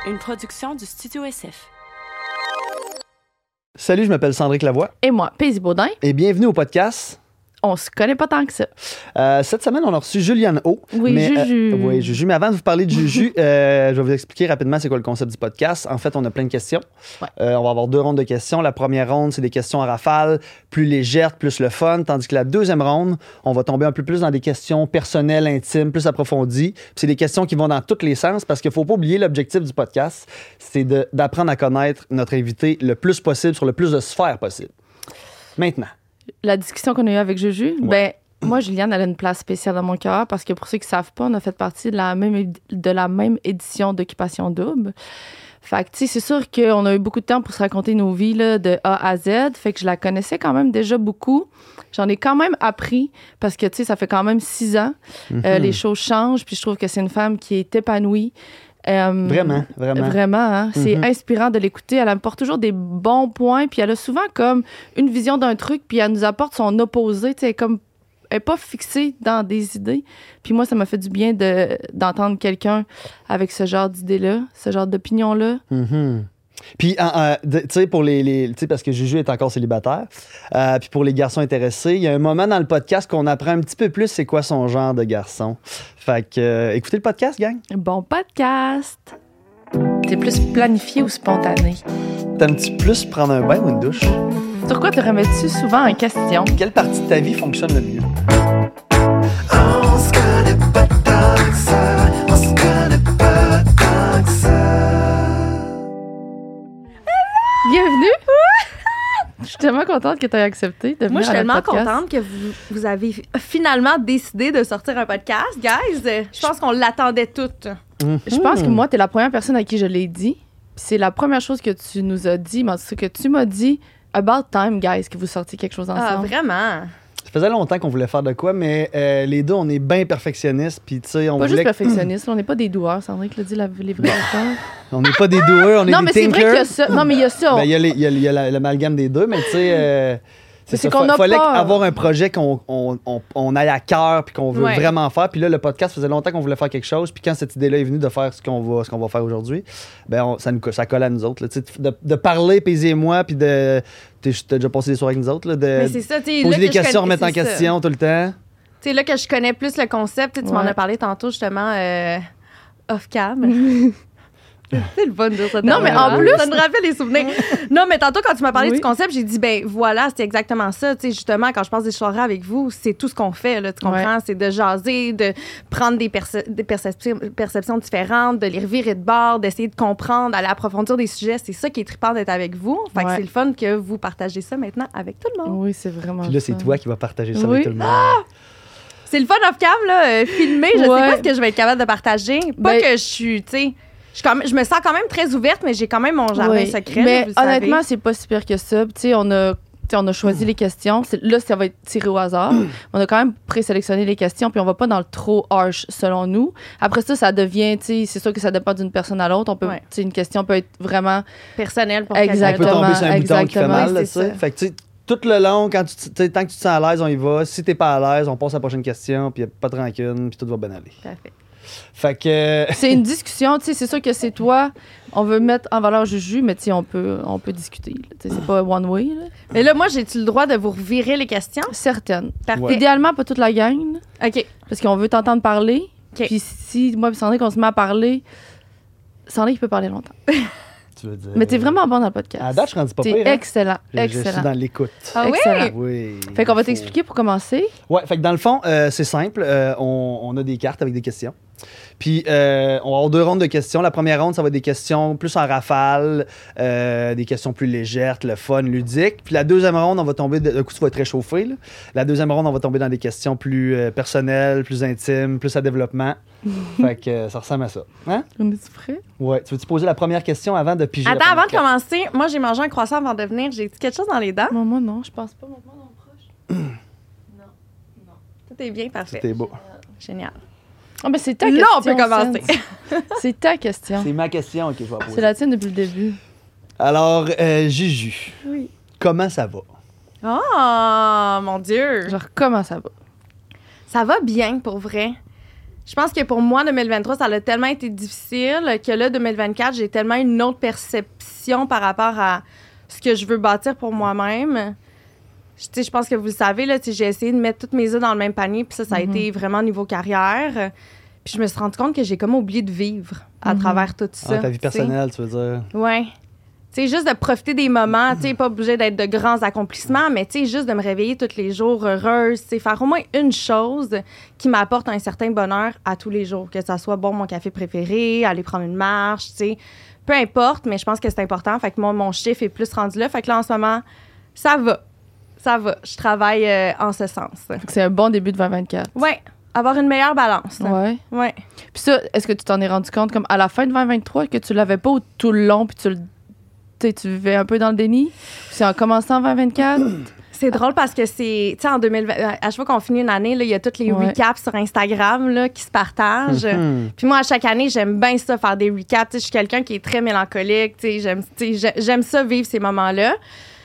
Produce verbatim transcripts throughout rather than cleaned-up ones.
une production du Studio S F. Salut, je m'appelle Cendric Lavoie. Et moi, Paisy Baudin. Et bienvenue au podcast. On se connaît pas tant que ça. Euh, cette semaine, on a reçu Juliane O. Oui, mais, Juju. Euh, oui, Juju. Mais avant de vous parler de Juju, euh, je vais vous expliquer rapidement c'est quoi le concept du podcast. En fait, on a plein de questions. Ouais. Euh, on va avoir deux rondes de questions. La première ronde, c'est des questions en rafale, plus légères, plus le fun. Tandis que la deuxième ronde, on va tomber un peu plus dans des questions personnelles, intimes, plus approfondies. Puis c'est des questions qui vont dans tous les sens parce qu'il ne faut pas oublier l'objectif du podcast, c'est de, d'apprendre à connaître notre invité le plus possible sur le plus de sphères possible. Maintenant. La discussion qu'on a eue avec Juju, Ouais. ben moi, Juliane, elle a une place spéciale dans mon cœur parce que pour ceux qui ne savent pas, on a fait partie de la même, édi- de la même édition d'Occupation Double. Fait que, tu sais, c'est sûr qu'on a eu beaucoup de temps pour se raconter nos vies là, de A à Z. Fait que je la connaissais quand même déjà beaucoup. J'en ai quand même appris parce que, tu sais, ça fait quand même six ans. Mm-hmm. Euh, les choses changent. Puis je trouve que c'est une femme qui est épanouie. Euh, Vraiment, vraiment. Vraiment, hein? C'est Mhm. inspirant de l'écouter. Elle apporte toujours des bons points, puis elle a souvent comme une vision d'un truc, puis elle nous apporte son opposé. Tu sais, comme elle n'est pas fixée dans des idées. Puis moi, ça m'a fait du bien de, d'entendre quelqu'un avec ce genre d'idées-là, ce genre d'opinion-là. Mm-hmm. Puis, euh, euh, de- tu sais, pour les. les tu sais, parce que Juju est encore célibataire. Euh, puis pour les garçons intéressés, il y a un moment dans le podcast qu'on apprend un petit peu plus c'est quoi son genre de garçon. Fait que, euh, écoutez le podcast, gang. Bon podcast! C'est plus planifié ou spontané? T'aimes-tu plus prendre un bain ou une douche? Sur quoi te remets-tu souvent en question? Quelle partie de ta vie fonctionne le mieux? On se connaît pas tant que ça, on se connaît pas tant que ça. Bienvenue! Je suis tellement contente que tu aies accepté de venir Moi, je suis à notre tellement podcast. contente que vous, vous avez finalement décidé de sortir un podcast, guys. Je pense qu'on l'attendait toutes. Je pense que moi, tu es la première personne à qui je l'ai dit. Puis c'est la première chose que tu nous as dit, mais ce que tu m'as dit, about time, guys, que vous sortiez quelque chose Ah, ensemble. vraiment? Ça faisait longtemps qu'on voulait faire de quoi, mais euh, les deux, on est bien perfectionnistes. Puis, tu sais, on Pas voulait. juste perfectionniste, on n'est pas des doueurs, c'est vrai que l'a dit la, les vraies affaires. On n'est pas des doueurs, on est Non, des mais c'est vrai thinkers. qu'il y a ça. Non, mais il y a ça. Ben, il y a, les- il y a- il y a la- l'amalgame des deux, mais tu sais, euh, c'est c'est ça. qu'on Fa- a fallait peur. avoir un projet qu'on on, on, on aille à cœur puis qu'on veut Ouais. vraiment faire. Puis là, le podcast faisait longtemps qu'on voulait faire quelque chose. Puis quand cette idée-là est venue de faire ce qu'on va, ce qu'on va faire aujourd'hui, ben on- ça, nous, co- ça colle à nous autres. Là, tu sais, de, de parler, Paisy et moi, puis de. T'es t'as déjà passé des soirées avec nous autres, là, de Mais c'est ça, tu sais. poser là des que je questions, connais- remettre en c'est ça. question tout le temps. Tu sais, là que je connais plus le concept, tu sais, tu m'en Ouais. as parlé tantôt, justement, euh, off-cam. C'est le fun de dire ça. Non, mais en hein? plus- Ça me rappelle les souvenirs. Non, mais tantôt, quand tu m'as parlé Oui. du concept, j'ai dit, ben voilà, c'est exactement ça. Tu sais, justement, quand je passe des soirées avec vous, c'est tout ce qu'on fait, là, tu comprends? Ouais. C'est de jaser, de prendre des, perce- des perceptions, perceptions différentes, de les revirer de bord, d'essayer de comprendre, d'aller approfondir des sujets. C'est ça qui est trippant d'être avec vous. Fait que Ouais. c'est le fun que vous partagez ça maintenant avec tout le monde. Oui, c'est vraiment. Puis là, c'est ça. toi qui vas partager ça Oui. avec tout le monde. C'est le fun off-cam, là, euh, filmé. Je sais Ouais. pas ce que je vais être capable de partager. Pas Ben- que je suis, tu sais, je, suis quand même- je me sens quand même très ouverte, mais j'ai quand même mon jardin Oui. secret. Mais là, vous le savez. honnêtement, c'est pas si pire que ça. Tu sais, on a. tu sais, on a choisi les questions. C'est- Là, ça va être tiré au hasard. On a quand même présélectionné les questions, puis on va pas dans le trop harsh, selon nous. Après ça, ça devient, tu sais, c'est sûr que ça dépend d'une personne à l'autre. On peut, Ouais. tu sais, une question peut être vraiment. personnel pour On Exactement. peut tomber sur un bouton qui fait exactement, mal, là, c'est tu sais. ça. Fait que, tu sais, tout le long, quand tu, tu sais, tant que tu te sens à l'aise, on y va. Si t'es pas à l'aise, on passe à la prochaine question, puis y a pas de rancune, puis tout va bien aller. Parfait. Fait que. euh, C'est une discussion, tu sais, c'est sûr que c'est toi. On veut mettre en valeur Juju, mais tu sais, on peut, on peut discuter. là. Tu sais, c'est pas one way. Là. Mais là, moi, j'ai-tu le droit de vous revirer les questions? Certaines. Parfait. Ouais. Idéalement, pas toute la gang, là, OK. parce qu'on veut t'entendre parler. OK. Puis si moi et Sandrine, on se met à parler, Sandrine, il peut parler longtemps. Tu veux dire. Mais t'es vraiment bon dans le podcast. À date, je suis rendu pas T'es pire. hein? excellent, Je- Je excellent. suis dans l'écoute. Ah oui? Excellent. Oui. Fait qu'on va Faut- t'expliquer pour commencer. Ouais, fait que dans le fond, euh, c'est simple. Euh, on, on a des cartes avec des questions. Puis, euh, on va avoir deux rondes de questions. La première ronde, ça va être des questions plus en rafale, euh, des questions plus légères, le fun, ludique. Puis la deuxième ronde, on va tomber. D'un coup, tu vas être réchauffé. Là. La deuxième ronde, on va tomber dans des questions plus euh, personnelles, plus intimes, plus à développement. Fait que euh, ça ressemble à ça. Hein? On est-tu prêt? Ouais. Tu veux-tu poser la première question avant de piger? la Attends, première avant de carte? commencer, moi, j'ai mangé un croissant avant de venir. J'ai dit quelque chose dans les dents. Non, moi, non, je pense pas. Moi, non, proche. Tout est bien, parfait. C'était beau. Génial. Ah, ben, c'est ta Là, question. on peut commencer. Sense. C'est ta question. C'est ma question que je vais poser. C'est la tienne depuis le début. Alors, euh, Juju, Oui. comment ça va? Oh, mon Dieu. Genre, comment ça va? Ça va bien, pour vrai. Je pense que pour moi, deux mille vingt-trois, ça a tellement été difficile que là, deux mille vingt-quatre, j'ai tellement une autre perception par rapport à ce que je veux bâtir pour moi-même. Tu sais, je pense que vous le savez, là, j'ai essayé de mettre toutes mes œufs dans le même panier, puis ça, ça a mm-hmm. été vraiment niveau carrière. Puis je me suis rendu compte que j'ai comme oublié de vivre à mm-hmm. travers tout ça. Ah, ta vie personnelle, tu veux dire? Oui. Tu sais, juste de profiter des moments, tu sais, pas obligé d'être de grands accomplissements, mais tu sais, juste de me réveiller tous les jours heureuse, tu sais, faire au moins une chose qui m'apporte un certain bonheur à tous les jours, que ça soit boire mon café préféré, aller prendre une marche, tu sais, peu importe, mais je pense que c'est important. Fait que moi, mon chiffre est plus rendu là. Fait que là, en ce moment, ça va. Ça va. Je travaille euh, en ce sens. C'est un bon début de vingt vingt-quatre. Oui. Avoir une meilleure balance. Oui. Ouais. Puis ça, est-ce que tu t'en es rendu compte comme à la fin de vingt vingt-trois que tu l'avais pas tout le long puis tu le tu vivais un peu dans le déni? C'est en commençant en vingt vingt-quatre? C'est drôle parce que c'est, tu sais, en deux mille vingt, à chaque fois qu'on finit une année, il y a tous les ouais. recaps sur Instagram là, qui se partagent. Mm-hmm. Puis moi, à chaque année, j'aime bien ça, faire des recaps. Je suis quelqu'un qui est très mélancolique. J'aime, j'aime ça, vivre ces moments-là.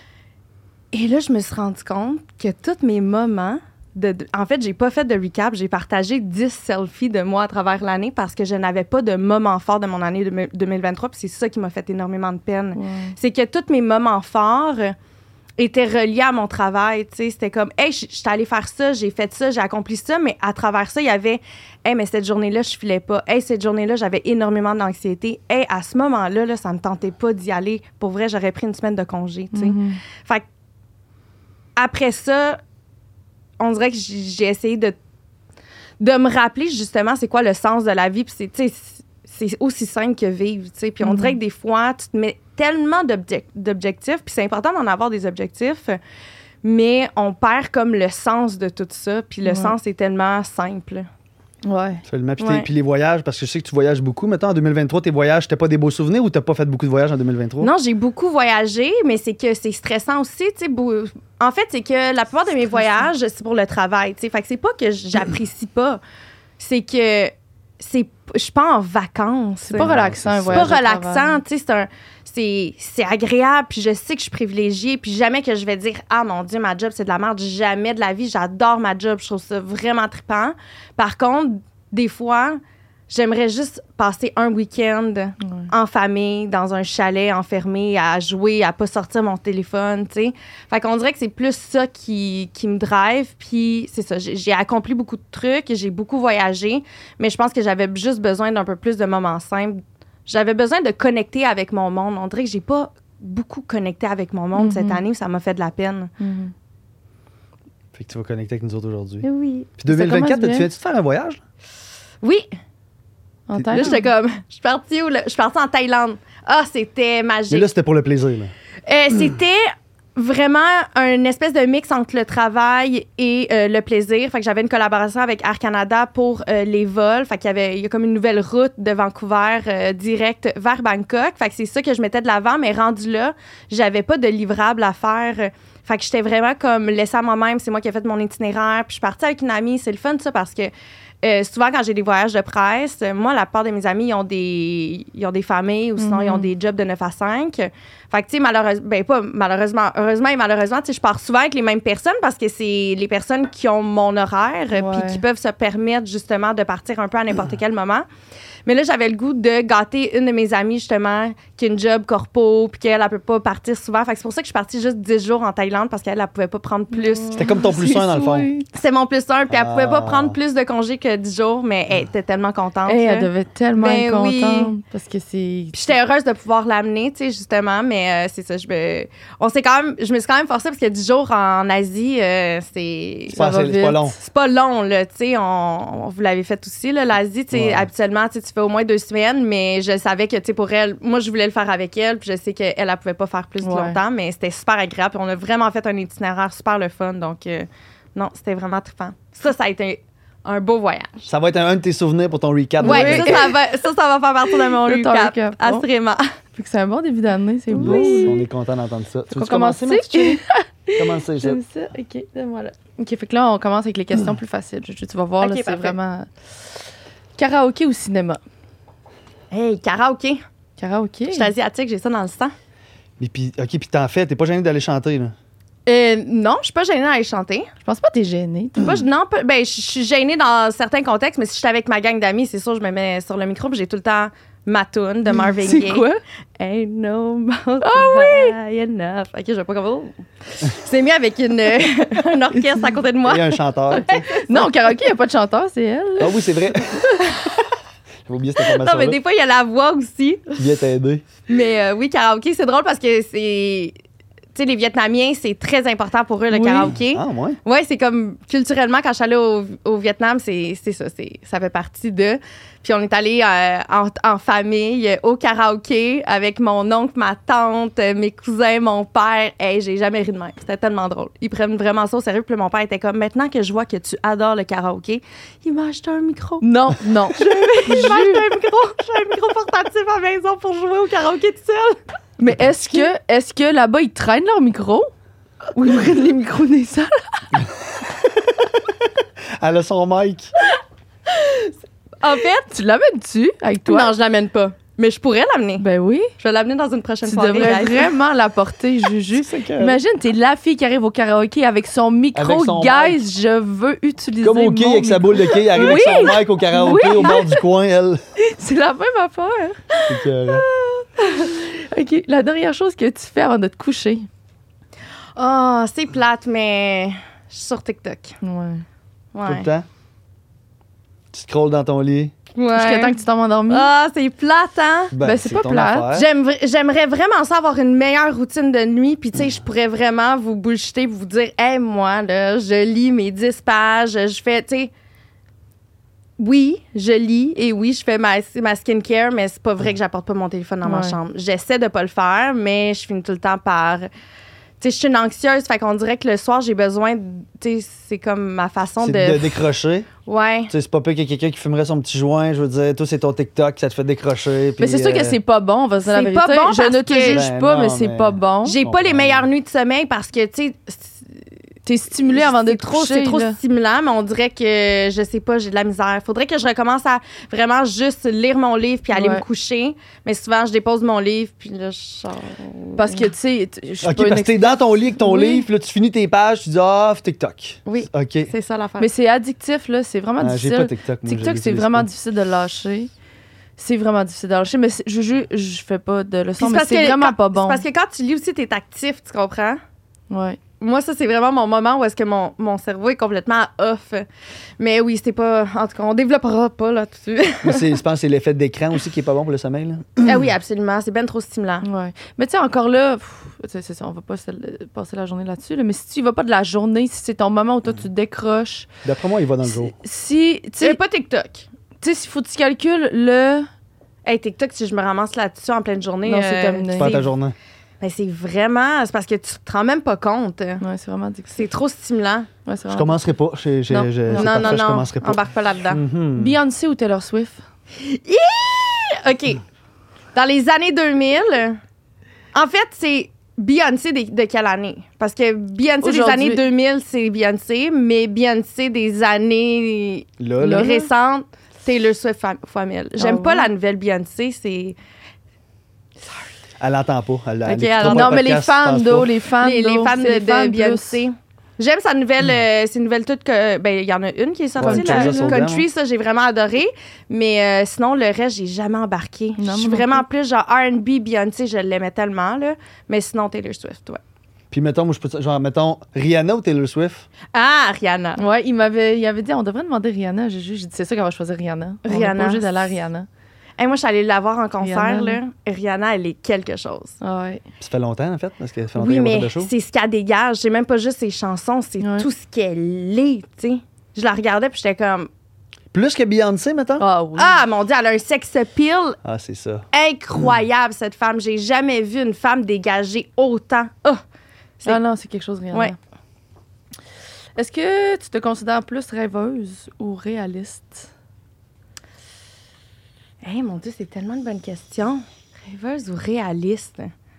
Et là, je me suis rendu compte que tous mes moments... De, de, en fait, j'ai pas fait de recap. J'ai partagé dix selfies de moi à travers l'année parce que je n'avais pas de moments forts de mon année de, deux mille vingt-trois. Puis c'est ça qui m'a fait énormément de peine. Ouais. C'est que tous mes moments forts étaient reliés à mon travail. T'sais. C'était comme, hey, je suis allée faire ça, j'ai fait ça, j'ai accompli ça. Mais à travers ça, il y avait, hey, mais cette journée-là, je filais pas. Hey, cette journée-là, j'avais énormément d'anxiété. Hey, à ce moment-là, là, ça me tentait pas d'y aller. Pour vrai, j'aurais pris une semaine de congé. Mm-hmm. Fait après ça, on dirait que j'ai essayé de, de me rappeler justement c'est quoi le sens de la vie. Puis c'est, c'est aussi simple que vivre. T'sais. Puis on mm-hmm. dirait que des fois, tu te mets tellement d'objec- d'objectifs, puis c'est important d'en avoir des objectifs, mais on perd comme le sens de tout ça. Puis le ouais. sens est tellement simple. Ouais. Seulement. Puis, ouais. puis les voyages, parce que je sais que tu voyages beaucoup. Mettons, en deux mille vingt-trois, tes voyages, c'était pas des beaux souvenirs ou t'as pas fait beaucoup de voyages en deux mille vingt-trois? Non, j'ai beaucoup voyagé, mais c'est que c'est stressant aussi. Tu sais, beau... En fait, c'est que la plupart de mes voyages, c'est pour le travail. Tu sais, fait que c'est pas que j'apprécie pas. C'est que c'est... je suis pas en vacances. C'est pas relaxant, un voyage. C'est pas relaxant. Tu sais, c'est un... C'est, c'est agréable, puis je sais que je suis privilégiée, puis jamais que je vais dire « Ah, mon Dieu, ma job, c'est de la merde. » Jamais de la vie. J'adore ma job. Je trouve ça vraiment trippant. Par contre, des fois, j'aimerais juste passer un week-end ouais. en famille, dans un chalet enfermé, à jouer, à pas sortir mon téléphone, tu sais. Fait qu'on dirait que c'est plus ça qui, qui me drive, puis c'est ça. J'ai, j'ai accompli beaucoup de trucs, j'ai beaucoup voyagé, mais je pense que j'avais juste besoin d'un peu plus de moments simples. J'avais besoin de connecter avec mon monde. On dirait que j'ai pas beaucoup connecté avec mon monde mm-hmm. cette année, ça m'a fait de la peine. Mm-hmm. Fait que tu vas connecter avec nous autres aujourd'hui. Oui. Puis deux mille vingt-quatre, tu viens-tu de faire un voyage? Oui. En Là, j'étais comme, je suis partie où, là? Je suis partie en Thaïlande. Ah, c'était magique. Mais là, c'était pour le plaisir, là. Euh, c'était vraiment un espèce de mix entre le travail et euh, le plaisir. Fait que j'avais une collaboration avec Air Canada pour euh, les vols. Fait qu'il y avait, il y a comme une nouvelle route de Vancouver euh, direct vers Bangkok. Fait que c'est ça que je mettais de l'avant, mais rendu là, j'avais pas de livrable à faire. Fait que j'étais vraiment comme laissée à moi-même. C'est moi qui ai fait mon itinéraire. Puis je suis partie avec une amie. C'est le fun, ça, parce que Euh, souvent, quand j'ai des voyages de presse, moi, la plupart de mes amis, ils ont des, ils ont des familles ou sinon, mm-hmm. ils ont des jobs de neuf à cinq. Fait que, tu sais, malheureusement, ben pas malheureusement, heureusement et malheureusement, tu sais, je pars souvent avec les mêmes personnes parce que c'est les personnes qui ont mon horaire puis ouais. qui peuvent se permettre, justement, de partir un peu à n'importe quel moment. Mais là, j'avais le goût de gâter une de mes amies, justement, qui a une job corpo, puis qu'elle, elle peut pas partir souvent. Fait que c'est pour ça que je suis partie juste dix jours en Thaïlande, parce qu'elle, elle pouvait pas prendre plus. C'était comme ton plus un, dans le fond. C'est mon plus un, puis elle Ah. pouvait pas prendre plus de congés que dix jours, mais elle était tellement contente. Hey, là. elle devait tellement Ben être contente, oui. parce que c'est... Puis j'étais heureuse de pouvoir l'amener, tu sais, justement, mais euh, c'est ça, je me... On s'est quand même... Je me suis quand même forcée, parce que dix jours en Asie, euh, c'est... C'est pas, va c'est, c'est pas long. C'est pas long, là, tu sais, on, on vous l'avez fait aussi, là, l'Asie, tu sais, Ouais. habituellement, tu sais, tu fais au moins deux semaines, mais je savais que, tu sais, pour elle, moi, je voulais le faire avec elle, puis je sais qu'elle, elle pouvait pas faire plus Ouais. longtemps, mais c'était super agréable, puis on a vraiment fait un itinéraire super le fun, donc, euh, non, c'était vraiment trippant. Ça, ça a été un beau voyage. Ça va être un, un de tes souvenirs pour ton recap. Ouais, de- ça, ça va, ça, ça va faire partie de mon De ton recap, recap. assurément. Fait que c'est un bon début d'année, c'est beau. Yes, on est content d'entendre ça. Tu On veux commence commencer, ma petite chérie? Commencer, J'aime ça. OK, voilà. OK, fait que là, on commence avec les questions plus faciles. Je- Tu vas voir, Ok, là, c'est parfait. vraiment... Karaoké ou cinéma? Hey, karaoké. Karaoké? Je suis asiatique, j'ai ça dans le sang. Mais puis, OK, puis t'en fais, t'es pas gêné d'aller chanter, là. Euh, non, je suis pas gênée d'aller chanter. Je pense pas que t'es gênée. Pas, non, pas- ben, je je suis gênée dans certains contextes, mais si je suis avec ma gang d'amis, c'est sûr, je me mets sur le micro puis j'ai tout le temps ma toune de Marvin Gaye. C'est quoi? Ain't no mountain high enough. OK, je vais pas comme... C'est mis avec une, un orchestre à côté de moi. Il y a un chanteur. tu sais. Non, au karaoké, il n'y a pas de chanteur, c'est elle. Ah oui, c'est vrai. J'avais oublié cette information. Non, mais des fois, il y a la voix aussi. Qui vient t'aider. Mais euh, oui, karaoké, c'est drôle parce que c'est... Tu sais, les Vietnamiens, c'est très important pour eux, le Oui. karaoké. Ah, ouais. Ouais, c'est comme culturellement, quand je suis allée au, au Vietnam, c'est c'est ça, c'est ça fait partie de. Puis on est allé euh, en, en famille euh, au karaoké avec mon oncle, ma tante, euh, mes cousins, mon père. Hey, j'ai jamais ri de même. C'était tellement drôle. Ils prennent vraiment ça au sérieux. Puis mon père était comme, maintenant que je vois que tu adores le karaoké, il m'a acheté un micro. Non, non. Il m'a acheté un micro. J'ai un micro portatif à la maison pour jouer au karaoké tout seul. Mais est-ce que, est-ce que là-bas, ils traînent leur micro? Ou ils prennent les micros des salles? Elle a son mic. En fait, Tu l'amènes-tu avec toi? non, je l'amène pas. Mais je pourrais l'amener. Ben oui. Je vais l'amener dans une prochaine Tu soirée. devrais guys. vraiment l'apporter, Juju. C'est que- Imagine, t'es la fille qui arrive au karaoké avec son micro. Avec son Guys, je veux utiliser Comme au quai mon avec sa micro. boule de quai, elle arrive Oui. avec son mic au karaoké Oui. au bord du coin, elle. C'est la même affaire. C'est écœurant. OK, la dernière chose que tu fais avant de te coucher. Oh, c'est plate, mais je suis sur TikTok. Ouais. Ouais. Tout le temps. Tu scrolles dans ton lit. Ouais. Jusqu'à temps que tu t'en endormis. Ah, c'est plate, hein? Ben, c'est pas ton plate. affaire. J'aime vra- J'aimerais vraiment ça avoir une meilleure routine de nuit. Puis, tu sais, je pourrais vraiment vous bullshiter, vous dire, hey, moi, là, je lis mes dix pages, je fais, tu sais. Oui, je lis et oui, je fais ma, ma skincare, mais c'est pas vrai que j'apporte pas mon téléphone dans ma Ouais. chambre. J'essaie de pas le faire, mais je finis tout le temps par. Tu sais, je suis une anxieuse, fait qu'on dirait que le soir, j'ai besoin. de- Tu sais, c'est comme ma façon C'est de. de décrocher. Ouais. Tu sais, c'est pas pire qu'il y a quelqu'un qui fumerait son petit joint. Je veux dire, toi, c'est ton TikTok, ça te fait décrocher. Mais c'est sûr que c'est pas bon, on va se dire la c'est vérité. pas bon je ne parce te que- juge Ben pas, non, mais c'est mais- pas bon. J'ai Je pas les comprends. meilleures nuits de sommeil parce que, tu sais, T'es stimulé avant de c'est te trop, coucher. c'est trop là. stimulant, mais on dirait que, je sais pas, j'ai de la misère. Faudrait que je recommence à vraiment juste lire mon livre puis aller Ouais. me coucher. Mais souvent, je dépose mon livre puis là, je sors. Parce que, tu sais, t- je suis OK, pas une parce que t'es dans ton lit avec ton Oui. livre, puis là, tu finis tes pages, tu dis, ah, TikTok. Oui. OK. C'est ça l'affaire. Mais c'est addictif, là. C'est vraiment Ah, j'ai difficile. pas TikTok. moi, je TikTok, c'est l'utilise vraiment pas. difficile de lâcher. C'est vraiment difficile de lâcher. Mais c'est- je, je, je fais pas de Puis leçons, c'est mais parce c'est que vraiment quand- pas bon. C'est parce que quand tu lis aussi, t'es actif, tu comprends? Ouais. Moi, ça, c'est vraiment mon moment où est-ce que mon, mon cerveau est complètement off. Mais oui, c'est pas... En tout cas, on développera pas là-dessus. Mais c'est- je pense que c'est l'effet d'écran aussi qui est pas bon pour le sommeil. Là. ah oui, absolument. C'est ben trop stimulant. Ouais. Mais tu sais, encore là, pff, tu sais, c'est ça, on va pas se- passer la journée là-dessus, là, mais si tu y vas pas de la journée, si c'est ton moment où toi tu décroches, D'après moi, il va dans le jour. si, tu C'est sais, pas TikTok. tu sais, s'il faut que tu calcules le. Hey, TikTok, si je me ramasse là-dessus en pleine journée... Non, c'est terminé. Tu perds ta journée. Ben, c'est vraiment... C'est parce que tu te rends même pas compte. Ouais, c'est vraiment addictif. C'est trop stimulant. Ouais, c'est Je vraiment commencerai pas. J'ai- j'ai- Non. j'ai- Non, c'est Non, parfait, non, je non. commencerai pas. Embarque pas là-dedans. Mhm. Beyoncé ou Taylor Swift? OK. Dans les années deux mille, en fait, c'est Beyoncé de, de quelle année? Parce que Beyoncé des Aujourd'hui. années deux mille, c'est Beyoncé, mais Beyoncé des années Là, là. récentes, Taylor Swift fam- fois mille. J'aime Ah pas ouais? la nouvelle Beyoncé, c'est... Elle l'entend pas. Elle, elle Ok, écoutera alors- pas Non, le mais les podcast, je fans pense d'eau, pas. les fans les, les d'eau, fans c'est de, les fans de plus. Beyoncé. J'aime sa nouvelle, euh, ses nouvelles toutes que... Ben, il y en a une qui est sortie, Ouais, la Tears of Soul Country, Down. ça, j'ai vraiment adoré. Mais euh, sinon, le reste, j'ai jamais embarqué. Non, Je suis moi non vraiment plus genre R and B, Beyoncé, je l'aimais tellement, là. Mais sinon, Taylor Swift, ouais. Puis mettons, moi, je peux, genre, mettons, Rihanna ou Taylor Swift? Ah, Rihanna. Ouais, il m'avait, il avait dit, on devrait demander Rihanna. J'ai juste, j'ai dit, c'est ça qu'on va choisir Rihanna. On est Rihanna. pas obligé d'aller à Rihanna. Hey, moi, je suis allée la voir en concert, Rihanna, là. Rihanna, elle est quelque chose. Ah ouais. Ça fait longtemps, en fait, parce que ça fait longtemps Oui, qu'il y a pas mais de show. c'est ce qu'elle dégage. C'est même pas juste ses chansons, c'est Ouais. tout ce qu'elle est, tu sais. Je la regardais, puis j'étais comme... Plus que Beyoncé, mettons? Ah oui. Ah, mon Dieu, elle a un sex appeal Ah, c'est ça. incroyable, cette femme. J'ai jamais vu une femme dégager autant. Oh! c'est- Ah non, c'est quelque chose, Rihanna. Ouais. Est-ce que tu te considères plus rêveuse ou réaliste? Hey, mon Dieu, c'est tellement une bonne question. Rêveuse ou réaliste?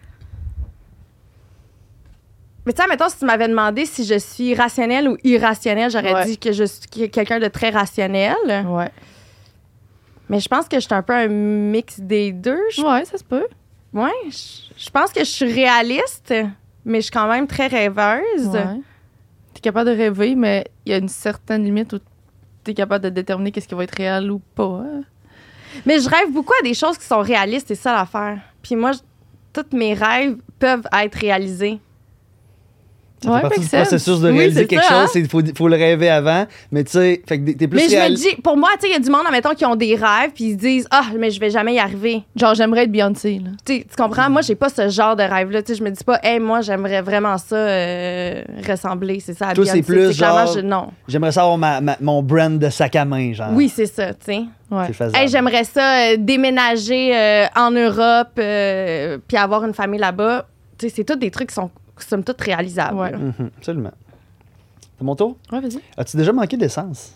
Mais tu sais, mettons, si tu m'avais demandé si je suis rationnelle ou irrationnelle, j'aurais Ouais. dit que je suis quelqu'un de très rationnel. Ouais. Mais je pense que je suis un peu un mix des deux. Je, Ouais, ça se peut. ouais, je, je pense que je suis réaliste, mais je suis quand même très rêveuse. Ouais. T'es capable de rêver, mais il y a une certaine limite où t'es capable de déterminer qu'est-ce qui va être réel ou pas. Hein. Mais je rêve beaucoup à des choses qui sont réalistes, c'est ça l'affaire. Puis moi, je- tous mes rêves peuvent être réalisés. Ça fait Ouais, partie make du sense. processus de Oui, réaliser c'est quelque ça, chose. Il faut, faut le rêver avant. Mais tu sais, fait que t'es plus Mais je me réaliste. dis, pour moi, tu sais, il y a du monde, admettons, qui ont des rêves, puis ils se disent, ah, mais je vais jamais y arriver. Genre, j'aimerais être Beyoncé. Là. Tu sais, tu comprends? Moi, j'ai pas ce genre de rêve-là. Tu sais, je me dis pas, hey, moi, j'aimerais vraiment ça euh, ressembler, c'est ça, à Toi, c'est Beyoncé. plus clairement, genre- je- non. J'aimerais savoir ma, ma- mon brand de sac à main, genre. Oui, c'est ça, tu sais. Ouais. C'est faisable. Hey, j'aimerais ça euh, déménager euh, en Europe, euh, puis avoir une famille là-bas. Tu sais, c'est tous des trucs qui sont, somme toute, réalisables. Ouais. là. Mhm, absolument. C'est mon tour? Ouais, vas-y. As-tu déjà manqué d'essence?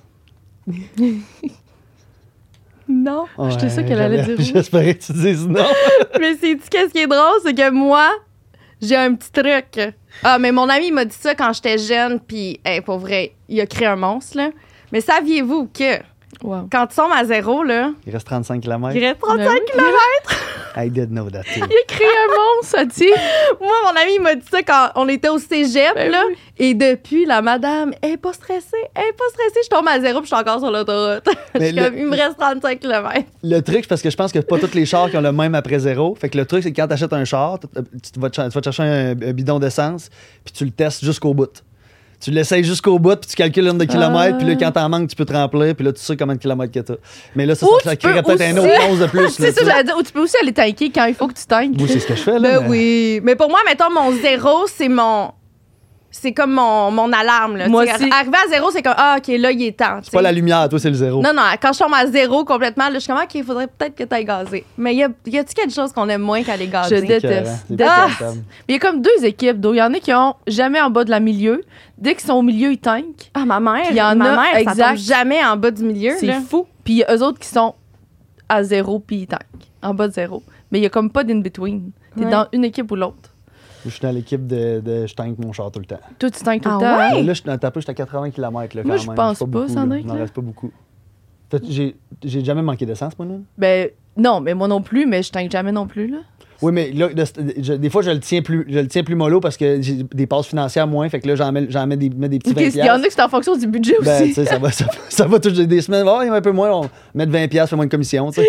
Non. J'étais sûre qu'elle Ouais, allait j'avais- dire oui. J'espérais que tu dises non. Mais c'est qu'est-ce qui est drôle, c'est que moi, j'ai un petit truc. Ah, mais mon ami il m'a dit ça quand j'étais jeune, puis hey, pour vrai, il a créé un monstre, là. Mais saviez-vous que Wow. quand tu tombes à zéro, là, Il reste trente-cinq il kilomètres. reste trente-cinq Ben oui. kilomètres. I did know that too. Il a créé un monstre, ça dit. Moi, mon ami, il m'a dit ça quand on était au cégep, Ben là. oui. Et depuis, la madame, elle est pas stressée. Elle est pas stressée. Je tombe à zéro, puis je suis encore sur l'autoroute. Je Mais suis le- comme, il me reste trente-cinq kilomètres. Le truc, c'est parce que je pense que pas tous les chars qui ont le même après zéro. Fait que le truc, c'est que quand tu achètes un char, tu tu vas, te ch- tu vas te chercher un, un bidon d'essence, puis tu le testes jusqu'au bout. Tu l'essayes jusqu'au bout, puis tu calcules le nombre de kilomètres, Ah. puis là, quand t'en manques, tu peux te remplir, puis là, tu sais combien de kilomètres que t'as. Mais là, ça, Ou ça, ça tu créerait peux peut-être un aussi- autre onze de plus. là, C'est ça, tu sais. j'allais dire. Ou tu peux aussi aller tanker quand il faut que tu tankes. Oui, c'est ce que je fais, là. Ben mais- oui. Mais pour moi, mettons, mon zéro, c'est mon. C'est comme mon, mon alarme. Là. Moi Tu sais, aussi. Arrivé à zéro, c'est comme, ah, OK, là, il est temps. tu C'est pas sais. la lumière, toi, c'est le zéro. Non, non, quand je tombe à zéro complètement, là, je suis comme, OK, il faudrait peut-être que tu ailles gazer. Mais y, a, y a-tu quelque chose qu'on aime moins qu'aller gazer? Je C'est déteste. écœurant, c'est Déteste. épouvantable. Mais il y a comme deux équipes d'eau. Il y en a qui ont jamais en bas de la milieu. Dès qu'ils sont au milieu, ils tankent. Ah, ma mère, Puis y en ma a, mère, ça exact. tombe jamais en bas du milieu. C'est là. fou. Puis il y a eux autres qui sont à zéro puis ils tankent. En bas de zéro. Mais il y a comme pas d'in-between. T'es Ouais. dans une équipe ou l'autre. Je suis dans l'équipe de, de je tank mon char tout le temps. Toi, tu tankes tout Ah le temps. ouais? hein? Mais là, je suis dans- t'as peu, j'étais à quatre-vingts kilomètres. Là, Moi, quand je même. pense C'est pas, beaucoup, Sandrine, là. Il m'en là. reste pas beaucoup. Fait que J'ai j'ai jamais manqué d'essence, moi, là. Ben, non, mais moi non plus, mais je tank jamais non plus, là. Oui, mais là, de- je- des fois, je le tiens plus, je le tiens plus mollo parce que j'ai des passes financières moins. Fait que là, j'en mets, j'en mets des, mets des petits Ok, vingt il y en a qui c'est en fonction du budget Ben, tu aussi. sais, ça va, ça, va- ça va toujours des semaines. Oh, il y en a un peu moins, on va mettre vingt piastres, fais moins de commission, tu sais.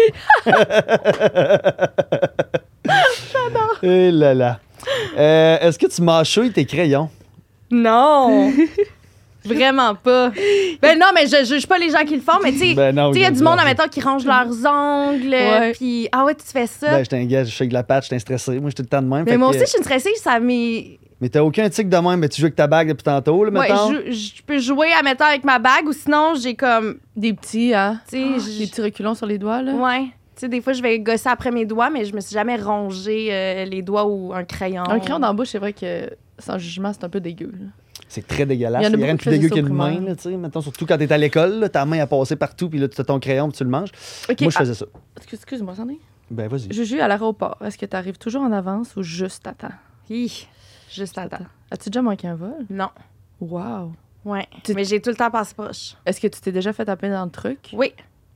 J'adore. Eh là là. Euh, Est-ce que tu mâchouilles tes crayons? Non! Vraiment pas. Ben non, mais je juge pas les gens qui le font, mais tu sais, Ben non, tu sais, il y a du ben, monde, ben. admettons, qui range leurs ongles, Ouais. puis ah ouais, tu fais ça. Ben, j'étais un gars, je fais de la patte, j'étais stressé. Moi, j'étais tout le temps de même. mais fait moi que- aussi, je suis une stressée, ça m'est. Mais t'as aucun tic de même, mais tu joues avec ta bague depuis tantôt, là, Ouais, mettons? je, je peux jouer, admettons, avec ma bague, ou sinon, j'ai comme. Des petits, hein. Tu sais, Ah, j- des petits reculons sur les doigts, là. Ouais. Tu sais, des fois, je vais gosser après mes doigts, mais je me suis jamais rongé euh, les doigts ou un crayon. Un crayon dans la bouche, c'est vrai que, sans jugement, c'est un peu dégueu, là. C'est très dégueulasse. Il y en a Il y a rien de beaucoup plus qui dégueu faisaient qu'une ça au main, primaire. là, tu sais. Mettons, surtout quand t'es à l'école, là, ta main a passé partout, puis là, tu as ton crayon, puis tu le manges. Ok, Moi, je ah, faisais ça. excuse- Excuse-moi, Sandrine. Ben, vas-y. Juju, à l'aéroport, est-ce que tu arrives toujours en avance ou juste à temps? Hi. Juste à temps. As-tu déjà manqué un vol? Non. Wow. Ouais. Tu- Mais j'ai tout le temps passé proche. Est-ce que tu t'es déjà fait taper dans le truc? Oui.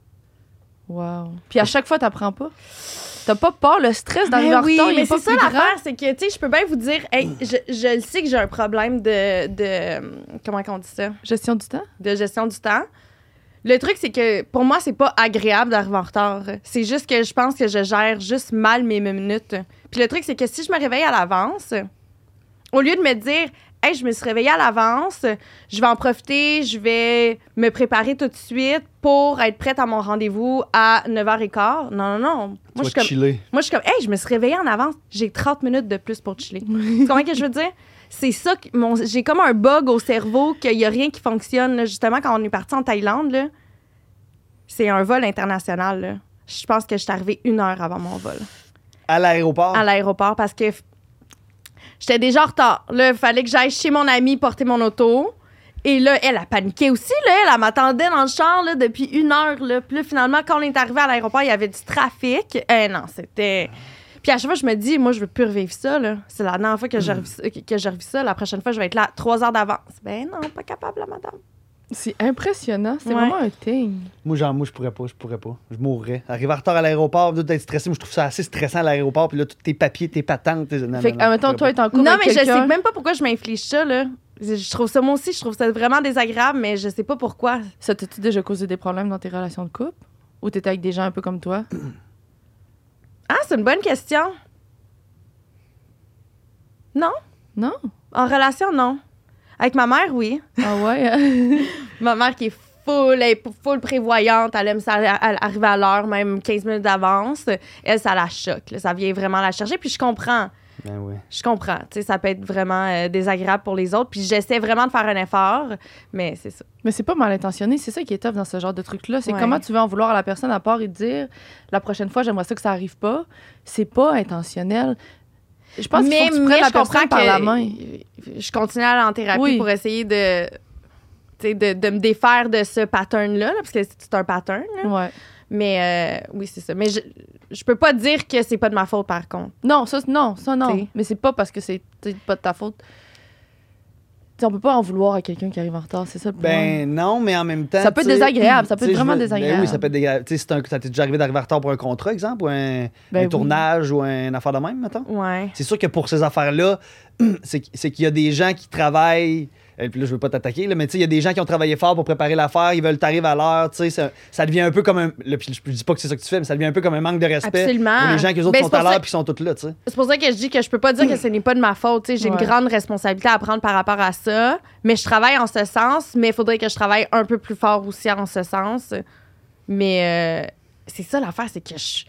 Wow. Puis à chaque fois, t'apprends pas? T'as pas peur, le stress d'arriver Ben en oui, retard, il mais est pas c'est ça plus grand? l'affaire, c'est que, tu sais, je peux bien vous dire, hey, je, je le sais que j'ai un problème de, de, comment on dit ça, Gestion du temps? de gestion du temps. Le truc, c'est que pour moi, c'est pas agréable d'arriver en retard. C'est juste que je pense que je gère juste mal mes minutes. Puis le truc, c'est que si je me réveille à l'avance, au lieu de me dire, hey, je me suis réveillée à l'avance, je vais en profiter, je vais me préparer tout de suite pour être prête à mon rendez-vous à neuf heures quinze. Non, non, non. Moi, Tu je suis vas comme, chiller. moi, je suis comme, hey, je me suis réveillée en avance. J'ai trente minutes de plus pour chiller. Tu comprends ce que je veux dire? C'est ça que mon, j'ai comme un bug au cerveau qu'il n'y a rien qui fonctionne. Là. Justement, quand on est parti en Thaïlande, là, c'est un vol international. Là. Je pense que je suis arrivée une heure avant mon vol À l'aéroport? à l'aéroport parce que f- j'étais déjà en retard. Là, il fallait que j'aille chez mon amie porter mon auto. Et là, elle a paniqué aussi. Là. Elle, elle m'attendait dans le char là, depuis une heure. Là. Puis là, finalement, quand on est arrivé à l'aéroport, il y avait du trafic. Eh non, c'était... Puis à chaque fois, je me dis, moi, je veux plus revivre ça. Là. C'est la dernière fois que je revis ça, que je revis ça. La prochaine fois, je vais être là trois heures d'avance. Ben non, pas capable, là, madame. C'est impressionnant. C'est Ouais. vraiment un thing. Moi, genre, moi, je pourrais pas, je pourrais pas. Je mourrais. Arriver en retard à l'aéroport, tout être stressé, moi, je trouve ça assez stressant à l'aéroport, puis là, tous tes papiers, tes patentes. Tes... Non, Fait non, que, non, admettons, je toi, pourrais t'es en couple Non, avec mais je quelqu'un. sais même pas pourquoi je m'inflige ça, là. Je je trouve ça, moi aussi, je trouve ça vraiment désagréable, mais je sais pas pourquoi. Ça t'a-tu déjà causé des problèmes dans tes relations de couple? Ou t'étais avec des gens un peu comme toi? Ah, c'est une bonne question. Non? Non? En relation, non. Avec ma mère, oui. Ah ouais? Ma mère qui est full, elle est full prévoyante, elle aime ça elle arrive à l'heure, même quinze minutes d'avance. Elle, ça la choque, là. Ça vient vraiment la chercher. Puis je comprends. Ben oui. Je comprends. Tu sais, ça peut être vraiment euh, désagréable pour les autres. Puis j'essaie vraiment de faire un effort, mais c'est ça. Mais c'est pas mal intentionné. C'est ça qui est tough dans ce genre de truc-là. C'est Ouais. comment tu veux en vouloir à la personne à part et te dire la prochaine fois, j'aimerais ça que ça arrive pas. C'est pas intentionnel. Je pense qu'il faut que tu prennes la personne par la main. Je continue à aller en thérapie Oui. pour essayer de, tu sais, de, de me défaire de ce pattern-là, là, parce que c'est un pattern. Là. Ouais. Mais euh, oui, c'est ça. Mais je, je peux pas dire que c'est pas de ma faute, par contre. Non, ça, non, ça, non. T'sais. Mais c'est pas parce que c'est t'sais, pas de ta faute. T'sais, on peut pas en vouloir à quelqu'un qui arrive en retard, c'est ça le point. Ben non, mais en même temps. Ça peut être tu sais, désagréable, ça peut tu être sais, vraiment je veux- désagréable. Ben oui, ça peut être désagréable. Tu sais, c'est un- ça t'est déjà arrivé d'arriver en retard pour un contrat, exemple, ou un, Ben un oui. tournage ou une affaire de même, mettons? Ouais. C'est sûr que pour ces affaires-là, c'est c'est qu'il y a des gens qui travaillent. Et puis là, je veux pas t'attaquer, là, mais tu sais, il y a des gens qui ont travaillé fort pour préparer l'affaire, ils veulent t'arriver à l'heure, tu sais, ça, ça devient un peu comme un. Là, puis je dis pas que c'est ça que tu fais, mais ça devient un peu comme un manque de respect Absolument. pour les gens qui eux autres Ben, c'est sont pour à ça- l'heure puis qui sont tous là, tu sais. C'est pour ça que je dis que je peux pas dire que ce n'est pas de ma faute. Tu sais, j'ai Ouais. une grande responsabilité à prendre par rapport à ça. Mais je travaille en ce sens, mais il faudrait que je travaille un peu plus fort aussi en ce sens. Mais euh, c'est ça l'affaire, c'est que je.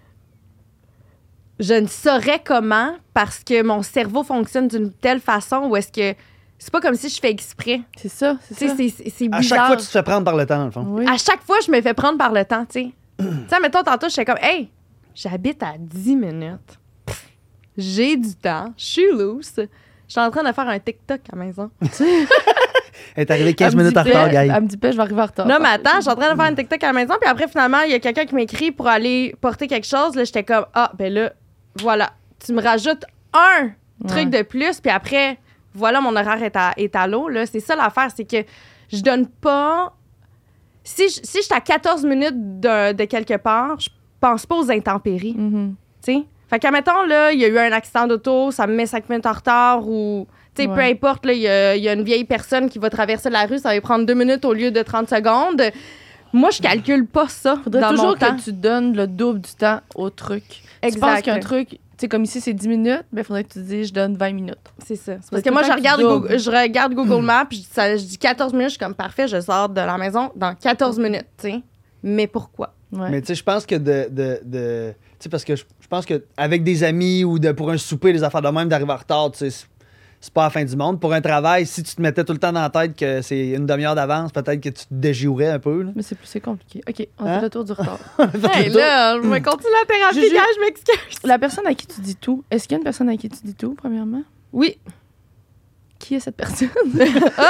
Je ne saurais comment parce que mon cerveau fonctionne d'une telle façon où est-ce que. C'est pas comme si je fais exprès. C'est ça, c'est Tu ça. sais, c'est- c'est c'est À bizarre. chaque fois, tu te fais prendre par le temps, dans le fond. Oui. À chaque fois, je me fais prendre par le temps, tu sais. Tu sais, mettons, tantôt, j'étais comme, hey, j'habite à dix minutes. Pff, j'ai du temps. Je suis loose. Je suis en train de faire un TikTok à la maison. Elle est arrivée quinze Elle me minutes dit en retard, paix, guys. Elle me dit, paix, je vais arriver en retard. Non, mais attends, je suis en train de faire un TikTok à la maison. Puis après, finalement, il y a quelqu'un qui m'écrit pour aller porter quelque chose. Là, j'étais comme, ah, ben là, voilà. Tu me rajoutes un truc de plus. Puis après, voilà, mon horaire est à, est à l'eau. Là. C'est ça l'affaire, c'est que je donne pas. Si je, si je suis à quatorze minutes de, de quelque part, je pense pas aux intempéries. Mhm. Tu sais? Fait qu'admettons, là, il y a eu un accident d'auto, ça me met cinq minutes en retard ou. Tu sais, Ouais. peu importe, là, il y a, il y a une vieille personne qui va traverser la rue, ça va prendre deux minutes au lieu de trente secondes. Moi, je calcule pas ça. Faudrait dans toujours mon temps. que tu donnes le double du temps au truc. Tu Exact. penses qu'un truc, tu sais, comme ici, c'est dix minutes, ben, faudrait que tu dises, je donne vingt minutes. C'est ça. C'est Faut parce tout que moi, le je temps que tu regarde, doubles. Google, je regarde Google Maps, je dis, ça, je dis quatorze minutes, je suis comme parfait, je sors de la maison dans quatorze minutes, tu sais. Mais pourquoi? Ouais. Mais tu sais, je pense que de. de, de tu sais, parce que je, je pense que avec des amis ou de, pour un souper, des affaires de même, d'arriver en retard, tu sais, c'est- c'est pas la fin du monde. Pour un travail, si tu te mettais tout le temps dans la tête que c'est une demi-heure d'avance, peut-être que tu te dégiourais un peu. Là. Mais c'est plus c'est compliqué. OK, on Hein? fait le tour du retard. Hey, là, je me continue la thérapie, Juju- gars, je m'excuse. La personne à qui tu dis tout, est-ce qu'il y a une personne à qui tu dis tout, premièrement? Oui. Qui est cette personne? Ah,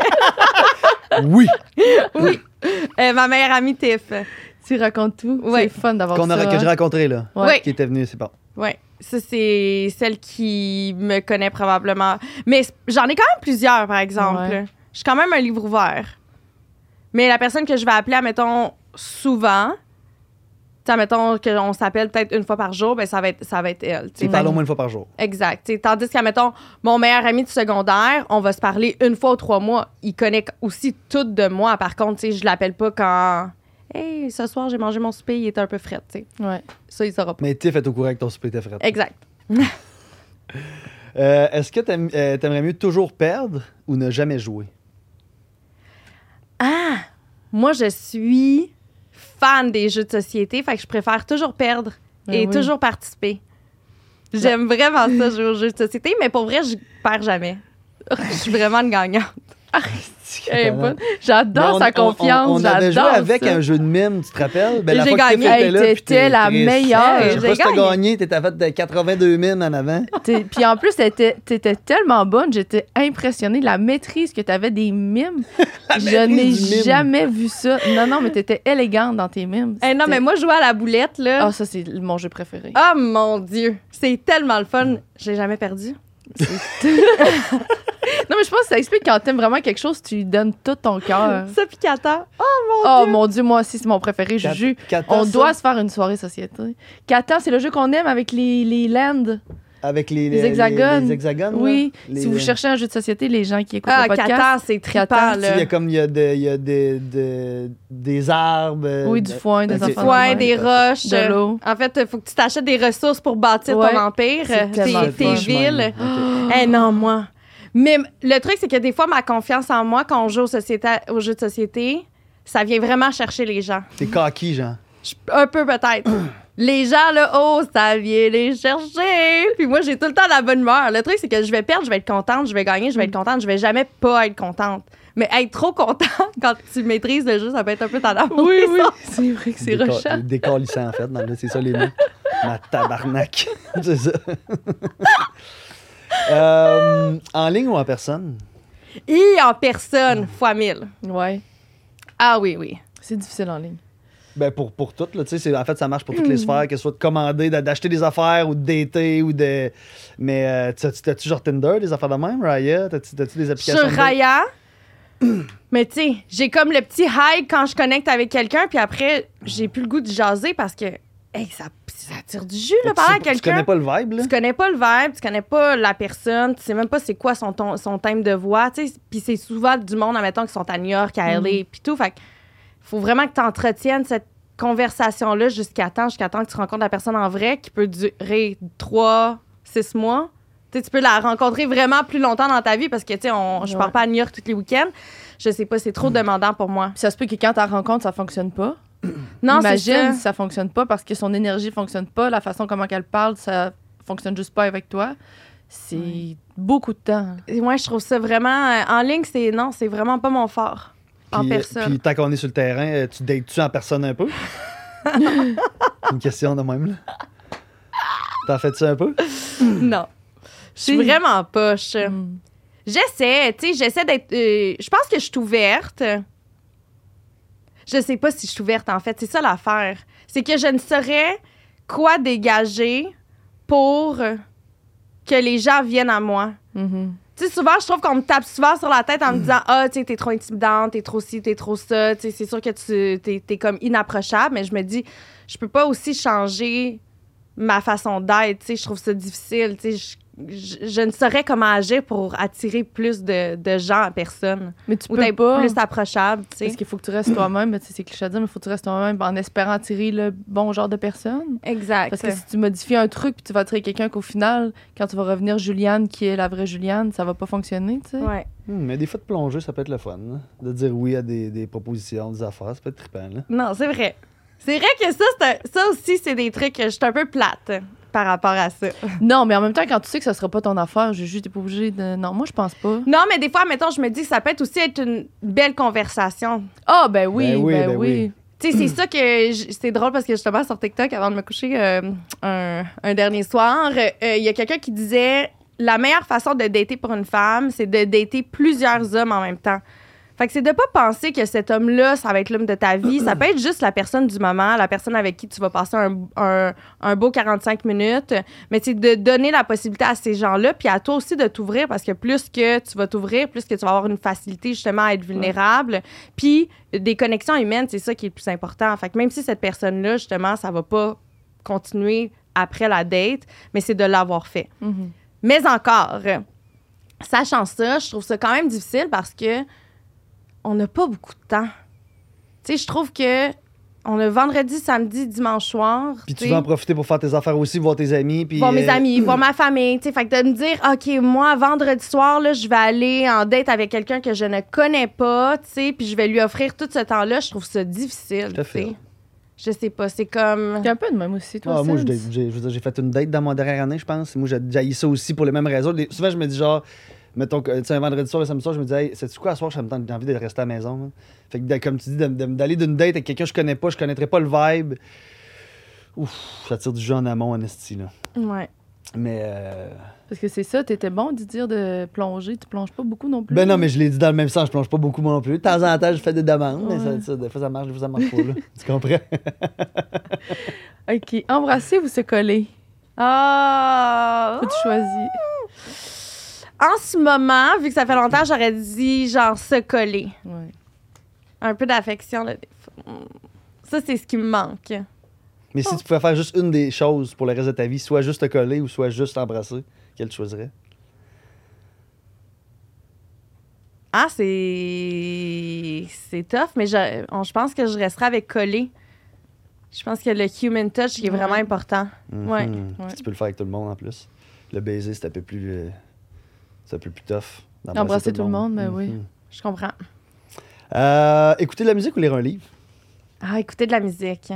Oui! oui. Euh, ma meilleure amie Tiff. Tu racontes tout? Ouais. C'est fun d'avoir Qu'on ça. aurait, que j'ai hein? rencontré, là. Ouais. Oui. Qui était venu, c'est bon. Oui. Ça, c'est celle qui me connaît probablement. Mais c- j'en ai quand même plusieurs, par exemple. Ouais. Je suis quand même un livre ouvert. Mais la personne que je vais appeler, admettons, souvent, tu sais, admettons qu'on s'appelle peut-être une fois par jour, ben ça va être, ça va être elle. tu sais. Tu parles au moins une fois par jour. Exact. Tu sais, tandis qu'admettons, mon meilleur ami du secondaire, on va se parler une fois ou trois mois. Il connaît aussi tout de moi. Par contre, tu sais, je l'appelle pas quand... Hey, ce soir, j'ai mangé mon souper, il était un peu frais, tu sais. Ouais. Ça, il saura pas. Mais Tiff est au courant que ton souper était frais. Exact. Euh, Est-ce que t'aimes- euh, t'aimerais mieux toujours perdre ou ne jamais jouer? Ah! Moi, je suis fan des jeux de société, fait que je préfère toujours perdre Ben et oui. toujours participer. J'aime vraiment ça, jouer aux jeux de société, mais pour vrai, je perds jamais. Je suis vraiment une gagnante. Elle est bonne. Mais J'adore on- sa on- confiance. On, on avait joué j'adore avec ça. un jeu de mime, tu te rappelles? Ben, Et la j'ai fois que Tiff gagné. était là, Hey, puis t'étais t'es- la Chris, meilleure. Je sais J'ai pas si t'as gagné. gagné, t'étais fait de quatre-vingt-deux mimes en avant. T'es- Puis en plus, t'étais, t'étais tellement bonne, j'étais impressionnée. La maîtrise que t'avais des mimes, je maîtrise n'ai du mime. jamais vu ça. Non, non, mais t'étais élégante dans tes mimes. Eh non, C'était- mais moi, jouer à la boulette, là. Ah, ça, c'est mon jeu préféré. Oh mon Dieu! C'est tellement le fun. J'ai jamais perdu. Non, mais je pense que ça explique quand t'aimes vraiment quelque chose, tu lui donnes tout ton cœur. Ça, puis Kata. Oh, mon Oh Dieu. mon Dieu, moi aussi, c'est mon préféré, Kat- Juju. Kata, On ça, doit se faire une soirée société. Catan, c'est le jeu qu'on aime avec les, les lands. Avec les, les hexagones. Les, les hexagones, Oui. là. Les- Si vous cherchez un jeu de société, les gens qui écoutent Ah, le podcast. Kata, c'est trippant, Catan, Tu sais, il y là. a comme il y a, de, il y a des, de- des arbres. euh, Oui, du de- foin, des Ok. affaires. Ouais, Ouais, des roches. de l'eau. En fait, il faut que tu t'achètes des ressources pour bâtir Ouais. ton empire, C'est euh, tellement tes, le tes fun. villes. Ok. Eh non, moi. Mais le truc, c'est que des fois, ma confiance en moi, quand on joue aux, sociétés- aux jeux de société, ça vient vraiment chercher les gens. T'es cocky, genre. Je- Un peu peut-être. Les gens, là, oh, ça vient les chercher. Puis moi, j'ai tout le temps la bonne humeur. Le truc, c'est que je vais perdre, je vais être contente, je vais gagner, je vais être contente, je vais jamais pas être contente. Mais être trop contente quand tu maîtrises le jeu, ça peut être un peu tendance. Oui, oui. C'est vrai que c'est Déca- rushant. Décalissant, en fait. dans le- C'est ça les mots. Ma tabarnak. C'est ça. Euh, en ligne ou en personne? Et en personne, fois mille. Ouais. Ah oui, oui. C'est difficile en ligne. Ben pour, pour toutes, là, tu sais, c'est- en fait, ça marche pour toutes les sphères, que ce soit de commander, d'a- d'acheter des affaires ou de dater ou de... Mais euh, tu- tu- t'as-tu genre Tinder, des affaires de même, Raya? T'as-tu t'as-tu des applications? Sur de date? Raya, mais tu sais, j'ai comme le petit high quand je connecte avec quelqu'un, puis après, j'ai plus le goût de jaser parce que, hey, ça, ça tire du jus, là, Tu parler à sais pas- Tu quelqu'un. connais pas le vibe, là? Tu connais pas le vibe, tu connais pas la personne, tu sais même pas c'est quoi son, ton, son thème de voix, tu sais. Puis c'est souvent du monde, admettons, qui sont à New York, à L A, puis tout. Fait que faut vraiment que tu entretiennes cette conversation-là jusqu'à temps, jusqu'à temps que tu rencontres la personne en vrai, qui peut durer trois, six mois. Tu sais, tu peux la rencontrer vraiment plus longtemps dans ta vie parce que, tu sais, on- je Ouais. pars pas à New York tous les week-ends. Je sais pas, c'est trop demandant pour moi. Puis ça se peut que quand tu la rencontres, ça fonctionne pas. Non, c'est Imagine ça. si ça fonctionne pas parce que son énergie fonctionne pas, la façon comment elle parle, ça fonctionne juste pas avec toi. C'est beaucoup de temps. Et moi, je trouve ça vraiment... euh, en ligne, c'est... Non, c'est vraiment pas mon fort. En Puis, euh, personne. Puis tant qu'on est sur le terrain, euh, tu dates-tu en personne un peu? C'est une question de même, là. T'en fais-tu un peu? Non. Je suis Si. vraiment poche. Mm. J'essaie, tu sais, j'essaie d'être... euh, je pense que je suis ouverte. Je sais pas si je suis ouverte, en fait. C'est ça l'affaire. C'est que je ne saurais quoi dégager pour que les gens viennent à moi. Mhm. Tu sais, souvent, je trouve qu'on me tape souvent sur la tête en me disant « Ah, tu sais, t'es trop intimidante, t'es trop ci, t'es trop ça. » Tu sais, c'est sûr que tu t'es, t'es comme inapprochable, mais je me dis, je peux pas aussi changer ma façon d'être. Tu sais, je trouve ça difficile. Tu sais, je, je, je ne saurais comment agir pour attirer plus de, de gens à personne. Mais tu Ou peux d'être pas. plus approchable, tu sais. Parce qu'il faut que tu restes toi-même. Mais tu sais, c'est cliché à dire, mais il faut que tu restes toi-même en espérant attirer le bon genre de personne. Exact. Parce que si tu modifies un truc puis tu vas attirer quelqu'un qu'au final, quand tu vas revenir Juliane, qui est la vraie Juliane, ça va pas fonctionner, tu sais. Ouais. Hmm, mais des fois de plonger, ça peut être le fun, là. De dire oui à des, des propositions, des affaires, ça peut être trippant, là. Non, c'est vrai. C'est vrai que ça, c'est un- ça aussi, c'est des trucs que je suis un peu plate par rapport à ça. Non, mais en même temps, quand tu sais que ça sera pas ton affaire, Juju, t'es pas obligé de. Non, moi, je pense pas. Non, mais des fois, mettons, je me dis que ça peut être aussi être une belle conversation. Ah, ben oui, Ben ben oui, oui. ben oui. Tu sais, c'est ça que j- c'est drôle parce que justement sur TikTok, avant de me coucher euh, un, un dernier soir, euh, il y a quelqu'un qui disait la meilleure façon de dater pour une femme, c'est de dater plusieurs hommes en même temps. Fait que c'est de pas penser que cet homme-là, ça va être l'homme de ta vie. Ça peut être juste la personne du moment, la personne avec qui tu vas passer un, un, un beau quarante-cinq minutes. Mais c'est de donner la possibilité à ces gens-là, puis à toi aussi de t'ouvrir, parce que plus que tu vas t'ouvrir, plus que tu vas avoir une facilité justement à être vulnérable. Puis des connexions humaines, c'est ça qui est le plus important. Fait que même si cette personne-là, justement, ça va pas continuer après la date, mais c'est de l'avoir fait. Mhm. Mais encore, sachant ça, je trouve ça quand même difficile parce que on n'a pas beaucoup de temps. Tu sais, je trouve que on a vendredi, samedi, dimanche soir. Puis tu sais, vas en profiter pour faire tes affaires aussi, voir tes amis, puis... voir mes euh, amis, voir ma famille. Tu sais, fait que de me dire, OK, moi, vendredi soir, là, je vais aller en date avec quelqu'un que je ne connais pas, tu sais, puis je vais lui offrir tout ce temps-là, je trouve ça difficile. Tout à tu fait. sais. Je sais pas, c'est comme. T'es un peu de même aussi, toi, Ah, moi, je Sens. date- j'ai je veux dire, j'ai fait une date dans mon dernière année, je pense. Moi, j'ai jailli ça aussi pour les mêmes raisons. Des- souvent, je me dis genre, mettons, que, tu sais, un vendredi soir, le samedi soir, je me dis, hey, sais-tu quoi, à soir, j'ai envie de rester à la maison. Là. Fait que, de- comme tu dis, de- de- d'aller d'une date avec quelqu'un que je connais pas, je connaîtrais pas le vibe. Ouf, ça tire du jeu en amont, en esti, là. Ouais. Mais. Euh... Parce que c'est ça, t'étais bon de dire de plonger. Tu plonges pas beaucoup non plus. Ben non, mais je l'ai dit dans le même sens, je plonge pas beaucoup moi non plus. De temps en temps, je fais des demandes, mais Ouais. ça, ça, des fois, ça marche, des fois, ça marche pas, là. Tu comprends? OK. Embrasser ou se coller? Ah! Faut que tu choisis. en ce moment, vu que ça fait longtemps, j'aurais dit genre se coller. Ouais. Un peu d'affection, là. Des fois. Ça, c'est ce qui me manque. Mais si tu pouvais faire juste une des choses pour le reste de ta vie, soit juste te coller ou soit juste t'embrasser, quelle tu choisirais? Ah, c'est. C'est tough, mais je, on- je pense que je resterai avec coller. Je pense que le human touch qui est vraiment Ouais. important. Ouais. Mhm. Ouais. Tu peux le faire avec tout le monde en plus. Le baiser, c'est un peu plus, euh, c'est un peu plus tough. d'embrasser Embrasser tout le monde, ben oui. Mhm. Je comprends. Euh, écouter de la musique ou lire un livre? Ah, écouter de la musique.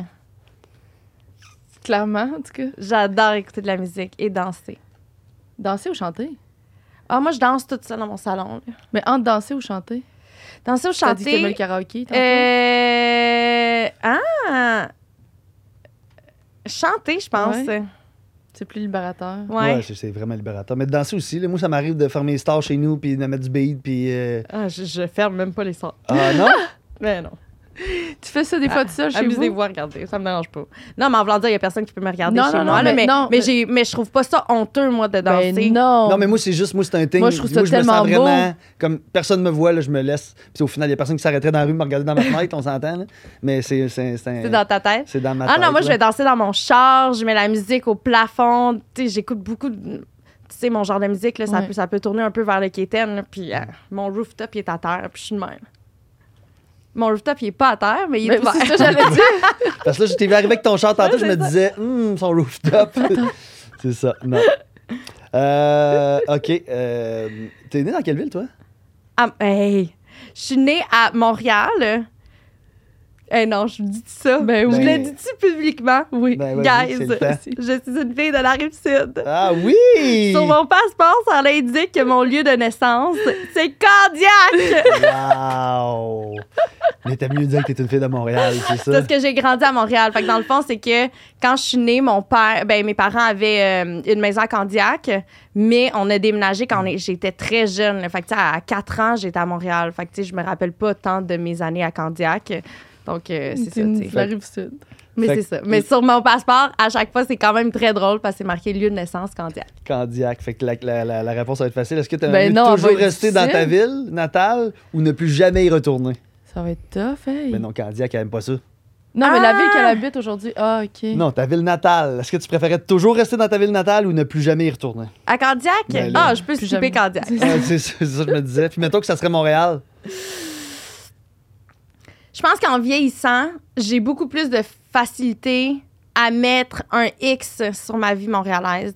Clairement, en tout cas. J'adore écouter de la musique et danser. Danser ou chanter? Ah, moi, je danse toute seule dans mon salon. Là. Mais entre danser ou chanter? Danser ou T'as dit que t'aimais le chanter? karaoké, tantôt? Euh... Ah! Chanter, je pense. Ouais. Ouais. C'est plus libérateur. Ouais, c'est, c'est vraiment libérateur. Mais de danser aussi, là, moi, ça m'arrive de faire mes stars chez nous puis de mettre du beat. Puis, euh, Ah, je, je ferme même pas les sons. Ah non? Mais non. Tu fais ça des fois tout seul chez vous? Amusez-vous à regarder, ça me dérange pas. Non, mais en voulant dire, il y a personne qui peut me regarder Non, chez non, moi. non, là, mais- mais, non, mais, mais- j'ai, mais je trouve pas ça honteux, moi, de danser. Ben non. Non, mais moi, c'est juste, moi, c'est un thing. Moi, je trouve ça me tellement sens beau. vraiment, comme personne me voit, là, je me laisse. Puis au final, il y a personne qui s'arrêterait dans la rue me regarder dans ma fenêtre, on s'entend, là. Mais c'est, c'est, c'est, un- C'est dans ta tête. c'est dans ma Ah tête. non, moi, je là. vais danser dans mon char, je mets la musique au plafond. Tu sais, j'écoute beaucoup de... Tu sais, mon genre de musique, là, ça, Ouais. peut, ça peut tourner un peu vers le Kéten, là, puis euh, mon rooftop, il est à terre, puis je suis de même. Mon rooftop, il est pas à terre, mais il est Mais ouvert. c'est ça, j'allais dire. Parce que là, je t'ai vu arriver avec ton char tantôt, Ouais, je me c'est ça. disais, hum, son rooftop. C'est ça, non. Euh, OK. Euh, t'es né dans quelle ville, toi? Ah, hey! Je suis née à Montréal. Eh non, je vous dis ça. Ben Je oui. le dis-tu publiquement? Oui. Ben, vas-y, Guys, c'est le temps. je suis une fille de la Rive-Sud. Ah oui! Sur mon passeport, ça indique que mon lieu de naissance, c'est Candiac! Wow! Mais t'as mieux dire que t'es une fille de Montréal, c'est ça? Parce que j'ai grandi à Montréal. Fait que dans le fond, c'est que quand je suis née, mon père, ben mes parents avaient euh, une maison à Candiac, mais on a déménagé quand on est- j'étais très jeune. là. Fait que tu sais, à quatre ans, j'étais à Montréal. Fait que tu sais, je me rappelle pas tant de mes années à Candiac. Donc euh, c'est ça. une tu sais. la rive sud. Mais Fait c'est que- ça. Mais sur mon passeport, à chaque fois, c'est quand même très drôle parce que c'est marqué lieu de naissance Candiac. Candiac. Fait que la, la, la, la réponse va être facile. Est-ce que t'aimerais Ben mieux non, elle toujours va être rester dans ta ville natale ou ne plus jamais y retourner? Ça va être tough, hey. Mais non, Candiac, elle aime pas ça. Non, mais la Ah! ville qu'elle habite aujourd'hui, ah, OK. Non, ta ville natale. Est-ce que tu préférais toujours rester dans ta ville natale ou ne plus jamais y retourner? À Candiac? Ben là, Ah, je peux plus skipper jamais. Candiac. Ah, c'est ça, c'est ça que je me disais. Puis mettons que ça serait Montréal. Je pense qu'en vieillissant, j'ai beaucoup plus de facilité à mettre un X sur ma vie montréalaise.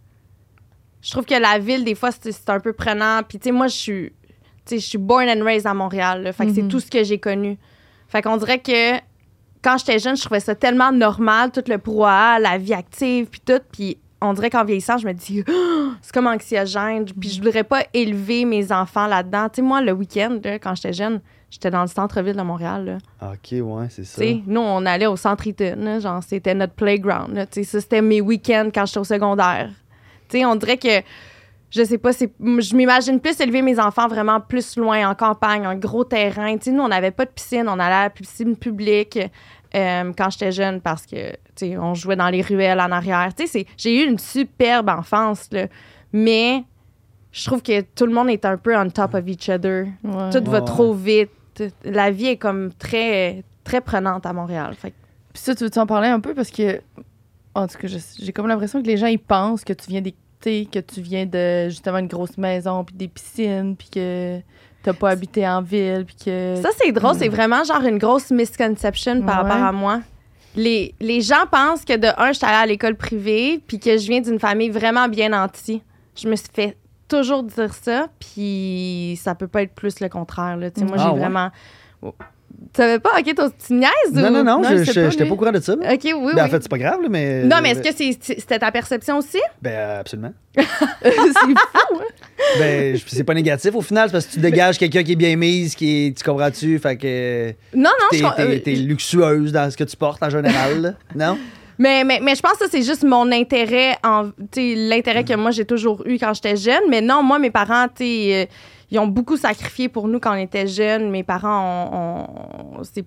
Je trouve que la ville, des fois, c'est c'est un peu prenant. Puis, tu sais, moi, je suis, tu sais, je suis born and raised à Montréal. là. Fait que c'est Mhm. tout ce que j'ai connu. Fait qu'on dirait que quand j'étais jeune, je trouvais ça tellement normal, tout le brouhaha, la vie active, puis tout. Puis on dirait qu'en vieillissant, je me dis, oh, c'est comme anxiogène. Puis je voudrais pas élever mes enfants là-dedans. Tu sais, moi, le week-end, là, quand j'étais jeune, j'étais dans le centre-ville de Montréal. Là. Ah, OK, ouais, c'est ça. Tu sais, nous, on allait au centre Eaton, là, genre, c'était notre playground. Là, tu sais, ça, c'était mes week-ends quand j'étais au secondaire. Tu sais, on dirait que, je sais pas, c'est, je m'imagine plus élever mes enfants vraiment plus loin, en campagne, un gros terrain. Tu sais, nous, on n'avait pas de piscine, on allait à la piscine publique euh, quand j'étais jeune parce que, tu sais, on jouait dans les ruelles en arrière. Tu sais, c'est- j'ai eu une superbe enfance, là, mais je trouve que tout le monde est un peu on top of each other. Ouais. Tout va Ouais. trop vite. La vie est comme très, très prenante à Montréal. Fait que- Puis ça, tu veux en parler un peu parce que, en tout cas, je- j'ai comme l'impression que les gens, ils pensent que tu viens des, tu sais, que tu viens de justement une grosse maison, puis des piscines, puis que t'as pas habité en ville, puis que. Ça, c'est drôle. C'est vraiment genre une grosse misconception par Ouais. rapport à moi. Les, les gens pensent que de un, je suis allée à l'école privée, puis que je viens d'une famille vraiment bien nantie. Je me suis fait toujours dire ça, puis ça peut pas être plus le contraire. Là. Tu sais, moi, Ah j'ai ouais? vraiment. Tu savais pas? OK, toi, tu niaises? Non, ou- non, non, Non, je- il sait je- pas, j'étais lui. pas au courant de ça. moi. OK, oui, Ben, oui. en fait, c'est pas grave, là, mais. non, mais est-ce que c'est- c'est- c'était ta perception aussi? Ben, euh, absolument. c'est fou, hein? Ben, je- c'est pas négatif au final, c'est parce que tu dégages quelqu'un qui est bien mise, qui est, tu comprends-tu? Fait que. Non, non, T'es, je... t'es- t'es luxueuse dans ce que tu portes en général, là. Non? Mais, mais, mais je pense que ça, c'est juste mon intérêt, en, tu sais, l'intérêt que moi, j'ai toujours eu quand j'étais jeune. Mais non, moi, mes parents, tu sais, euh, ils ont beaucoup sacrifié pour nous quand on était jeunes. Mes parents, ont, ont- c'est,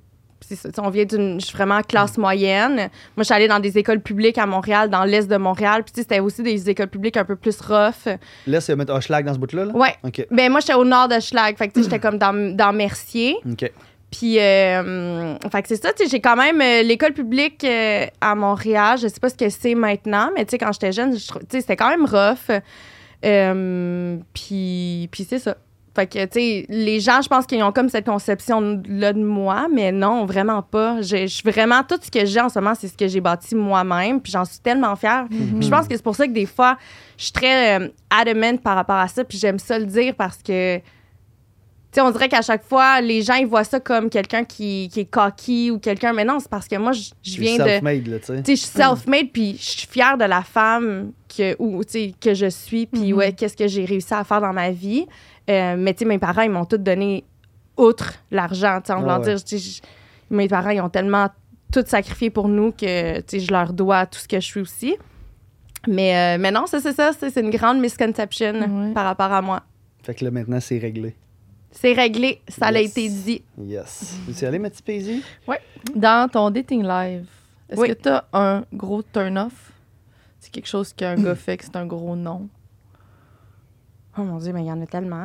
c'est ça, tu sais, on vient d'une... Je suis vraiment classe moyenne. Moi, je suis allée dans des écoles publiques à Montréal, dans l'est de Montréal. Puis, tu sais, c'était aussi des écoles publiques un peu plus rough. Là, c'est mettre Hochelag dans ce bout-là, là? Ouais. OK. Ben, moi, j'étais au nord de Schlag. Fait que, tu sais, j'étais comme dans, dans Mercier. OK. Puis, euh, fait que c'est ça, tu sais, j'ai quand même euh, l'école publique euh, à Montréal. Je sais pas ce que c'est maintenant, mais tu sais, quand j'étais jeune, je trou- tu sais, c'était quand même rough. Euh, puis, puis c'est ça. Fait que, tu sais, les gens, je pense qu'ils ont comme cette conception-là de moi, mais non, vraiment pas. Je je suis vraiment, tout ce que j'ai en ce moment, c'est ce que j'ai bâti moi-même, puis j'en suis tellement fière. Puis je pense que c'est pour ça que des fois, je suis très euh, adamant par rapport à ça, puis j'aime ça le dire parce que, tu sais, on dirait qu'à chaque fois, les gens, ils voient ça comme quelqu'un qui, qui est cocky ou quelqu'un, mais non, c'est parce que moi, je je viens de... self-made, là, tu sais. Tu sais, je suis self-made, puis je suis fière de la femme que, ou, tu sais, que je suis, puis ouais, qu'est-ce que j'ai réussi à faire dans ma vie. Euh, mais tu sais, mes parents, ils m'ont tout donné outre l'argent, tu sais, en voulant Ah ouais. dire, tu sais, je- mes parents, ils ont tellement tout sacrifié pour nous que, tu sais, je leur dois tout ce que je suis aussi. Mais, euh, mais non, ça, c'est ça, c'est c'est une grande misconception Ouais. par rapport à moi. Fait que là, maintenant, c'est réglé. C'est réglé, ça l'a Yes. été dit. Yes. Veux-tu y aller, ma petite Paisy? Dans ton dating live, est-ce Oui. que tu as un gros turn-off? C'est quelque chose qu'un gars fait que c'est un gros non. Oh mon Dieu, mais il y en a tellement.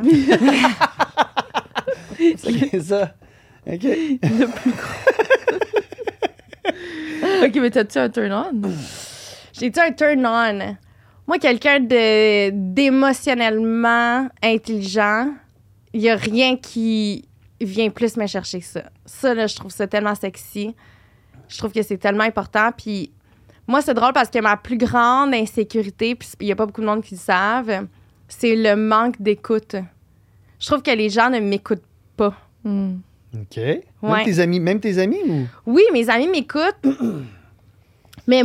C'est ça. OK. OK, mais t'as-tu un turn-on? J'ai-tu un turn-on? Moi, quelqu'un de, d'émotionnellement intelligent, il n'y a rien qui vient plus me chercher que ça. Ça, là, je trouve ça tellement sexy. Je trouve que c'est tellement important. Puis moi, c'est drôle parce que ma plus grande insécurité, puis il n'y a pas beaucoup de monde qui le savent, c'est le manque d'écoute. Je trouve que les gens ne m'écoutent pas. Hmm. OK. Même Ouais. tes amis, même tes amis ou? Oui, mes amis m'écoutent, mais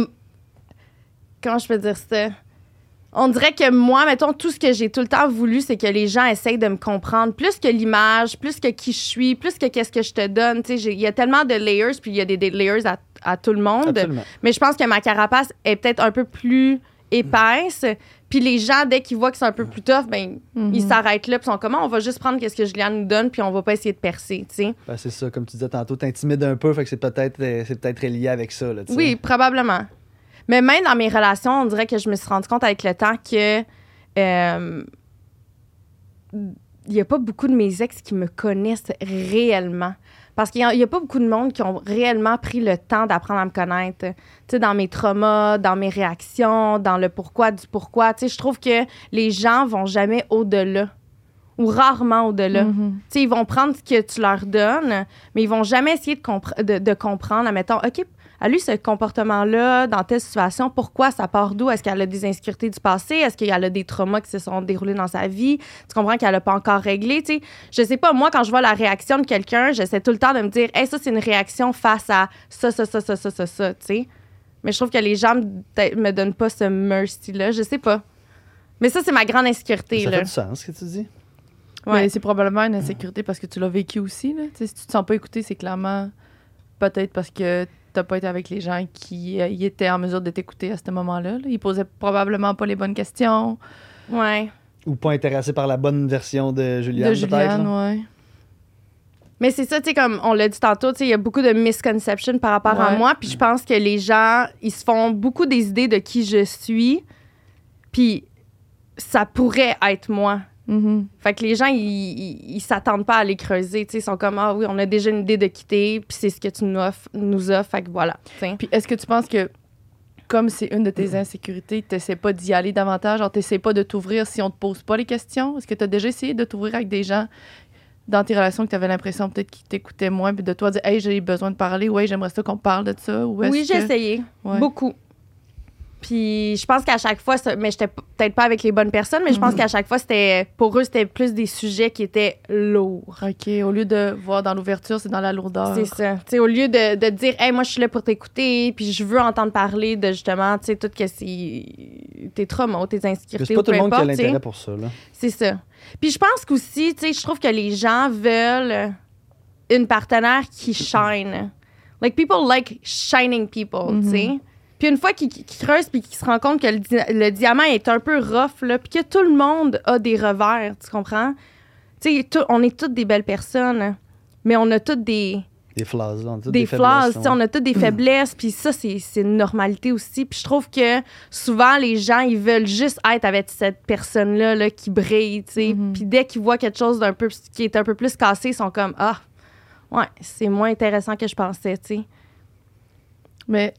comment je peux dire ça? On dirait que moi, mettons, tout ce que j'ai tout le temps voulu, c'est que les gens essayent de me comprendre plus que l'image, plus que qui je suis, plus que qu'est-ce que je te donne. Tu sais, j'ai- il y a tellement de layers, puis il y a des, des layers à, à tout le monde. Absolument. Mais je pense que ma carapace est peut-être un peu plus épaisse. Puis les gens, dès qu'ils voient que c'est un peu plus tough, ben Mhm. ils s'arrêtent là, puis sont comme, Ah, on va juste prendre qu'est-ce que Juliane nous donne, puis on va pas essayer de percer, tu sais. Ben, c'est ça, comme tu disais tantôt, t'intimides un peu, fait que c'est peut-être euh, c'est peut-être lié avec ça, là, tu sais. Oui, probablement. Mais même dans mes relations, on dirait que je me suis rendu compte avec le temps que euh, il y a pas beaucoup de mes ex qui me connaissent réellement. Parce qu'il n'y a, a pas beaucoup de monde qui ont réellement pris le temps d'apprendre à me connaître. Tu sais, dans mes traumas, dans mes réactions, dans le pourquoi du pourquoi. Tu sais, je trouve que les gens vont jamais au-delà. Ou rarement au-delà. Mhm. Tu sais, ils vont prendre ce que tu leur donnes, mais ils vont jamais essayer de, compre- de, de comprendre, admettons, OK, à lui, ce comportement-là, dans telle situation, pourquoi ça part d'où? Est-ce qu'elle a des insécurités du passé? Est-ce qu'elle a des traumas qui se sont déroulés dans sa vie? Tu comprends qu'elle n'a pas encore réglé? Tu sais, je sais pas, moi, quand je vois la réaction de quelqu'un, j'essaie tout le temps de me dire, hey, ça, c'est une réaction face à ça, ça, ça, ça, ça, ça, ça, tu sais. Mais je trouve que les gens me, me donnent pas ce mercy-là. Je sais pas. Mais ça, c'est ma grande insécurité, Ça là. fait du sens, ce que tu dis. Ouais. Mais c'est probablement une insécurité parce que tu l'as vécu aussi. Là. Tu sais, si tu te sens pas écouté, c'est clairement peut-être parce que t'as pas été avec les gens qui euh, y étaient en mesure de t'écouter à ce moment-là. Là. Ils posaient probablement pas les bonnes questions. Ouais. Ou pas intéressé par la bonne version de Juliane, de peut-être. Juliane, là. ouais. Mais c'est ça, tu sais, comme on l'a dit tantôt, tu sais, il y a beaucoup de misconceptions par rapport à Ouais. moi. Puis je pense que les gens, ils se font beaucoup des idées de qui je suis. Puis ça pourrait être moi. Mhm. Fait que les gens, ils, ils, ils s'attendent pas à les creuser. Tu sais, ils sont comme, ah oui, on a déjà une idée de quitter, puis c'est ce que tu nous offres. Nous offres fait que voilà. tu sais. Puis est-ce que tu penses que, comme c'est une de tes insécurités, t'essaies pas d'y aller davantage? Genre, t'essaies pas de t'ouvrir si on te pose pas les questions? Est-ce que t'as déjà essayé de t'ouvrir avec des gens dans tes relations que t'avais l'impression peut-être qu'ils t'écoutaient moins, puis de toi dire, hey, j'ai besoin de parler, ou hey, j'aimerais ça qu'on parle de ça? Ou est-ce Oui, j'ai que- essayé. Ouais. Beaucoup. Puis je pense qu'à chaque fois, ça- mais j'étais p- peut-être pas avec les bonnes personnes, mais je pense qu'à chaque fois, c'était pour eux, c'était plus des sujets qui étaient lourds. OK, au lieu de voir dans l'ouverture, c'est dans la lourdeur. C'est ça. Tu sais, au lieu de, de dire, hey, moi, je suis là pour t'écouter, puis je veux entendre parler de justement, tu sais, tout que c'est tes traumas, tes C'est insécurités, pas ou tout peu le monde qui a importe, tu sais. l'intérêt pour ça, là. C'est ça. Puis je pense qu'aussi, tu sais, je trouve que les gens veulent une partenaire qui shine. Like, people like shining people, tu sais. Puis une fois qu'ils qu'ils creusent puis qu'ils se rendent compte que le, di- le diamant est un peu rough, là, puis que tout le monde a des revers, tu comprends? Tu sais, tout- on est toutes des belles personnes, mais on a toutes des, Des flaws, là. On a toutes des, des flaws, faiblesses, tu sais, on a toutes des faiblesses, puis ça, c'est, c'est une normalité aussi. Puis je trouve que souvent, les gens, ils veulent juste être avec cette personne-là là, qui brille, tu sais. Mm-hmm. Puis dès qu'ils voient quelque chose d'un peu, qui est un peu plus cassé, ils sont comme « Ah, ouais, c'est moins intéressant que je pensais, tu sais. » Mais.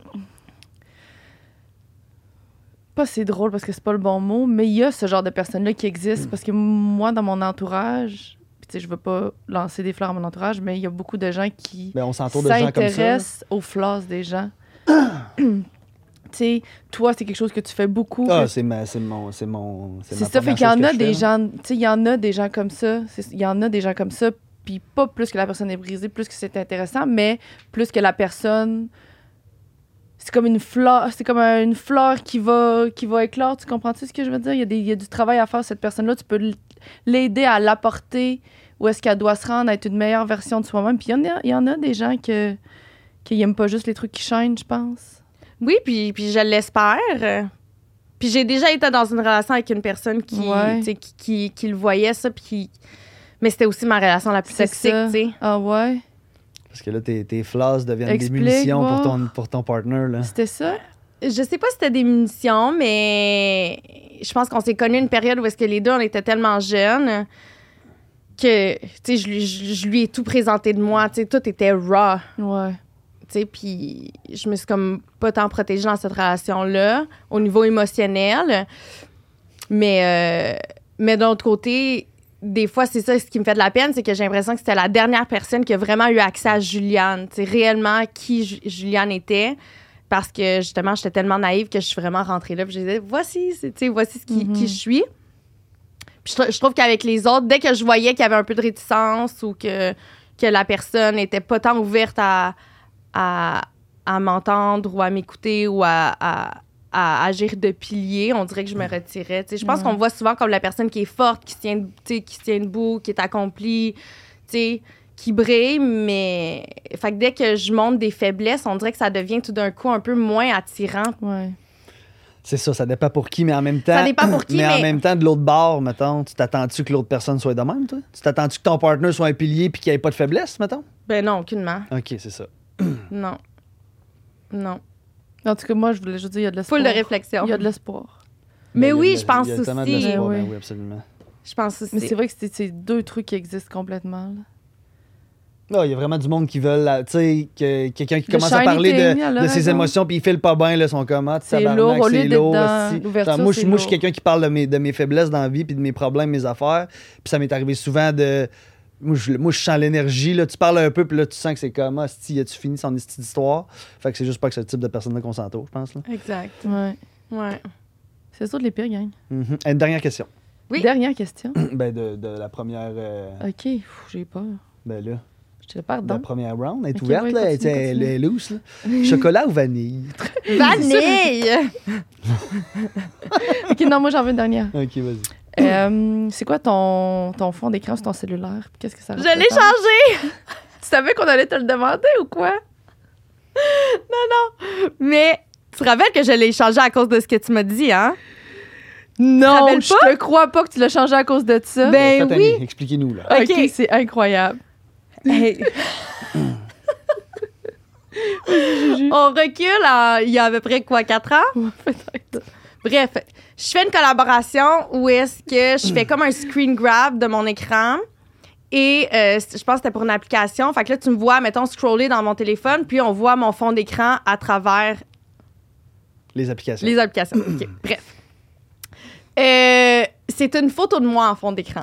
Pas c'est drôle parce que c'est pas le bon mot, mais il y a ce genre de personnes-là qui existent parce que moi, dans mon entourage, puis tu sais, je veux pas lancer des fleurs à mon entourage, mais il y a beaucoup de gens qui Ben, on s'entoure de gens comme ça. s'intéressent aux flaws des gens. Tu sais, toi, c'est quelque chose que tu fais beaucoup. Ah, que- c'est, ma, c'est mon. C'est, mon, c'est, C'est ma ça, fait première qu'il y en chose a que je des fais, gens, tu sais, il y en a des gens comme ça. C'est- Il y en a des gens comme ça, puis pas plus que la personne est brisée, plus que c'est intéressant, mais plus que la personne. C'est comme une fleur, c'est comme un- une fleur qui va, qui va éclore. Tu comprends-tu ce que je veux dire? Il y a, des, il y a du travail à faire, cette personne-là. Tu peux l- l'aider à l'apporter où est-ce qu'elle doit se rendre, à être une meilleure version de soi-même. Puis il y en a, il y en a des gens que, qui n'aiment pas juste les trucs qui chaînent, je pense. Oui, puis, puis je l'espère. Puis j'ai déjà été dans une relation avec une personne qui, Ouais. tu sais, qui, qui, qui le voyait, ça, puis qui- Mais c'était aussi ma relation la plus C'est toxique, ça. tu sais. Ah ouais? Parce que là, tes, tes flaws deviennent Explique, des munitions voir. pour ton, pour ton partner. Là. C'était ça? Je sais pas si c'était des munitions, mais je pense qu'on s'est connus une période où est-ce que les deux, on était tellement jeunes que, tu sais, je, lui- je, je lui ai tout présenté de moi, tu sais, tout était raw, Ouais. tu sais, puis je me suis comme pas tant protégée dans cette relation-là, au niveau émotionnel, mais, euh, mais d'un autre côté, des fois, c'est ça, ce qui me fait de la peine, c'est que j'ai l'impression que c'était la dernière personne qui a vraiment eu accès à Juliane, tu sais, réellement qui Ju- Juliane était. Parce que, justement, j'étais tellement naïve que je suis vraiment rentrée là. Puis je disais, voici, c'est, tu sais, voici ce qui, Mhm. qui je suis. Puis je, tr- je trouve qu'avec les autres, dès que je voyais qu'il y avait un peu de réticence ou que, que la personne n'était pas tant ouverte à, à, à m'entendre ou à m'écouter ou à, à, à agir de pilier, on dirait que je me retirais. Tu sais, je pense Ouais. qu'on me voit souvent comme la personne qui est forte, qui se tient, tu sais, qui se tient debout, qui est accomplie, tu sais, qui brille, mais fait que dès que je montre des faiblesses, on dirait que ça devient tout d'un coup un peu moins attirant. Ouais. C'est ça, ça dépend pour qui, mais en même temps. Ça dépend pour qui, mais, en mais- même temps, de l'autre bord, mettons, tu t'attends-tu que l'autre personne soit de même, toi? Tu t'attends-tu que ton partner soit un pilier puis qu'il n'y ait pas de faiblesse, mettons? Ben non, aucunement. Ok, c'est ça. Non. Non. En tout cas, moi, je voulais juste dire, il y a de l'espoir. Full de réflexion. Il y a de l'espoir. Mais il y a oui, de- je pense il y a tellement de aussi. l'espoir, Ben ben oui. oui, absolument. Je pense aussi. Mais c'est vrai que c'est c'est deux trucs qui existent complètement. là. Ah, il y a vraiment du monde qui veulent, la- tu sais, que, quelqu'un qui Le commence à shiny parler thing, de, elle a de ses raison. émotions puis il file pas bien, là, sont comme ah, C'est tabarnak, lourd, au lieu c'est d'être lourd, dans esti. l'ouverture, Moi, je c'est moi, je suis lourd. quelqu'un qui parle de mes, de mes faiblesses dans la vie puis de mes problèmes, mes affaires. Puis ça m'est arrivé souvent de. Moi je, moi, je sens l'énergie, là. Tu parles un peu, puis là, tu sens que c'est comme, ah, esti, as-tu fini son esti d'histoire? Fait que c'est juste pas que ce type de personne-là qu'on s'entoure, je pense. Là. Exact. Ouais. Ouais. C'est ça de les pires, gang. Mhm. Une dernière question. Oui. Dernière question. ben, de, de la première. euh, OK, Pff, j'ai peur. ben là, Je te la pardon. première round, elle est Ok, ouverte, ouais, là. Elle, continue, elle continue. est loose, là. Chocolat ou vanille? Vanille! OK, non, moi, j'en veux une dernière. Ok, vas-y. Euh, c'est quoi ton, ton fond d'écran sur ton cellulaire? Puis qu'est-ce que ça Je l'ai représente? changé! Tu savais qu'on allait te le demander ou quoi? Mais tu te rappelles que je l'ai changé à cause de ce que tu m'as dit, hein? Non, rappelles je te crois pas que tu l'as changé à cause de ça. Ben Faites oui. Annie, expliquez-nous, là. OK, Ok. c'est incroyable. Hey. On recule à- il y a à peu près quoi, quatre ans? Ouais, peut-être. Bref, je fais une collaboration où est-ce que je fais comme un screen grab de mon écran. Et euh, je pense que c'était pour une application. Fait que là, tu me vois, mettons, scroller dans mon téléphone, puis on voit mon fond d'écran à travers Les applications. les applications. OK, bref. Euh, c'est une photo de moi en fond d'écran.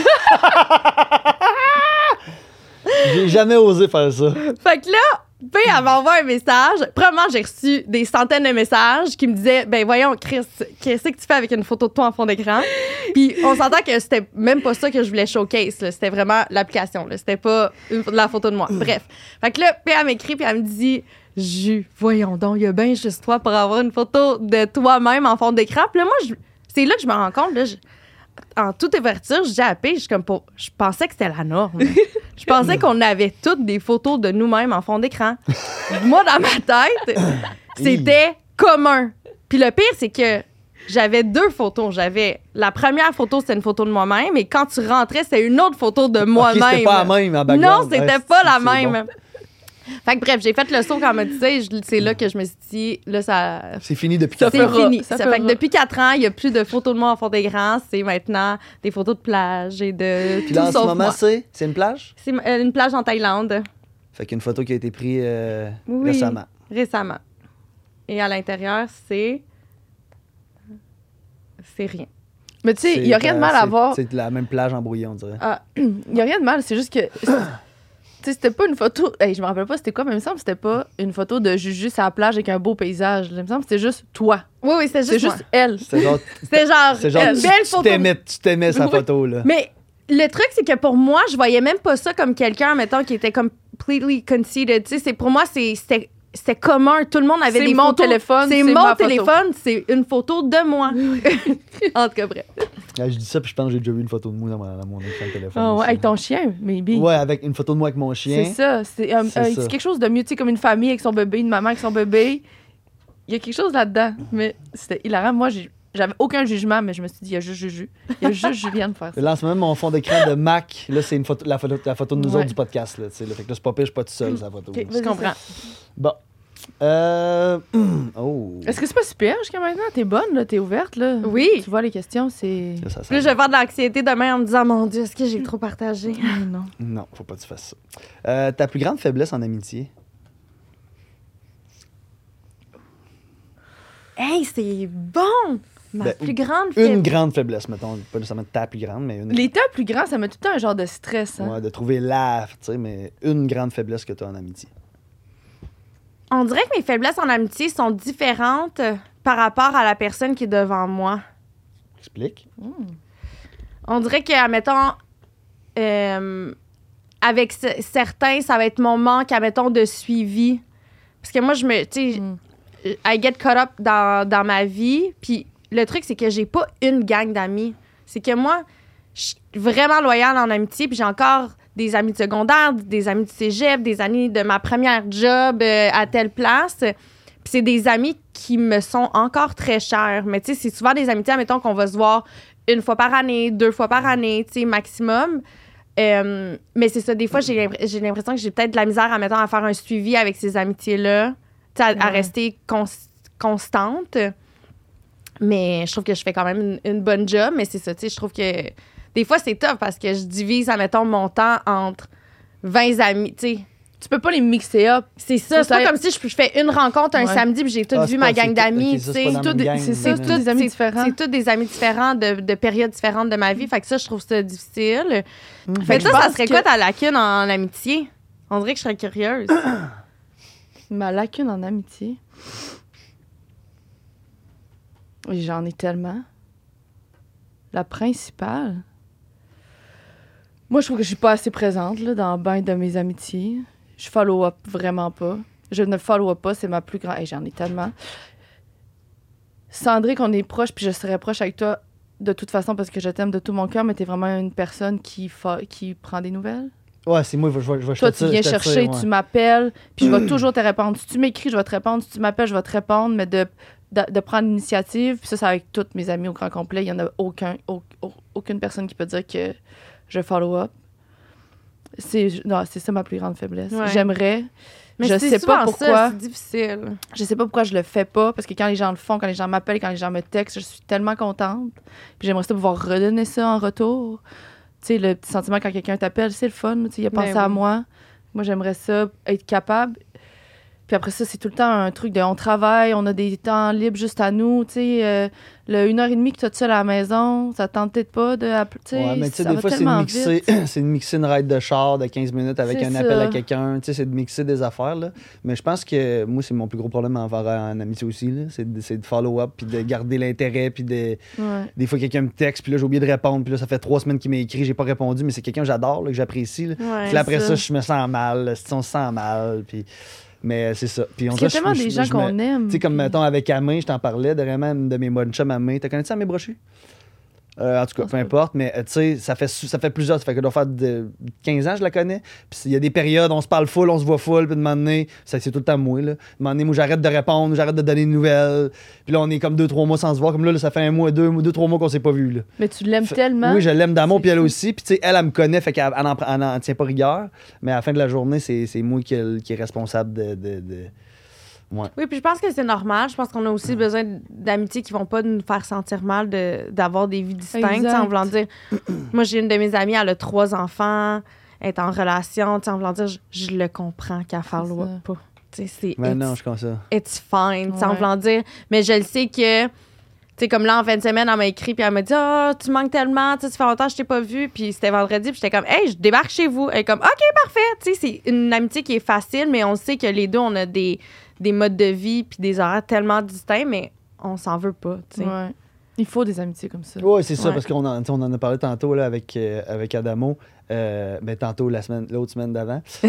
J'ai jamais osé faire ça. Fait que là, P, elle m'envoie un message. Premièrement, j'ai reçu des centaines de messages qui me disaient, ben voyons, Chris, qu'est-ce que tu fais avec une photo de toi en fond d'écran? Puis on s'entend que c'était même pas ça que je voulais showcase. là. C'était vraiment l'application. là. C'était pas une- la photo de moi. Bref. Fait que là, P, elle m'écrit puis elle me dit, Jus, voyons donc, il y a bien juste toi pour avoir une photo de toi-même en fond d'écran. Puis là, moi, je- c'est là que je me rends compte, là, je- en toute ouverture, je dis à P, je, suis comme pour- je pensais que c'était la norme. Je pensais qu'on avait toutes des photos de nous-mêmes en fond d'écran. Moi, dans ma tête, c'était commun. Puis le pire, c'est que j'avais deux photos. J'avais la première photo, c'était une photo de moi-même, et quand tu rentrais, c'était une autre photo de Ok, moi-même. c'était pas la même en background. Non, c'était Ouais, pas c'est- la c'est même. bon. Fait que bref, j'ai fait le saut quand on m'a dit ça et je- c'est là que je me suis dit, là, ça. C'est fini depuis Ça quatre C'est ans. fera. fini. Ça Ça fera. fait que depuis quatre ans, il n'y a plus de photos de moi en fond d'écran. C'est maintenant des photos de plage et de Puis tout là, en ce sauf moment, moi. c'est c'est une plage? C'est euh, une plage en Thaïlande, Fait qu'une photo qui a été prise euh, Oui. récemment. récemment. Et à l'intérieur, c'est... C'est rien. Mais tu sais, il C'est, n'y a rien de euh, mal à c'est- voir. C'est la même plage embrouillée, on dirait. Ah, il n'y a rien de mal, c'est juste que. Tu sais, c'était pas une photo. Hey, je me rappelle pas c'était quoi, mais il me semble que c'était pas une photo de Juju à la plage avec un beau paysage. Il me semble que c'était juste toi. Oui, oui, c'est C'est juste, juste moi. elle. C'est genre, C'est genre, c'est genre une tu, belle tu photo. t'aimais, tu t'aimais sa Oui. photo, là. Mais le truc, c'est que pour moi, je voyais même pas ça comme quelqu'un, mettons, qui était completely conceited. Tu sais, c'est- pour moi, c'est- c'était c'était commun. Tout le monde avait C'est des mon photos. téléphone, C'est c'est mon ma photo. téléphone, c'est une photo de moi. En tout cas, bref. Là, je dis ça, puis je pense que j'ai déjà vu une photo de moi dans, ma- dans mon écran de téléphone. Ah ouais, aussi. avec ton chien, maybe. Ouais, avec une photo de moi avec mon chien. C'est ça. C'est euh, C'est euh, ça. c'est quelque chose de mieux, tu sais, comme une famille avec son bébé, une maman avec son bébé. Il y a quelque chose là-dedans. Mais c'était hilarant. Moi, j'ai- j'avais aucun jugement, mais je me suis dit, il y a juste Juju. Il y a juste Juliane faire ça. Là, en ce moment, mon fond d'écran de Mac, là, c'est une photo, la, photo, la photo de nous Ouais. autres du podcast. Là, tu sais, là. Fait que là, c'est pas pire, je suis pas tout seul, sa photo. Ok, là. vas-y, Je comprends. Bon. Euh... Oh. Est-ce que c'est pas super jusqu'à maintenant? T'es bonne, là, t'es ouverte, là. Oui. Tu vois les questions, c'est. Là, ça Puis là, je sent- vais avoir de l'anxiété demain en me disant, mon Dieu, est-ce que j'ai trop partagé? Ah, non. Non, faut pas que tu fasses ça. Euh, ta plus grande faiblesse en amitié? Hey, c'est bon! Ma Ben, plus grande Une faiblesse. grande faiblesse, mettons. Pas nécessairement ta plus grande, mais une. Les temps plus grands, ça met tout le temps un genre de stress. Hein? Ouais, de trouver la, tu sais, mais une grande faiblesse que tu as en amitié. On dirait que mes faiblesses en amitié sont différentes euh, par rapport à la personne qui est devant moi. Explique. On dirait que, admettons, euh, avec ce- certains, ça va être mon manque, admettons, de suivi. Parce que moi, je me. Tu sais, Mm. I get caught up dans, dans ma vie. Puis le truc, c'est que j'ai pas une gang d'amis. C'est que moi, je suis vraiment loyale en amitié. Puis j'ai encore des amis de secondaire, des amis du cégep, des amis de ma première job euh, à telle place. Puis c'est des amis qui me sont encore très chers. Mais tu sais, c'est souvent des amitiés, admettons, qu'on va se voir une fois par année, deux fois par année, tu sais, maximum. Euh, mais c'est ça, des fois, j'ai l'impr- j'ai l'impression que j'ai peut-être de la misère, admettons, à faire un suivi avec ces amitiés-là. Tu sais, à, à Ouais. rester cons- constante. Mais je trouve que je fais quand même une, une bonne job. Mais c'est ça, tu sais, je trouve que des fois, c'est tough parce que je divise, admettons, mon temps entre vingt amis, tu sais. Tu peux pas les mixer up. C'est ça, Faut c'est pas ça- comme si je, je fais une rencontre un Ouais. samedi puis j'ai tout Ah, vu c'est ma pas- gang c'est- d'amis, ok, tu ça, sais. c'est pas dans la Tout même des- gang, c'est ça, mais- tout des amis c'est- différents. C'est tous des amis différents de, de périodes différentes de ma vie. Fait que ça, je trouve ça difficile. Mhm. Fait que je toi, ça pense serait que- quoi ta lacune en, en amitié? On dirait que je serais curieuse. Ma lacune en amitié. Oui, j'en ai tellement. La principale. Moi, je trouve que je suis pas assez présente là, dans ben de mes amitiés. Je follow up vraiment pas. Je ne follow up pas, c'est ma plus grande. Hey, j'en ai tellement. Sandrine, qu'on est proche, puis je serais proche avec toi de toute façon parce que je t'aime de tout mon cœur, mais t'es vraiment une personne qui, fa... qui prend des nouvelles. Ouais, c'est moi, je vais, je vais Toi, je te tu viens tire, je te chercher, tire, ouais. tu m'appelles, puis je vais toujours te répondre. Si tu m'écris, je vais te répondre. Si tu m'appelles, je vais te répondre, mais de, de, de prendre l'initiative. Puis ça, c'est avec tous mes amis au grand complet. Il n'y en a aucun, au- au- aucune personne qui peut dire que je follow up. C'est, non, c'est ça ma plus grande faiblesse. Ouais. J'aimerais. Mais je c'est sais pas souvent pourquoi. ça, c'est difficile. Je sais pas pourquoi je le fais pas, parce que quand les gens le font, quand les gens m'appellent, quand les gens me textent, je suis tellement contente. Puis j'aimerais ça pouvoir redonner ça en retour. Tu sais, le petit sentiment quand quelqu'un t'appelle, c'est le fun. Tu sais, il a pensé Ben à oui. moi. Moi, j'aimerais ça, être capable. Puis après ça, c'est tout le temps un truc de on travaille, on a des temps libres juste à nous. Tu sais, euh, le une heure et demie que tu as tout seul à la maison, ça te tente peut-être pas de. app- Tu sais, Ouais, mais tu sais, ça des va fois, c'est de, tellement mixer, vite. c'est de mixer une ride de char de quinze minutes avec C'est un appel à ça. quelqu'un. Tu sais, c'est de mixer des affaires, là. Mais je pense que moi, c'est mon plus gros problème envers en amitié aussi, là. C'est de, c'est de follow-up, puis de garder l'intérêt, puis de... Ouais. Des fois, quelqu'un me texte, puis là, j'ai oublié de répondre, puis là, ça fait trois semaines qu'il m'a écrit, j'ai pas répondu, mais c'est quelqu'un que j'adore, là, que j'apprécie, là. Ouais, Puis là, après ça. ça, je me sens mal, là, si on se sent mal, puis... Mais c'est ça. Puis on Parce qu'il y a dirait, tellement je- des je- gens je me- qu'on aime. Tu sais, comme puis- mettons avec Amé, je t'en parlais, de vraiment une de mes bonnes chums Amé. T'as connu ça, Amé Brochu? Euh, en tout cas, pense peu pas. importe, mais euh, tu sais, ça fait, ça fait plusieurs. Ça fait que doit faire de quinze ans, je la connais. Puis il y a des périodes, on se parle full, on se voit full, puis de un moment donné, ça, c'est tout le temps moi, là. De un moment donné, moi, j'arrête de répondre, j'arrête de donner de nouvelles. Puis là, on est comme deux, trois mois sans se voir. Comme là, là, ça fait un mois, deux, deux trois mois qu'on s'est pas vu, là. Mais tu l'aimes Fait- tellement. Oui, je l'aime d'amour, C'est puis elle fou. aussi. Puis tu sais, elle, elle me connaît, fait qu'elle elle en, elle en tient pas rigueur. Mais à la fin de la journée, c'est, c'est moi qui, qui est responsable de. de, de... Ouais. Oui, puis je pense que c'est normal. Je pense qu'on a aussi besoin d'amitiés qui vont pas nous faire sentir mal de, d'avoir des vies distinctes. Exact. tu sais, En voulant dire, moi, j'ai une de mes amies, elle a trois enfants, elle est en relation. tu sais, En voulant dire, je, je le comprends qu'elle C'est parle ça. pas. Tu sais, c'est Mais it's, non, je suis comme ça. it's fine. tu sais, En Ouais. voulant dire, mais je le sais que. Tu sais, comme là, en fin de semaine, elle m'a écrit, puis elle m'a dit, ah, tu manques tellement, tu sais, ça fait longtemps que je t'ai pas vu. Puis c'était vendredi, puis j'étais comme, hey, je débarque chez vous. Elle est comme, OK, parfait. Tu sais, c'est une amitié qui est facile, mais on sait que les deux, on a des, des modes de vie, puis des horaires tellement distincts, mais on s'en veut pas, tu sais. Ouais. Il faut des amitiés comme ça. Oui, c'est ça, Ouais. parce qu'on en, tu sais, on en a parlé tantôt là, avec, euh, avec Adamo. Euh, ben, tantôt, la semaine, l'autre semaine d'avant. Euh,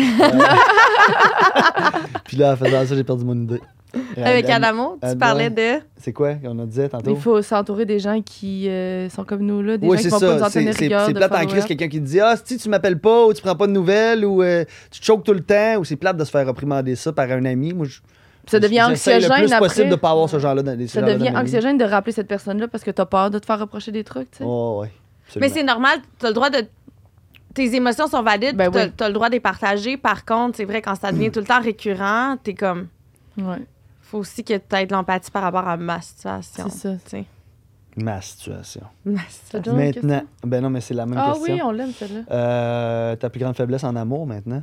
Puis là, en faisant ça, j'ai perdu mon idée. Avec Euh, Adamo, tu euh, parlais ouais. de. C'est quoi qu'on a dit tantôt? Il faut s'entourer des gens qui euh, sont comme nous, là, des Oui, gens c'est qui vont pas nous ça. en C'est, tenir c'est, rigueur. c'est de plate en faire, crise, ouais. quelqu'un qui te dit « Ah, si tu m'appelles pas, ou tu prends pas de nouvelles, ou euh, tu te choques tout le temps, ou c'est plate de se faire réprimander ça par un ami. » Moi, je, Ça devient j'essaie le anxiogène plus après. possible de pas avoir ce genre-là dans des Ça devient anxiogène de rappeler cette personne-là parce que t'as peur de te faire reprocher des trucs, tu sais. Oh, oui. Mais c'est normal, t'as le droit de. Tes émotions sont valides, Ben puis t'as, oui. t'as le droit de les partager. Par contre, c'est vrai, quand ça devient tout le temps récurrent, t'es comme. Ouais, Faut aussi que tu aies de l'empathie par rapport à ma situation. c'est ça. tu sais. Ma situation. Ma T'as situation. déjà une Maintenant. question? Ben non, mais c'est la même Ah question. oui, on l'aime, celle-là. Euh, ta plus grande faiblesse en amour maintenant?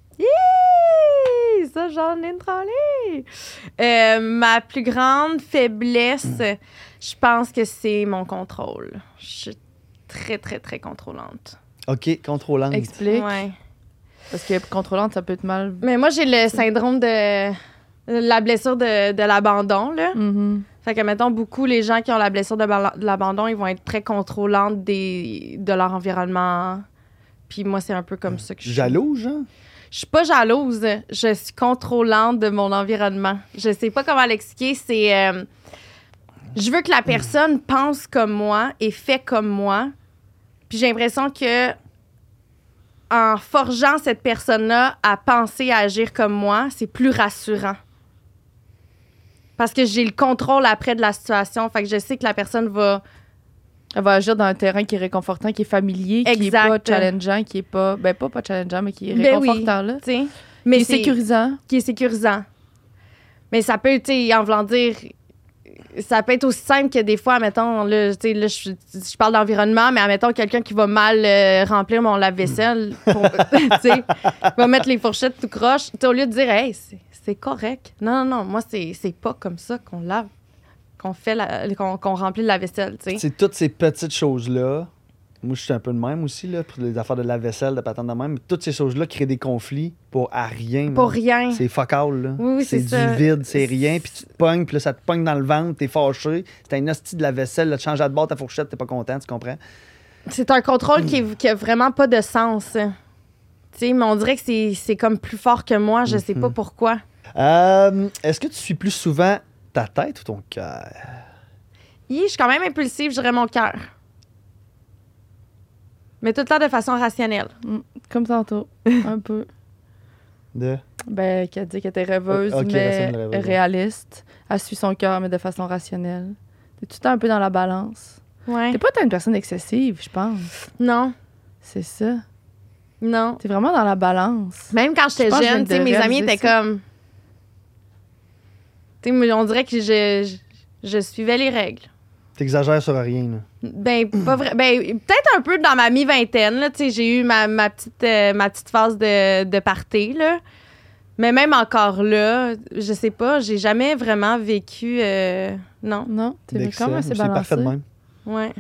Hi! Ça, j'en ai une trollée. Euh, ma plus grande faiblesse, je pense que c'est mon contrôle. Je suis très, très, très contrôlante. OK, contrôlante. Explique. Ouais. Parce que contrôlante, ça peut être mal. Mais moi, j'ai le syndrome de la blessure de, de l'abandon, là. Mhm. Fait que, mettons, beaucoup les gens qui ont la blessure de, bala- de l'abandon, ils vont être très contrôlantes des, de leur environnement. Puis moi, c'est un peu comme ça que je suis. Jaloux, genre? Je suis pas jalouse. Je suis contrôlante de mon environnement. Je sais pas comment l'expliquer. C'est... euh, je veux que la personne pense comme moi et fait comme moi. Puis j'ai l'impression que en forgeant cette personne-là à penser, à agir comme moi, c'est plus rassurant. Parce que j'ai le contrôle après de la situation. Fait que je sais que la personne va... Elle va agir dans un terrain qui est réconfortant, qui est familier, qui est Exact. pas challengeant, qui est pas. Ben, pas pas challengeant, mais qui est Ben oui. réconfortant, là. tu sais, Qui mais est c'est sécurisant. qui est sécurisant. Mais ça peut, tu sais, en voulant dire... Ça peut être aussi simple que des fois, mettons, là, tu sais, là, je, je parle d'environnement, mais admettons quelqu'un qui va mal euh, remplir mon lave-vaisselle, pour- tu sais, va mettre les fourchettes tout croche, tu sais, au lieu de dire, hey, c'est, c'est correct. Non, non, non, moi, c'est, c'est pas comme ça qu'on lave, qu'on fait, la, qu'on, qu'on remplit la vaisselle, tu sais. C'est toutes ces petites choses-là. Moi, je suis un peu de même aussi, là, pour les affaires de la vaisselle, de patente de même. Mais toutes ces choses-là créent des conflits pour à rien. Pour man. rien. C'est fuck all, là. Oui, oui, c'est c'est du ça. vide, c'est rien, puis tu te pognes, puis là, ça te pogne dans le ventre, t'es fâché. C'est un hostie de la vaisselle, là, tu changes de bord ta fourchette, t'es pas content, tu comprends? C'est un contrôle qui, est- qui a vraiment pas de sens. Tu sais, mais on dirait que c'est, c'est comme plus fort que moi, je sais pas Mhm. pourquoi. Euh, est-ce que tu suis plus souvent ta tête ou ton cœur? Hi, je suis quand même impulsive, je dirais mon cœur. Mais tout le temps de façon rationnelle. Comme tantôt. Un peu. De... Ben, qu'elle dit qu'elle était rêveuse, Ok, mais rationnelle, rêveuse, ouais. réaliste. Elle suit son cœur, mais de façon rationnelle. T'es tout le temps un peu dans la balance. Ouais. T'es pas tant une personne excessive, je pense. Non, C'est ça. non. T'es vraiment dans la balance. Même quand j'étais Je pense que je jeune, viens tu sais, de mes amis réaliser étaient ça. comme. Tu sais, moi, on dirait que je, je, je suivais les règles. T'exagères sur rien, là. Ben, pas vrai. Ben, peut-être un peu dans ma mi-vingtaine, là. Tu sais, j'ai eu ma, ma, petite, euh, ma petite phase de, de party, là. Mais même encore là, je sais pas, j'ai jamais vraiment vécu. euh, non. Non, t'es D'excès, quand même assez c'est balancé. parfait de même. Ouais.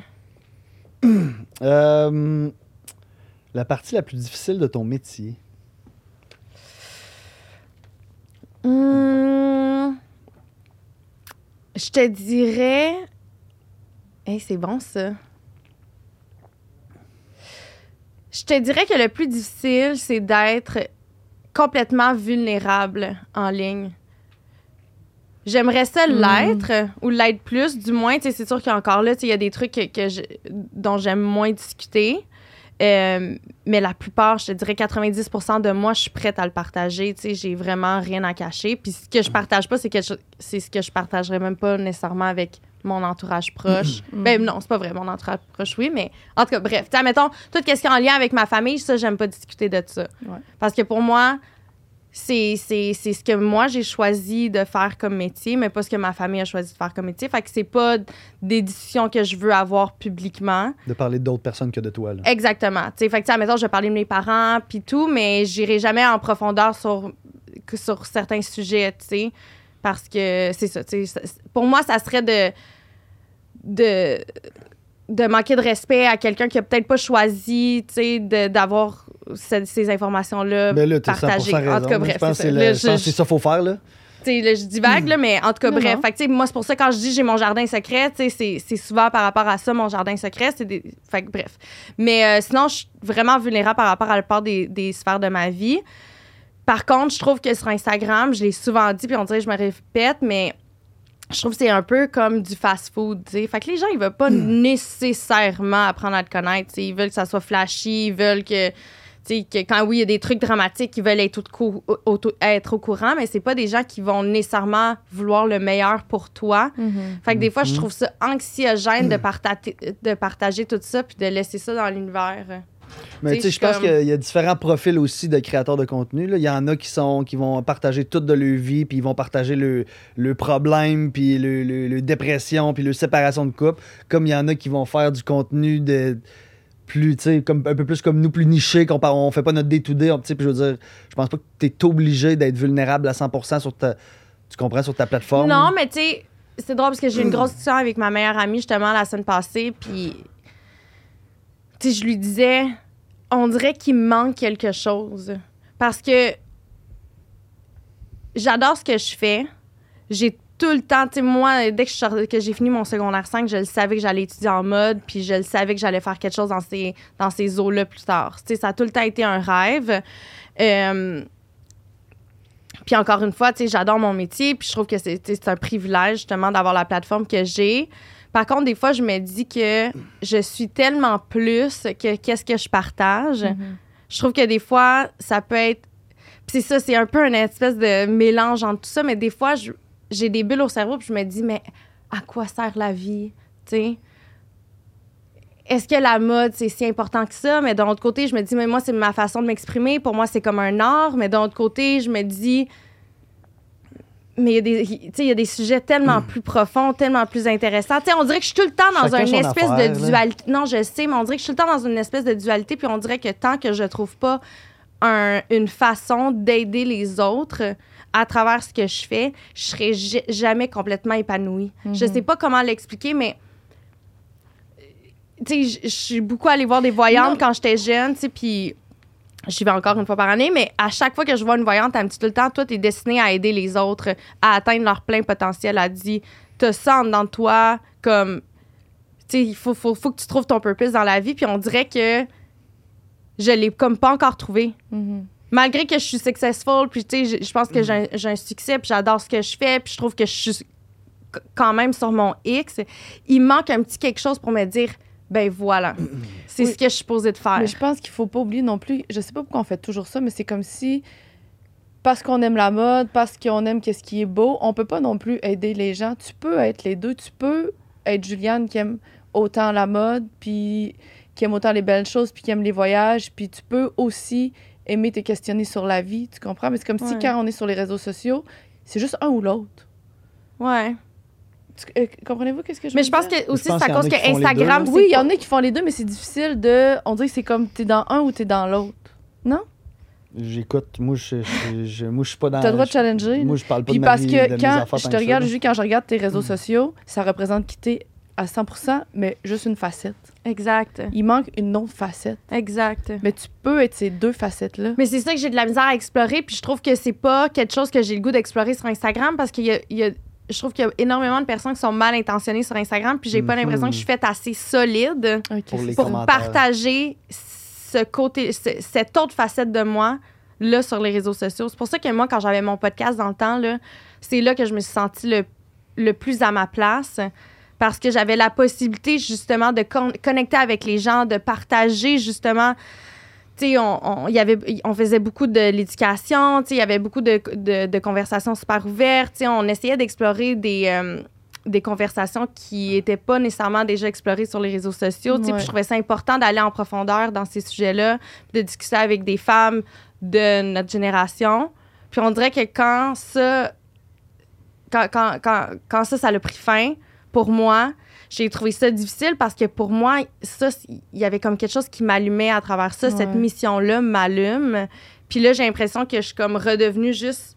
Euh, la partie la plus difficile de ton métier? Hum, je te dirais. Hey, c'est bon ça. Je te dirais que le plus difficile, c'est d'être complètement vulnérable en ligne. J'aimerais ça Mm. l'être ou l'être plus, du moins. Tu sais, c'est sûr qu'encore là, tu sais, il y a des trucs que, que je- dont j'aime moins discuter. Euh, mais la plupart, je te dirais quatre-vingt-dix pour cent de moi, je suis prête à le partager. Tu sais, j'ai vraiment rien à cacher. Puis ce que je partage pas, c'est, que je- c'est ce que je partagerais même pas nécessairement avec mon entourage proche. Mm. Ben non, c'est pas vrai, mon entourage proche, oui, mais en tout cas, bref. Tu sais, mettons, tout ce qui est en lien avec ma famille, ça, j'aime pas discuter de ça. Ouais. Parce que pour moi, c'est, c'est, c'est ce que moi, j'ai choisi de faire comme métier, mais pas ce que ma famille a choisi de faire comme métier. Fait que c'est pas des discussions que je veux avoir publiquement. De parler d'autres personnes que de toi. Là. Exactement. Tu sais, fait que, tu sais, admettons, je vais parler de mes parents puis tout, mais j'irai jamais en profondeur sur, que sur certains sujets, tu sais, parce que c'est ça, tu sais. Pour moi, ça serait de, de, de manquer de respect à quelqu'un qui a peut-être pas choisi, tu sais, de- d'avoir ce- ces informations-là Mais là, t'as cent pour partagées. cent raison. En tout cas, Moi, bref, je pense c'est que c'est ça. le- Là, je pense que je- c'est ça qu'il faut faire. Là. Tu sais, là, je divague, là, mais en tout cas, Non, bref. non. Fait que, tu sais, moi, c'est pour ça, quand je dis j'ai mon jardin secret, tu sais, c'est, c'est souvent par rapport à ça, mon jardin secret. C'est des... Fait que, bref. Mais euh, sinon, je suis vraiment vulnérable par rapport à la part des, des sphères de ma vie. Par contre, je trouve que sur Instagram, je l'ai souvent dit, puis on dirait que je me répète, mais je trouve que c'est un peu comme du fast-food, tu sais. Fait que les gens, ils veulent pas nécessairement apprendre à te connaître, tu sais. Ils veulent que ça soit flashy, ils veulent que... Tu sais, que quand oui, il y a des trucs dramatiques, ils veulent être, au, cou- au- au- être au courant, mais c'est pas des gens qui vont nécessairement vouloir le meilleur pour toi. Mhm. Fait que des fois, je trouve ça anxiogène de, partager, de partager tout ça puis de laisser ça dans l'univers. Mais tu sais, Tu sais, je pense comme- qu'il y a différents profils aussi de créateurs de contenu. Là. Il y en a qui sont qui vont partager toute de leur vie, puis ils vont partager le, le problème, puis le, le, le dépression, puis le séparation de couple. Comme il y en a qui vont faire du contenu de plus, tu sais, comme un peu plus comme nous, plus niché, qu'on par- on fait pas notre day-to-day. on- tu sais, Puis je veux dire, je pense pas que tu es obligé d'être vulnérable à cent pour cent sur ta, tu comprends, sur ta plateforme. Non, mais tu sais, c'est drôle parce que j'ai eu une grosse discussion avec ma meilleure amie justement la semaine passée, puis tu sais, je lui disais, on dirait qu'il me manque quelque chose. Parce que j'adore ce que je fais. J'ai tout le temps, tu sais, moi, dès que, je sors- que j'ai fini mon secondaire cinq, je le savais que j'allais étudier en mode, puis je le savais que j'allais faire quelque chose dans ces, dans ces eaux-là plus tard. Tu sais, ça a tout le temps été un rêve. Euh, puis encore une fois, tu sais, j'adore mon métier, puis je trouve que c'est, tu sais, c'est un privilège, justement, d'avoir la plateforme que j'ai. Par contre, des fois, je me dis que je suis tellement plus que qu'est-ce que je partage. Mhm. Je trouve que des fois, ça peut être... Puis c'est ça, c'est un peu une espèce de mélange entre tout ça, mais des fois, je- j'ai des bulles au cerveau, puis je me dis, mais à quoi sert la vie, tu sais? Est-ce que la mode, c'est si important que ça? Mais d'un autre côté, je me dis, mais moi, c'est ma façon de m'exprimer. Pour moi, c'est comme un art. Mais d'un autre côté, je me dis, mais il y a des, tu sais, il y a des sujets tellement plus profonds, tellement plus intéressants. Tu sais, on dirait que je suis tout le temps dans Chacun une son espèce affaire, de là. dualité. Non, je sais, mais on dirait que je suis tout le temps dans une espèce de dualité. Puis on dirait que tant que je trouve pas un- une façon d'aider les autres à travers ce que je fais, je serai ja- jamais complètement épanouie. Je Mhm. sais pas comment l'expliquer, mais tu sais, je- je suis beaucoup allée voir des voyantes Non. quand j'étais jeune, tu sais, puis j'y vais encore une fois par année, mais à chaque fois que je vois une voyante, elle me dit tout le temps, toi, t'es destiné à aider les autres à atteindre leur plein potentiel. Elle dit, t'as ça en dedans de toi, comme, tu sais, il faut, faut, faut que tu trouves ton purpose dans la vie, puis on dirait que je l'ai comme pas encore trouvé. Mhm. Malgré que je suis successful, puis tu sais, je- je pense que j'ai un, j'ai un succès, puis j'adore ce que je fais, puis je trouve que je suis c- quand même sur mon X, il manque un petit quelque chose pour me dire, ben voilà, c'est Oui. ce que je suis supposée de faire. Mais je pense qu'il faut pas oublier non plus. Je sais pas pourquoi on fait toujours ça, mais c'est comme si, parce qu'on aime la mode, parce qu'on aime qu'est-ce qui est beau, on peut pas non plus aider les gens. Tu peux être les deux. Tu peux être Juliane qui aime autant la mode, puis qui aime autant les belles choses, puis qui aime les voyages, puis tu peux aussi aimer te questionner sur la vie. Tu comprends? Mais c'est comme si Ouais. quand on est sur les réseaux sociaux, c'est juste un ou l'autre. Ouais. Tu- euh, Comprenez-vous qu'est-ce que je Mais veux je pense dire? que aussi, pense c'est à qu'il y en cause a que qui font les deux, Instagram, là. c'est Oui, il y pas- en a qui font les deux, mais c'est difficile de... On dirait que c'est comme t'es dans un ou t'es dans l'autre. Non? J'écoute. Moi, je, je, je- moi, je suis pas dans. T'as le droit de je- challenger. Moi, je parle pas Puis de ma parce vie, de que mes quand affaires je tant te que ça, regarde, là. Julie, quand je regarde tes réseaux sociaux, ça représente qui t'es à cent pour cent, mais juste une facette. Exact. Il manque une autre facette. Exact. Mais tu peux être ces deux facettes-là. Mais c'est ça que j'ai de la misère à explorer, puis je trouve que c'est pas quelque chose que j'ai le goût d'explorer sur Instagram parce qu'il y a, il y a- je trouve qu'il y a énormément de personnes qui sont mal intentionnées sur Instagram, puis j'ai pas Mhm. l'impression que je suis faite assez solide Ok, Pour c'est les ça. pour commentaires. partager ce côté, ce- cette autre facette de moi là sur les réseaux sociaux. C'est pour ça que moi, quand j'avais mon podcast dans le temps, là, c'est là que je me suis sentie le, le plus à ma place parce que j'avais la possibilité, justement, de con- connecter avec les gens, de partager, justement. Tu sais, on, on, y avait, on faisait beaucoup de l'éducation, tu sais, il y avait beaucoup de, de, de conversations super ouvertes. Tu sais, on essayait d'explorer des... Euh, des conversations qui n'étaient pas nécessairement déjà explorées sur les réseaux sociaux. Ouais. Puis je trouvais ça important d'aller en profondeur dans ces sujets-là, de discuter avec des femmes de notre génération. Puis on dirait que quand ça, quand, quand, quand, quand ça, ça a pris fin, pour moi, j'ai trouvé ça difficile parce que pour moi, ça, il y avait comme quelque chose qui m'allumait à travers ça. Ouais. Cette mission-là m'allume. Puis là, j'ai l'impression que je suis comme redevenue juste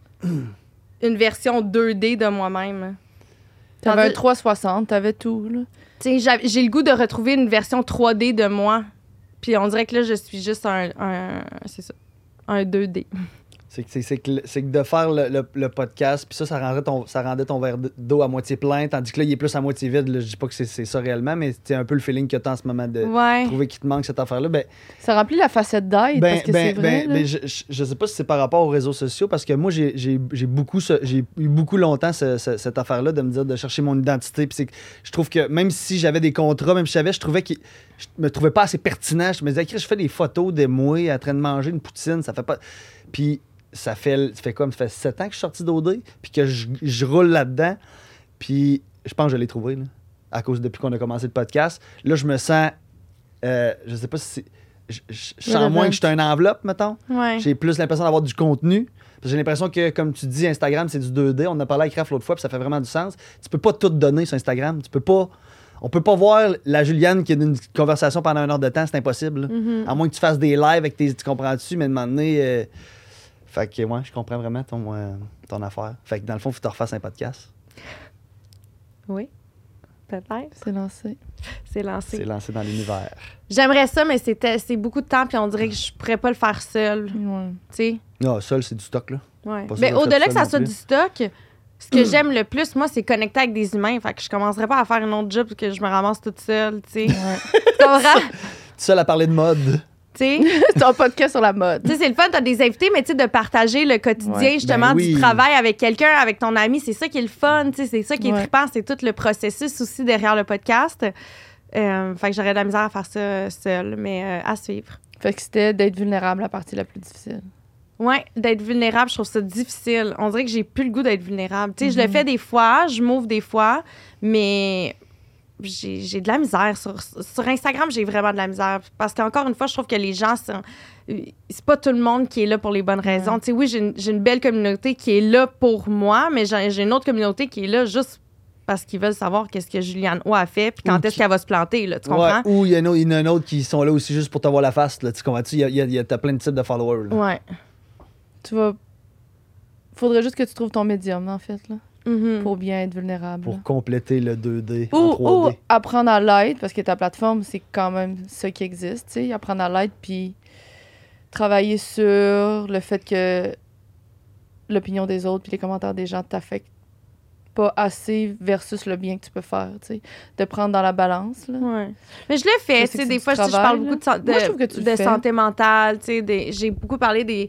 une version deux D de moi-même. T'avais un trois cent soixante, t'avais tout, là. Tu sais, j'ai le goût de retrouver une version trois D de moi. Puis on dirait que là, je suis juste un... un c'est ça. Un deux D. C'est que, c'est, que, c'est que de faire le, le, le podcast, puis ça, ça rendait, ton, ça rendait ton verre d'eau à moitié plein, tandis que là, il est plus à moitié vide. Là, je dis pas que c'est, c'est ça réellement, mais c'est un peu le feeling que tu as en ce moment de ouais. trouver qu'il te manque cette affaire-là. Ben, ça remplit la facette d'aide, ben, parce que ben, c'est vrai. Ben, ben, je, je, je sais pas si c'est par rapport aux réseaux sociaux, parce que moi, j'ai, j'ai, j'ai, beaucoup, j'ai eu beaucoup longtemps ce, ce, cette affaire-là de me dire de chercher mon identité. Puis c'est que je trouve que même si j'avais des contrats, même si j'avais, je trouvais que je me trouvais pas assez pertinent. Je me disais, je fais des photos de moi en train de manger une poutine, ça fait pas. Puis. Ça fait, ça fait quoi? Ça fait sept ans que je suis sorti d'O D, puis que je, je roule là-dedans. Puis je pense que je l'ai trouvé, là, à cause depuis qu'on a commencé le podcast. Là, je me sens... Euh, je sais pas si c'est... Je, je, je sens moins que je suis une enveloppe, mettons. Ouais. J'ai plus l'impression d'avoir du contenu. Parce que j'ai l'impression que, comme tu dis, Instagram, c'est du deux D. On en a parlé avec Raph l'autre fois, puis ça fait vraiment du sens. Tu peux pas tout donner sur Instagram. Tu peux pas... On peut pas voir la Juliane qui a une conversation pendant une heure de temps. C'est impossible. Mm-hmm. À moins que tu fasses des lives avec tes... Tu comprends-tu? Mais de moment donné... Euh, Fait que, ouais, je comprends vraiment ton, euh, ton affaire. Fait que, dans le fond, il faut que tu refasses un podcast. Oui, peut-être. C'est lancé. C'est lancé. C'est lancé dans l'univers. J'aimerais ça, mais c'était, c'est beaucoup de temps, puis on dirait que je pourrais pas le faire seul. Ouais. Tu sais? Non, seul, c'est du stock, là. Ouais. Mais au-delà que ça soit du stock, ce que j'aime le plus, moi, c'est connecter avec des humains. Fait que je commencerais pas à faire un autre job que je me ramasse toute seule, tu sais. Ouais. Tu comprends? Seul à parler de mode. C'est un podcast sur la mode. T'sais, c'est le fun, t'as des invités, mais de partager le quotidien, ouais. justement, ben oui. du travail avec quelqu'un, avec ton ami, c'est ça qui est le fun, c'est ça qui est ouais. trippant, c'est tout le processus aussi derrière le podcast. Euh, fait que j'aurais de la misère à faire ça seule, mais euh, à suivre. Fait que c'était d'être vulnérable la partie la plus difficile. Oui, d'être vulnérable, je trouve ça difficile. On dirait que j'ai plus le goût d'être vulnérable. Tu sais, mm-hmm. je le fais des fois, je m'ouvre des fois, mais... J'ai, j'ai de la misère. Sur, sur Instagram, j'ai vraiment de la misère. Parce qu'encore une fois, je trouve que les gens, sont, c'est pas tout le monde qui est là pour les bonnes raisons. Ouais. Tu sais, oui, j'ai une, j'ai une belle communauté qui est là pour moi, mais j'ai, j'ai une autre communauté qui est là juste parce qu'ils veulent savoir qu'est-ce que Juliane O a fait puis quand ou est-ce qui... qu'elle va se planter, là, tu comprends? Ouais, ou il y, y en a un autre qui sont là aussi juste pour te voir la face, là, tu comprends-tu? Il y a, y a, t'as plein de types de followers. Là. Ouais. Tu vas... Faudrait juste que tu trouves ton médium, en fait, là. Mm-hmm. Pour bien être vulnérable. Pour compléter le deux D ou, en trois D. Ou apprendre à l'être, parce que ta plateforme, c'est quand même ça qui existe, tu sais. Apprendre à l'être, puis travailler sur le fait que l'opinion des autres puis les commentaires des gens t'affectent pas assez versus le bien que tu peux faire, tu sais. De prendre dans la balance, là. Ouais. Mais je le fais, tu sais. Des fois, travail, je parle beaucoup de, de, Moi, je trouve que tu de santé mentale, tu sais. J'ai beaucoup parlé des...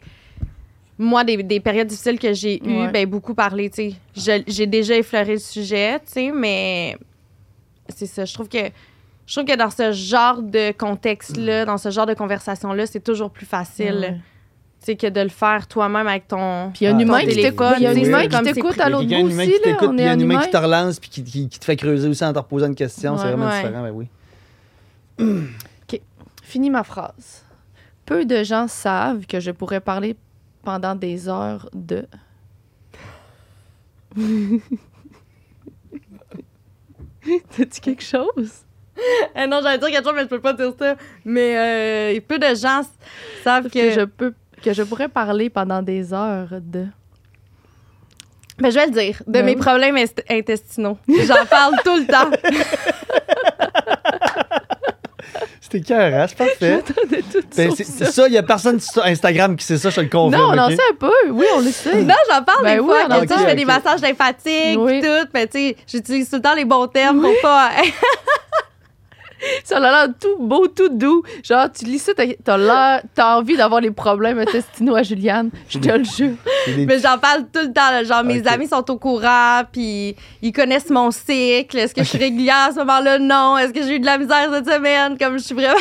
Moi, des, des périodes difficiles que j'ai eues, ouais. ben beaucoup parlé, tu sais. J'ai déjà effleuré le sujet, tu sais, mais c'est ça. Je trouve que je trouve que dans ce genre de contexte-là, dans ce genre de conversation-là, c'est toujours plus facile, ouais. tu sais, que de le faire toi-même avec ton Puis il y a un humain qui t'écoute. Il y a un humain qui t'écoute à l'autre bout aussi, là. Puis il y a un humain qui te relance puis qui, qui, qui te fait creuser aussi en te reposant une question. Ouais, c'est vraiment ouais. différent, ben oui. OK. Fini ma phrase. Peu de gens savent que je pourrais parler pendant des heures de... T'as-tu quelque chose? Euh, non, j'allais dire quelque chose, mais je peux pas dire ça. Mais euh, peu de gens savent que... que... je peux que je pourrais parler pendant des heures de... Ben, je vais le dire. De ben mes oui. problèmes est- intestinaux. J'en parle tout le temps. C'était écœurant, c'est parfait. Ben, c'est, c'est ça, il n'y a personne sur Instagram qui sait ça, je te le confirme. Non, on en okay? sait un peu. Oui, on le sait. Non, j'en parle ben des oui, fois. Okay, je fais okay. des massages lympatiques oui. tout. Mais tu sais, j'utilise tout le temps les bons termes oui. pour pas... Ça a l'air tout beau, tout doux. Genre, tu lis ça, t'as, t'as, l'air, t'as envie d'avoir les problèmes intestinaux à Juliane. Je te le jure. Mais j'en parle tout le temps. Là. Genre, mes Ok. amis sont au courant, puis ils connaissent mon cycle. Est-ce que je suis régulière à ce moment-là? Non. Est-ce que j'ai eu de la misère cette semaine? Comme je suis vraiment...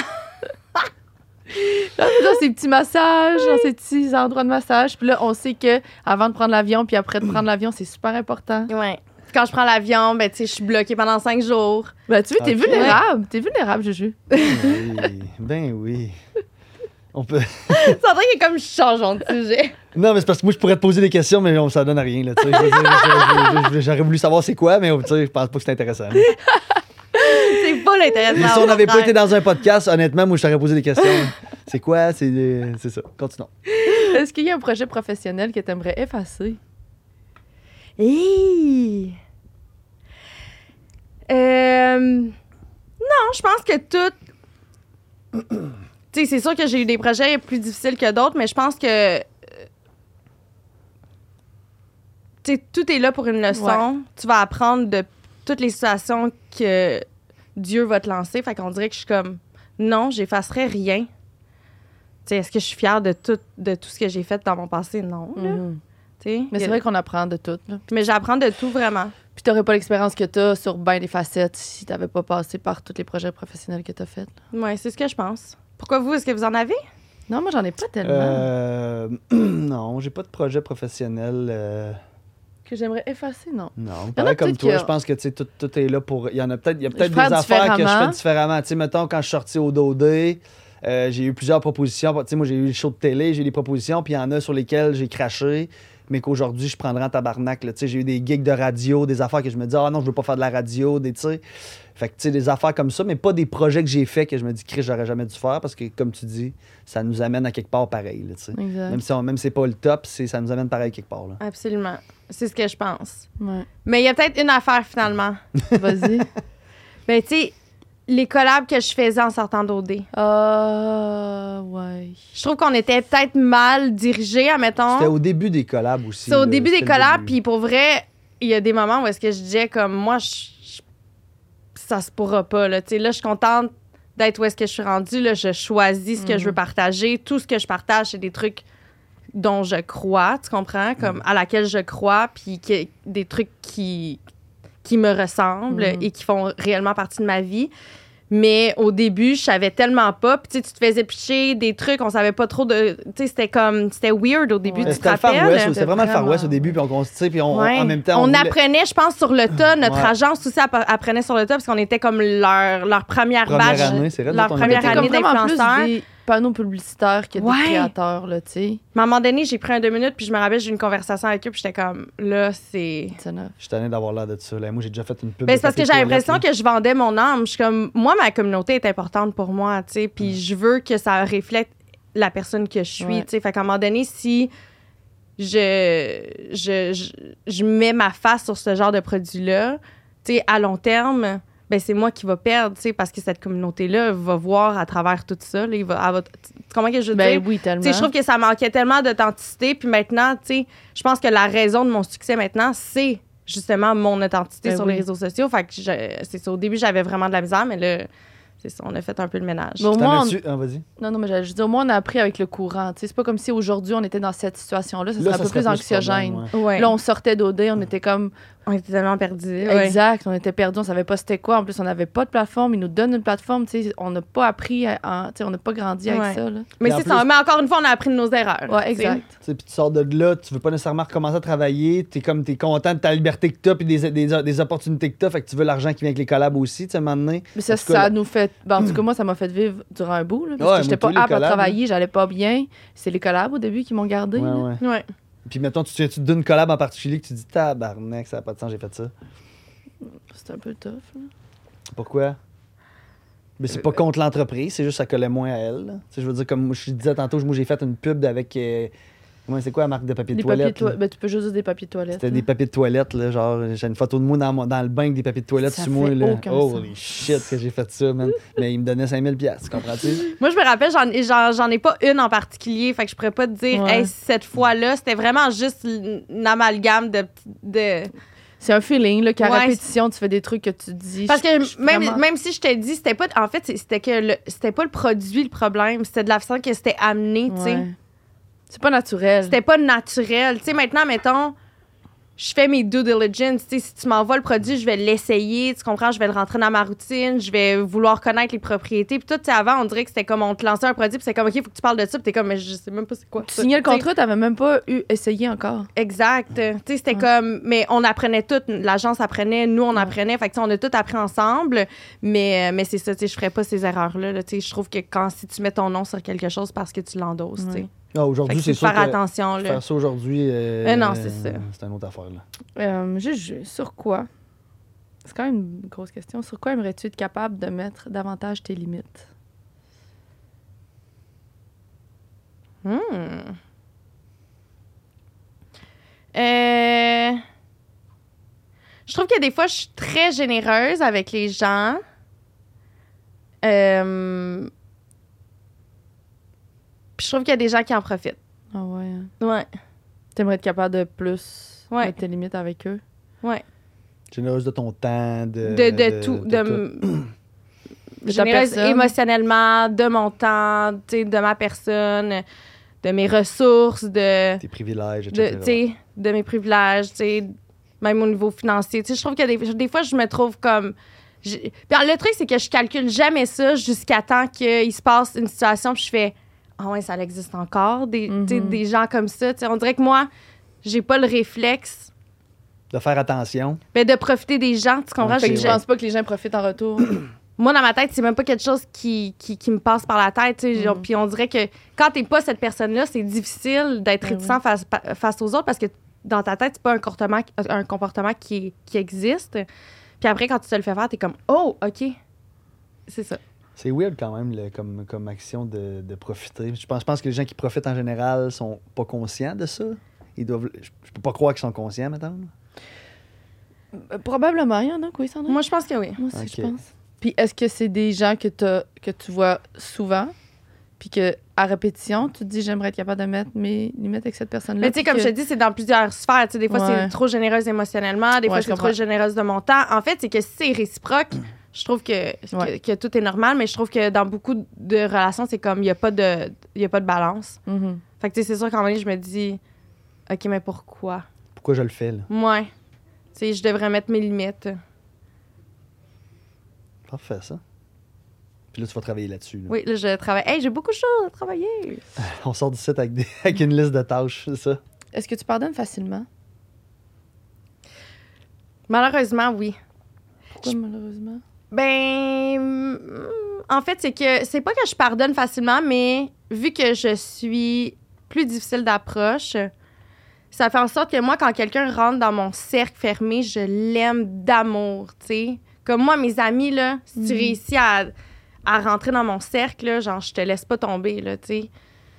Là, dans ces petits massages, dans ces petits endroits de massage. Puis là, on sait que avant de prendre l'avion, puis après de prendre l'avion, c'est super important. Ouais. Quand je prends l'avion, ben, tu sais, je suis bloquée pendant cinq jours. Ben, tu vois, t'es Ok. vulnérable. T'es vulnérable, Juju. Oui, ben oui. On peut... C'est en train que comme je change de sujet. Non, mais c'est parce que moi, je pourrais te poser des questions, mais on, ça donne à rien. Là, tu sais. Je veux dire, je- je- je- J'aurais voulu savoir c'est quoi, mais tu sais, je pense pas que c'est intéressant. là. C'est pas l'intéressant. Mais si on n'avait pas été dans un podcast, honnêtement, moi, je t'aurais posé des questions. C'est quoi? C'est euh, c'est ça. Continuons. Est-ce qu'il y a un projet professionnel que t'aimerais effacer? Hey! Euh... Non, je pense que tout... tu sais, c'est sûr que j'ai eu des projets plus difficiles que d'autres, mais je pense que... euh, Tu sais, tout est là pour une leçon. Ouais. Tu vas apprendre de toutes les situations que Dieu va te lancer. Fait qu'on dirait que je suis comme... Non, j'effacerai rien. Tu sais, est-ce que je suis fière de tout, de tout ce que j'ai fait dans mon passé? Non, là. Mhm. Tu sais, Mais c'est vrai qu'on apprend de tout. Là. Mais j'apprends de tout, vraiment. Puis t'aurais pas l'expérience que t'as sur bien des facettes si t'avais pas passé par tous les projets professionnels que t'as faits. là. Oui, c'est ce que je pense. Pourquoi vous, est-ce que vous en avez? Non, moi, j'en ai pas tellement Euh, non, j'ai pas de projet professionnel. euh, que j'aimerais effacer, non. non, y en a pareil comme peut-être toi, que- je pense que tu sais, tout, tout est là pour. Il y en a peut-être, il y a peut-être Je fais des affaires que je différemment. fais différemment. Tu sais, mettons, quand je suis sorti au Dodé, euh, j'ai eu plusieurs propositions. Tu sais, moi, j'ai eu le show de télé, j'ai eu des propositions, puis il y en a sur lesquelles j'ai craché, mais qu'aujourd'hui, je prendrais en tabarnak. là. Tu sais, j'ai eu des gigs de radio, des affaires que je me dis, ah non, je veux pas faire de la radio, des, tu sais. Fait que, tu sais, des affaires comme ça, mais pas des projets que j'ai faits que je me dis, Chris, j'aurais jamais dû faire, parce que, comme tu dis, ça nous amène à quelque part pareil, là, tu sais. Exact. Même si, on, même si c'est pas le top, c'est, ça nous amène pareil quelque part, là. Absolument. C'est ce que je pense. Ouais. Mais il y a peut-être une affaire, finalement. Vas-y. Ben, tu sais, les collabs que je faisais en sortant d'O D. Ah, ouais. Je trouve qu'on était peut-être mal dirigés, admettons. C'était au début des collabs aussi. C'est au là. début des C'était le collabs, début. puis pour vrai, il y a des moments où est-ce que je disais comme, moi, je, je- ça se pourra pas, là. Tu sais, là, je suis contente d'être où est-ce que je suis rendue, là. Je choisis ce que je veux partager. Tout ce que je partage, c'est des trucs dont je crois, tu comprends? Comme à laquelle je crois, puis que- des trucs qui, qui me ressemblent Mhm. et qui font réellement partie de ma vie. Mais au début, je savais tellement pas. Puis tu sais, tu te faisais pitcher des trucs, on savait pas trop de... Tu sais, c'était comme... C'était weird au début, Ouais. tu te C'était le Far rappelles? West, c'était vraiment le Far Vraiment. West au début, puis on, on, tu sais, puis on, on- Ouais. en même temps. on voulait- apprenait, je pense, sur le tas. Notre Ouais. agence aussi app- apprenait sur le tas parce qu'on était comme leur, leur première, Première batch. année, c'est vrai, leur nous autres, on première était C'était année comme vraiment plus d'influenceurs. des panneaux publicitaires que des Ouais. créateurs, là, tu sais. Mais à un moment donné, j'ai pris un deux minutes, puis je me rappelle, j'ai eu une conversation avec eux, puis j'étais comme, là, c'est... C'est neuf. Je suis tanné d'avoir l'air de ça. Là. Moi, j'ai déjà fait une pub. Ben, de c'est parce que papier j'ai de toilette, l'impression là. que je vendais mon âme. Je suis comme, moi, ma communauté est importante pour moi, tu sais, puis je veux que ça reflète la personne que je suis, Ouais. tu sais. Fait qu'à un moment donné, si je, je, je, je mets ma face sur ce genre de produit-là, tu sais, à long terme, ben c'est moi qui va perdre, tu sais, parce que cette communauté-là va voir à travers tout ça. Là, il va, elle va- tu comprends ce que je veux Ben dire? oui, tellement. Tu sais, je trouve que ça manquait tellement d'authenticité. Puis maintenant, tu sais, je pense que la raison de mon succès maintenant, c'est justement mon authenticité Ben sur oui. les réseaux sociaux. Fait que je- c'est ça. Au début, j'avais vraiment de la misère, mais là, c'est ça. On a fait un peu le ménage. Bon, Je moi, t'en on- ai-tu? Ah, vas-y. Non, non, mais j'allais juste dire, au moins, on a appris avec le courant. Tu sais, c'est pas comme si aujourd'hui, on était dans cette situation-là. Ça Là, serait un ça peu serait plus plus anxiogène. problème, ouais. Ouais. Là, on sortait d'O D, on était comme... on était tellement perdus. Ouais. Exact, on était perdus, on savait pas c'était quoi. En plus, on n'avait pas de plateforme. Ils nous donnent une plateforme. Tu sais, on n'a pas appris, à- en- tu sais, on n'a pas grandi avec Ouais. ça. Là. Mais Et en c'est plus- ça. Mais encore une fois, on a appris de nos erreurs. Ouais, tu sais. exact. Tu sais, puis tu sors de là, tu veux pas nécessairement recommencer à travailler, t'es comme, t'es content de ta liberté que t'as, puis des, des, des opportunités que t'as, fait que tu veux l'argent qui vient avec les collabs aussi, tu sais, à un moment donné. Mais ça, En tout cas, ça là- nous fait. Ben, en tout cas, moi, ça m'a fait vivre durant un bout. Là, parce Ouais, que j'étais moi, pas tous les apte à collabs, travailler, j'allais pas bien. C'est les collabs au début qui m'ont gardé. Ouais, là. ouais. Ouais. Puis mettons, tu te souviens-tu d'une collab en particulier que tu dis, tabarnak, ça n'a pas de sens, j'ai fait ça. C'était un peu tough. là. Pourquoi? Mais c'est pas contre l'entreprise, c'est juste que ça collait moins à elle. là. Tu sais, je veux dire, comme je disais tantôt, moi j'ai fait une pub avec. euh, comment c'est quoi la marque de papier de Des papiers de toilette? toilette. là? Ben, tu peux juste dire des papiers de toilette. C'était là. des papiers de toilette, là, genre, j'ai une photo de moi dans, mon- dans le bain avec des papiers de toilette Ça sur moi, fait là. aucun Holy shit, que j'ai fait ça, man. Mais il me donnait cinq mille piastres, comprends-tu? Moi, je me rappelle, j'en, j'en, j'en ai pas une en particulier. Fait que je pourrais pas te dire, Ouais. hey, cette fois-là, c'était vraiment juste une amalgame de. de C'est un feeling, là, qu'à Ouais. répétition, tu fais des trucs que tu dis. Parce je- que je suis même, vraiment- même si je t'ai dit, c'était pas. En fait, c'est- c'était que le- c'était pas le produit le problème, c'était de la façon que c'était amené, tu sais. Ouais. C'est pas naturel. C'était pas naturel. Tu sais, maintenant, mettons, je fais mes due diligence. Tu sais, si tu m'envoies le produit, je vais l'essayer. Tu comprends? Je vais le rentrer dans ma routine. Je vais vouloir connaître les propriétés. Puis tout, tu sais, avant, on dirait que c'était comme on te lançait un produit, puis c'est comme, OK, il faut que tu parles de ça. Puis t'es comme, mais je sais même pas c'est quoi. Tu ça. signais le Tu sais, contrat, t'avais même pas eu essayé encore. Exact. Tu sais, c'était Ouais. comme, mais on apprenait tout. L'agence apprenait, nous, on Ouais. apprenait. Fait que, tu sais, on a tout appris ensemble. Mais, euh, mais c'est ça, tu sais, je ferais pas ces erreurs-là. Là, tu sais, je trouve que quand, si tu mets ton nom sur quelque chose parce que tu l'endosses, tu sais. Ouais. Ah, Fait aujourd'hui, que c'est faut sûr faire que attention, là. faire ça aujourd'hui, euh, Mais non, c'est ça. c'est une autre affaire. Là. Euh, juste sur quoi? C'est quand même une grosse question. Sur quoi aimerais-tu être capable de mettre davantage tes limites? Hmm. Euh, Je trouve que des fois, je suis très généreuse avec les gens. Euh, Puis je trouve qu'il y a des gens qui en profitent. Ah ouais. hein. Ouais, T'aimerais être capable de plus Ouais. mettre tes limites avec eux? ouais. Généreuse de ton temps, de. De, de tout. De, De ta généreuse personne. émotionnellement, de mon temps, tu sais, de ma personne, de mes ressources, de... tes privilèges, de, et cetera. tu sais, de mes privilèges, tu sais, même au niveau financier. Tu sais, je trouve que des, des fois, je me trouve comme... j'ai- Puis le truc, c'est que je calcule jamais ça jusqu'à temps qu'il se passe une situation, puis je fais « Ah ouais, ça existe encore, des, tu sais, Mhm. des gens comme ça. » Tu sais, on dirait que moi, j'ai pas le réflexe De faire attention. ben, de profiter des gens, tu comprends? Ok, Fait que J'ai- je pense pas que les gens profitent en retour. Moi, dans ma tête, c'est même pas quelque chose qui, qui, qui me passe par la tête. tu sais, genre, Mhm. Puis on dirait que quand t'es pas cette personne-là, c'est difficile d'être Ben réticent oui. face, pa- face aux autres parce que dans ta tête, c'est pas un comportement, un comportement qui, qui existe. Puis après, quand tu te le fais faire, t'es comme « Oh, OK. » C'est ça. C'est weird quand même le- comme, comme action de, de profiter. Je pense, je pense que les gens qui profitent en général sont pas conscients de ça. Ils doivent. Je, je peux pas croire qu'ils sont conscients, maintenant. Euh, Probablement, il y en a, oui, Sandra? Moi, je pense que oui. Moi aussi, je Ok. pense. Puis est-ce que c'est des gens que, t'as- que tu vois souvent, puis que à répétition, tu te dis j'aimerais être capable de mettre mes limites avec cette personne-là? Mais tu sais, puis comme que- je te dis, c'est dans plusieurs sphères. Tu sais, des fois, Ouais. c'est trop généreuse émotionnellement. Des Ouais, fois, je c'est trop comprends. généreuse de mon temps. En fait, c'est que si c'est réciproque, je trouve que, que, Ouais. que tout est normal, mais je trouve que dans beaucoup de relations, c'est comme il n'y a, pas de- il y a pas de balance. Mhm. Fait que tu sais, c'est sûr qu'en même je me dis, OK, mais pourquoi? Pourquoi je le fais, là? Moi, tu sais, je devrais mettre mes limites. Parfait, ça. Puis là, tu vas travailler là-dessus. là. Oui, là, je travaille. Hey, j'ai beaucoup de choses à travailler. On sort du site avec, des- avec une liste de tâches, c'est ça? Est-ce que tu pardonnes facilement? Malheureusement, oui. Pourquoi, Je- malheureusement? Ben, mm, en fait, c'est que c'est pas que je pardonne facilement, mais vu que je suis plus difficile d'approche, ça fait en sorte que moi, quand quelqu'un rentre dans mon cercle fermé, je l'aime d'amour, tu sais. Comme moi, mes amis, là, si tu Mhm. réussis à, à rentrer dans mon cercle, là, genre, je te laisse pas tomber, là, tu sais.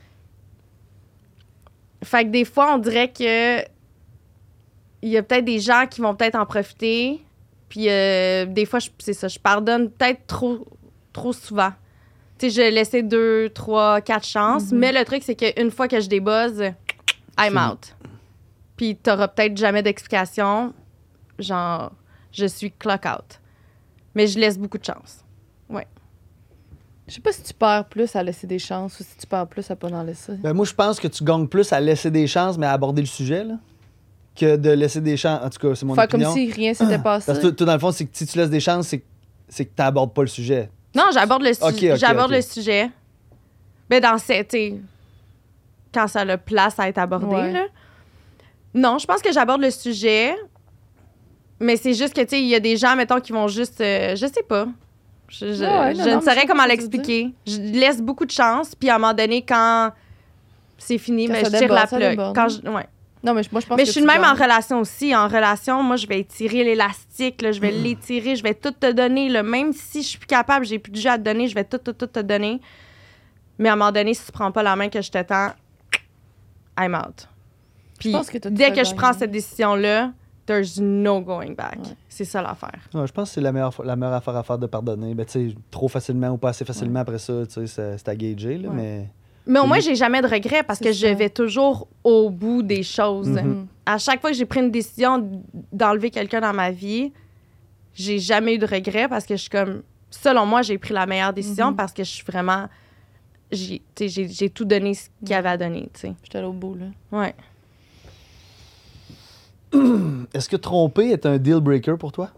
Fait que des fois, on dirait que il y a peut-être des gens qui vont peut-être en profiter. Puis euh, des fois, je- c'est ça, je pardonne peut-être trop, trop souvent. Tu sais, je laissais deux, trois, quatre chances. Mhm. Mais le truc, c'est qu'une fois que je débuzz, I'm C'est- out. Puis t'auras peut-être jamais d'explication. Genre, je suis clock out. Mais je laisse beaucoup de chance. Je sais pas si tu perds plus à laisser des chances ou si tu perds plus à pas en laisser. Ben, moi, je pense que tu gagnes plus à laisser des chances, mais à aborder le sujet, là, que de laisser des chances. En tout cas, c'est mon Faire comme opinion. si rien s'était passé. Parce que toi, toi, dans le fond, c'est que si tu laisses des chances, c'est que, c'est que tu n'abordes pas le sujet. Non, j'aborde le, Ok, sujet ok, j'aborde ok. le sujet. Ben, dans cette. tu sais, quand ça a place à être abordé, Ouais. là. Non, je pense que j'aborde le sujet. Mais c'est juste que, tu sais, il y a des gens, mettons, qui vont juste. euh, je sais pas. Je, je, Ouais, je non, non, ne mais je saurais comprends comment ce que tu veux l'expliquer. Je laisse beaucoup de chance, puis à un moment donné, quand c'est fini, Quand ben, ça je tire déborde, la ça plug. déborde. Quand je, ouais. Non, mais je- moi, je pense Mais que je suis tu de même en gagnes. relation aussi. En relation, moi, je vais étirer l'élastique, là, je vais l'étirer, je vais tout te donner. Là. Même si je suis plus capable, j'ai plus de jus à te donner, je vais tout, tout, tout te donner. Mais à un moment donné, si tu prends pas la main que je te tends, I'm out. Puis pense que t'as tout dès à que je gagner. prends cette décision-là, there's no going back. Ouais. C'est ça l'affaire. Ouais, je pense que c'est la meilleure, fa- la meilleure affaire à faire de pardonner. Ben, tu sais, trop facilement ou pas assez facilement après ça, tu sais, c'est c'est à gager, là, Ouais. mais Mais au moins, j'ai jamais de regrets parce C'est que ça. je vais toujours au bout des choses. Mhm. À chaque fois que j'ai pris une décision d'enlever quelqu'un dans ma vie, j'ai jamais eu de regrets parce que je suis comme... Selon moi, j'ai pris la meilleure décision Mhm. parce que je suis vraiment... J'ai, tu sais, j'ai, j'ai tout donné ce qu'il y avait à donner, tu sais. J'étais allée au bout, là. Ouais. Est-ce que tromper est un deal breaker pour toi?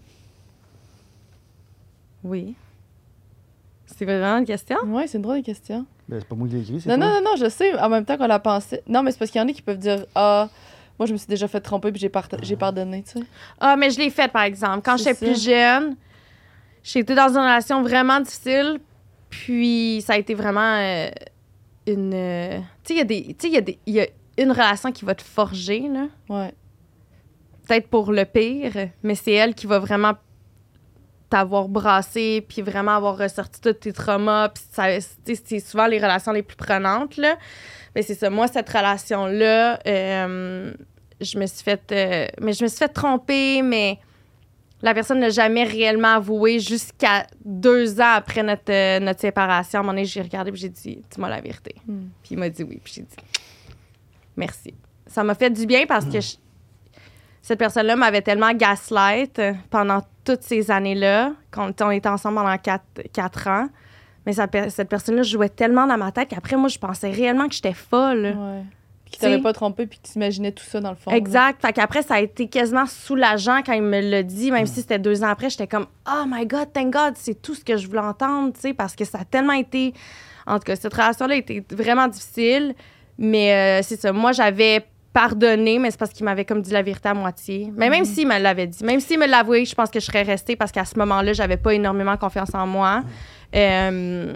Oui. C'est vraiment une question? Ouais, c'est une drôle de question. Ben, c'est pas moi qui l'ai écrit, c'est Non, toi. non, non, non, je sais. En même temps qu'on l'a pensé. Non, mais c'est parce qu'il y en a qui peuvent dire Ah, moi, je me suis déjà fait tromper puis j'ai, part- j'ai pardonné, tu sais. Ah, mais je l'ai fait, par exemple. Quand C'est j'étais plus jeune, j'ai été dans une relation vraiment difficile, puis ça a été vraiment euh, une... euh, tu sais, il y a des... Tu sais, il y a des... il y a une relation qui va te forger, là. Ouais. Peut-être pour le pire, mais c'est elle qui va vraiment t'avoir brassé, puis vraiment avoir ressorti tous tes traumas. Puis ça, tu sais, c'est souvent les relations les plus prenantes, là. Mais c'est ça. Moi, cette relation-là, euh, je me suis fait... euh, mais je me suis fait tromper, mais la personne n'a jamais réellement avoué jusqu'à deux ans après notre, euh, notre séparation. À un moment donné, j'ai regardé et j'ai dit « Dis-moi la vérité. Mm. » Puis il m'a dit oui. Puis j'ai dit « Merci. » Ça m'a fait du bien parce que je- cette personne-là m'avait tellement gaslight pendant toutes ces années-là, quand on était ensemble pendant quatre, quatre ans. Mais ça, cette personne-là jouait tellement dans ma tête qu'après, moi, je pensais réellement que j'étais folle. Ouais. Puis qui T'sais. t'avait pas trompé puis que tu imaginais tout ça dans le fond. là. Exact. Fait qu'après, ça a été quasiment soulageant quand il me l'a dit, même si c'était deux ans après. J'étais comme « Oh my God, thank God, c'est tout ce que je voulais entendre, tu sais, parce que ça a tellement été... » En tout cas, cette relation-là était vraiment difficile. Mais euh, c'est ça. Moi, j'avais pardonné, mais c'est parce qu'il m'avait comme dit la vérité à moitié. Mais même s'il me l'avait dit, même s'il me l'avouait, je pense que je serais restée parce qu'à ce moment-là, j'avais pas énormément confiance en moi. Euh,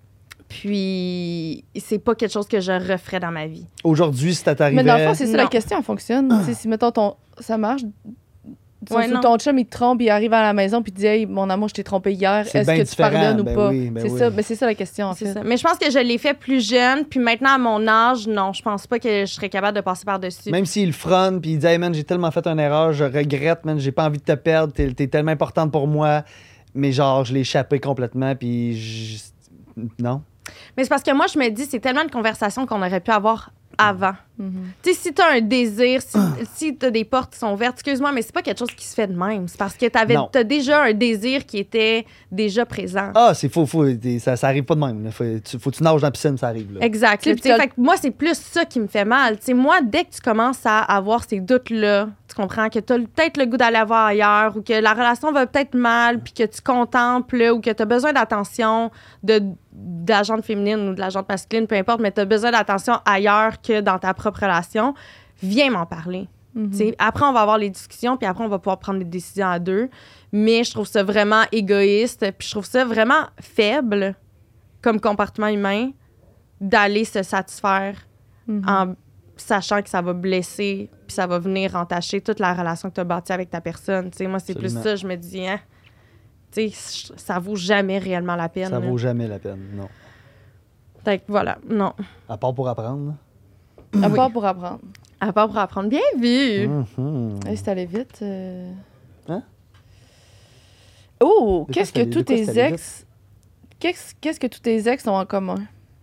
puis, c'est pas quelque chose que je referais dans ma vie. Aujourd'hui, si ça t'arrivait... Mais dans le fond, c'est ça la Non. question, elle fonctionne. Tu sais, si, mettons, ton, ça marche, disons, Ouais, si non. ton chum, il te trompe, il arrive à la maison, puis il dit « Hey, mon amour, je t'ai trompé hier, C'est est-ce bien que tu différent, pardonnes ben ou pas? oui, ben c'est oui. ça, mais c'est ça la question, en C'est fait. ça. Mais je pense que je l'ai fait plus jeune, puis maintenant, à mon âge, non, je pense pas que je serais capable de passer par-dessus. Même s'il frône puis il dit « Hey man, j'ai tellement fait une erreur, je regrette, man, j'ai pas envie de te perdre, t'es, t'es tellement importante pour moi. » Mais genre, je l'ai échappé complètement, puis je... Non. Mais c'est parce que moi, je me dis, c'est tellement une conversation qu'on aurait pu avoir avant. Mhm. Tu sais, si t'as un désir, si, si t'as des portes qui sont ouvertes, excuse-moi, mais c'est pas quelque chose qui se fait de même. C'est parce que t'avais, Non. t'as déjà un désir qui était déjà présent. Ah, c'est faux, faux. t'es- Ça, ça arrive pas de même. Là. Faut, tu, faut que tu nages dans la piscine, ça arrive. Là. Exact. Tu sais, là, puis tu sais, t'as- fait que moi, c'est plus ça qui me fait mal. Tu sais, moi, dès que tu commences à avoir ces doutes-là, tu comprends que tu as peut-être le goût d'aller voir ailleurs ou que la relation va peut-être mal puis que tu contemples là, ou que tu as besoin d'attention de, d'agente féminine ou de l'agente masculine, peu importe, mais tu as besoin d'attention ailleurs que dans ta propre relation, viens m'en parler. Mhm. Tu sais, après, on va avoir les discussions, puis après, on va pouvoir prendre des décisions à deux. Mais je trouve ça vraiment égoïste, puis je trouve ça vraiment faible comme comportement humain d'aller se satisfaire Mhm. en sachant que ça va blesser, puis ça va venir entacher toute la relation que tu as bâtie avec ta personne. Tu sais, moi, c'est Absolument. plus ça, je me dis, hein, tu sais, ça vaut jamais réellement la peine. Ça là. vaut jamais la peine, non. Fait que voilà, non. À part pour apprendre. À Oui. part pour apprendre. À part pour apprendre. Bien vu! Mhm. Hey, c'est allé vite. euh. Hein? Oh, De quoi qu'est-ce c'est que allé- tous de quoi c'est tes allé ex... Qu'est-ce, qu'est-ce que tous tes ex ont en commun?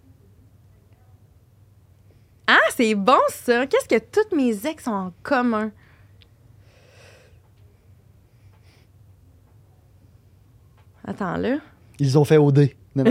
Ah, c'est bon ça! Qu'est-ce que toutes mes ex ont en commun? Attends là. Ils ont fait O D. Non, non.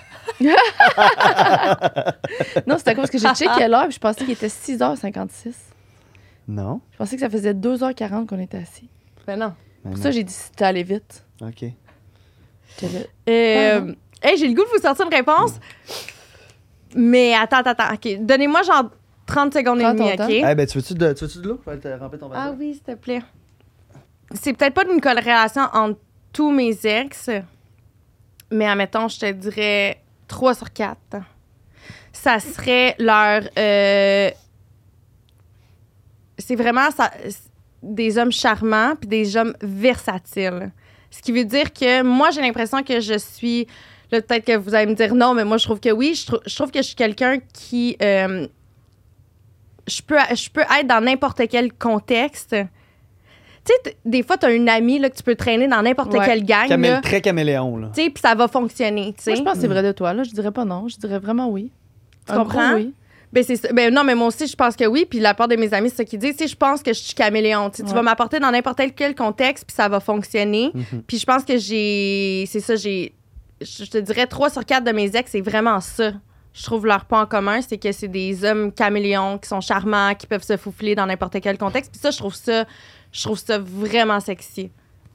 Non, c'est à cause que j'ai checké l'heure et je pensais qu'il était six heures cinquante-six. Non. Je pensais que ça faisait deux heures quarante qu'on était assis. Ben non. Ben Pour non. ça, j'ai dit c'était allé vite. OK. J'avais- Euh, Pardon. hey, j'ai le goût de vous sortir une réponse. Mais attends, attends, attends. OK. Donnez-moi genre trente secondes Prends et demie, ton OK? temps. Eh ben, tu veux-tu de, tu veux-tu de l'eau? Je vais te remplir ton verre. Ah oui, s'il te plaît. C'est peut-être pas une corrélation entre tous mes ex, mais admettons, je te dirais trois sur quatre. Ça serait leur... euh, c'est vraiment ça, des hommes charmants puis des hommes versatiles. Ce qui veut dire que moi, j'ai l'impression que je suis... Là, peut-être que vous allez me dire non, mais moi, je trouve que oui. Je, trou- je trouve que je suis quelqu'un qui... euh, je, peux, je peux être dans n'importe quel contexte. Tu sais, t- des fois, tu as une amie là, que tu peux traîner dans n'importe Ouais. quelle gang. Camé- là, Très caméléon, là. tu sais, puis ça va fonctionner. tu sais. Moi, je pense que c'est vrai de toi. Là. Je dirais pas non. Je dirais vraiment oui. Tu Un comprends? gros oui. Ben, c'est ça. Ben, non, mais moi aussi, je pense que oui. Puis la part de mes amis, c'est ça qu'ils disent. Tu sais, je pense que je suis caméléon. Tu sais, tu Ouais. vas m'apporter dans n'importe quel contexte, puis ça va fonctionner. Mhm. Puis je pense que j'ai. C'est ça, j'ai. Je te dirais trois sur quatre de mes ex, c'est vraiment ça. Je trouve leur point en commun, c'est que c'est des hommes caméléons qui sont charmants, qui peuvent se foufiler dans n'importe quel contexte. Puis ça, je trouve ça, je trouve ça vraiment sexy.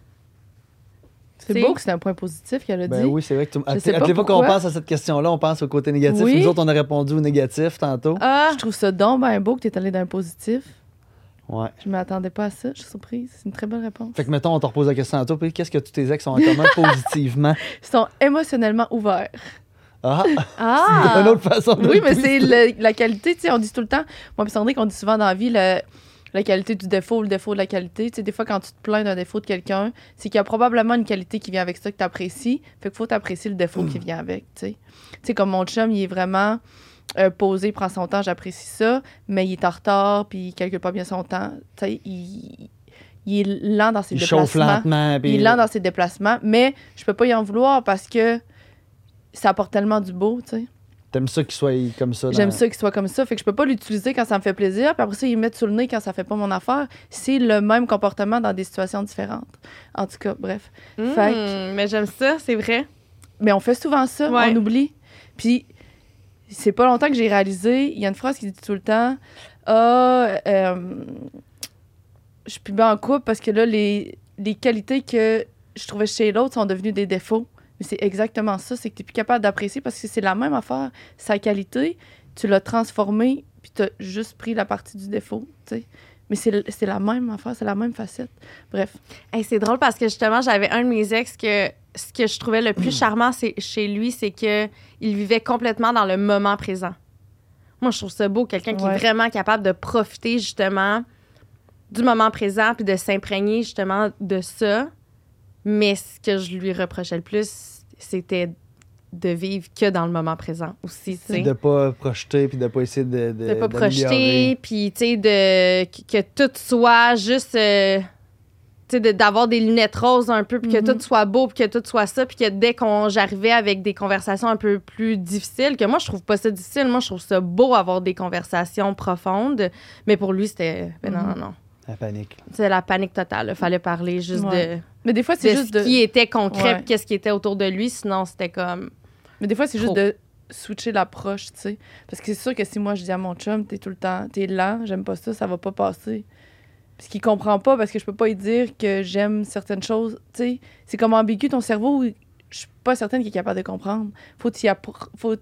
C'est T'sais. beau que c'est un point positif qu'elle a Ben dit. oui, c'est vrai que tout- à, Je sais à pas toutes les fois qu'on pourquoi. pense à cette question-là, on pense au côté négatif. Oui. Nous autres, on a répondu au négatif tantôt. Ah, Je trouve ça donc ben beau que tu es allé d'un positif. Ouais. Je m'attendais pas à ça. Je suis surprise. C'est une très bonne réponse. Fait que, mettons, on te repose la question à toi, puis qu'est-ce que tous tes ex ont en commun positivement? Ils sont émotionnellement ouverts. Ah! ah. Une autre façon de Oui, le mais c'est twister. le- la qualité. Tu sais, on dit tout le temps, moi, puis Sandrine, qu'on dit souvent dans la vie, le- la qualité du défaut, le défaut de la qualité. Tu sais, des fois, quand tu te plains d'un défaut de quelqu'un, c'est qu'il y a probablement une qualité qui vient avec ça que tu apprécies. Fait qu'il faut t'apprécier le défaut qui vient avec, tu sais. Tu sais, comme mon chum, il est vraiment euh, posé, il prend son temps, j'apprécie ça, mais il est en retard, puis il calcule pas bien son temps. Tu sais, il, il est lent dans ses Il chauffe déplacements. lentement. Puis... Il est lent dans ses déplacements, mais je peux pas y en vouloir parce que ça apporte tellement du beau, tu sais. T'aimes ça qu'il soit comme ça? dans- J'aime ça qu'il soit comme ça. Fait que je peux pas l'utiliser quand ça me fait plaisir, puis après ça, il met sur le nez quand ça fait pas mon affaire. C'est le même comportement dans des situations différentes. En tout cas, bref. Mmh, Fait que- mais j'aime ça, c'est vrai. Mais on fait souvent ça, Ouais. on oublie. Puis, c'est pas longtemps que j'ai réalisé, il y a une phrase qui dit tout le temps Ah, euh, je suis plus bien en couple parce que là, les, les qualités que je trouvais chez l'autre sont devenues des défauts. Mais c'est exactement ça, c'est que tu n'es plus capable d'apprécier parce que c'est la même affaire. Sa qualité, tu l'as transformée, puis tu as juste pris la partie du défaut, tu sais. Mais c'est c'est la même affaire, c'est la même facette. Bref. Hey, c'est drôle parce que justement, j'avais un de mes ex que ce que je trouvais le plus charmant c'est, chez lui, c'est que il vivait complètement dans le moment présent. Moi, je trouve ça beau, quelqu'un qui Ouais. est vraiment capable de profiter justement du moment présent puis de s'imprégner justement de ça. Mais ce que je lui reprochais le plus, c'était de vivre que dans le moment présent aussi, tu sais. De pas projeter puis de pas essayer de. De, De pas d'améliorer. projeter, puis tu sais, de, que, que tout soit juste, euh, tu sais, de- d'avoir des lunettes roses un peu, puis que Mhm. tout soit beau, puis que tout soit ça, puis que dès qu'on j'arrivais avec des conversations un peu plus difficiles, que moi, je trouve pas ça difficile, moi, je trouve ça beau avoir des conversations profondes, mais pour lui, c'était, ben non, Mhm. non, non. La panique. C'est la panique totale, il fallait parler juste Ouais. de, Mais des fois, de c'est ce juste de. qui était concret, Ouais. puis qu'est-ce qui était autour de lui, sinon, c'était comme... Mais des fois, c'est juste Trop. de switcher l'approche, tu sais. Parce que c'est sûr que si moi, je dis à mon chum, t'es tout le temps, t'es lent, j'aime pas ça, ça va pas passer. Parce qu'il comprend pas, parce que je peux pas lui dire que j'aime certaines choses, tu sais. C'est comme ambigu, ton cerveau, je suis pas certaine qu'il est capable de comprendre. Faut t'y appro- faut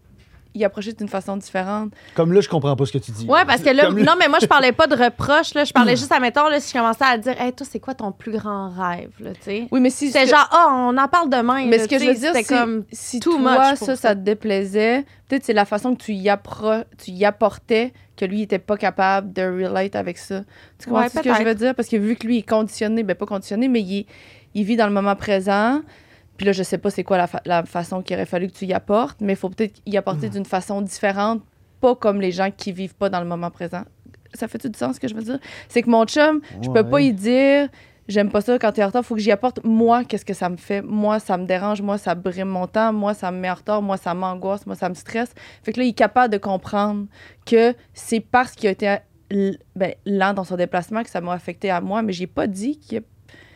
y approcher d'une façon différente. Comme là, je comprends pas ce que tu dis. Ouais, parce que là, Comme non, mais moi, je parlais pas de reproches, là. Je parlais juste, admettons, là, si je commençais à dire, hey, toi, c'est quoi ton plus grand rêve, là, tu sais? Oui, mais si... C'était ce que- genre, ah, on en parle demain. Mais là, ce que tu je veux sais, dire, c'était c'est comme. si too toi, much pour ça, ça. ça te déplaisait, peut-être c'est la façon que tu y, appro- tu y apportais que lui, il était pas capable de relate avec ça. Tu comprends Ouais, ce que je veux peut-être. dire? Parce que vu que lui, il est conditionné, ben pas conditionné, mais il, est- il vit dans le moment présent. Puis là, je sais pas c'est quoi la, fa- la façon qu'il aurait fallu que tu y apportes, mais il faut peut-être y apporter d'une façon différente, pas comme les gens qui vivent pas dans le moment présent. Ça fait-tu du sens, ce que je veux dire? C'est que mon chum, je peux Ouais. pas y dire... J'aime pas ça quand t'es en retard, faut que j'y apporte. Moi, qu'est-ce que ça me fait? Moi, ça me dérange. Moi, ça brime mon temps. Moi, ça me met en retard. Moi, ça m'angoisse. Moi, ça me stresse. Fait que là, il est capable de comprendre que c'est parce qu'il a été l- ben, lent dans son déplacement que ça m'a affecté à moi, mais j'ai pas dit qu'il a...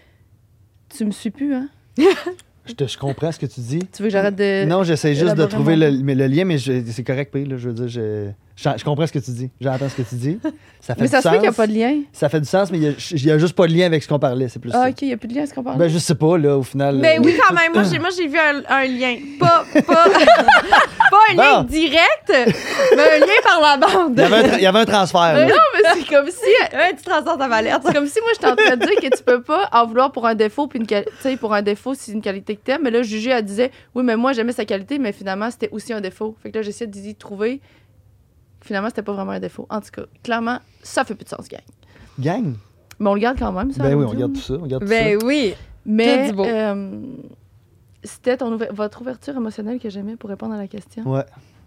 Tu me suis plus, hein? Je, te- je comprends ce que tu dis. Tu veux que j'arrête de... Non, j'essaie juste de élaborer trouver mon- le, mais le lien, mais je- c'est correct, puis là, je veux dire, je, je, je comprends ce que tu dis. J'entends ce que tu dis. Ça fait Mais du ça se sens. fait qu'il n'y a pas de lien. Ça fait du sens, mais il y a, il y a juste pas de lien avec ce qu'on parlait, c'est plus Ah, ça. OK, il n'y a plus de lien, est-ce qu'on parle? Ben, je sais pas, là, au final. Mais euh, oui, quand même. Moi, j'ai, moi, j'ai vu un, un lien. Pas, pas, pas un lien Bon. direct, mais un lien par la bande. Il y avait un, tra- il y avait un transfert. Mais là. non, mais c'est comme si... Ouais, tu transformes ta valette. C'est comme si moi, j'étais en train de dire que tu peux pas en vouloir pour un défaut, puis une quali- tu sais, pour un défaut, c'est une qualité que t'aimes. Mais là, Juju, elle disait, oui, mais moi, j'aimais sa qualité, mais finalement, c'était aussi un défaut. Fait que là, j'essayais d'y trouver. Finalement, c'était pas vraiment un défaut. En tout cas, clairement, ça fait plus de sens, gang. Gang. Mais on le garde quand même, ça. Ben oui, on dit. regarde tout ça. On regarde tout Ben oui. Mais Tout du beau. euh, c'était ton ouver- votre ouverture émotionnelle que j'aimais pour répondre à la question. ça. Ouais.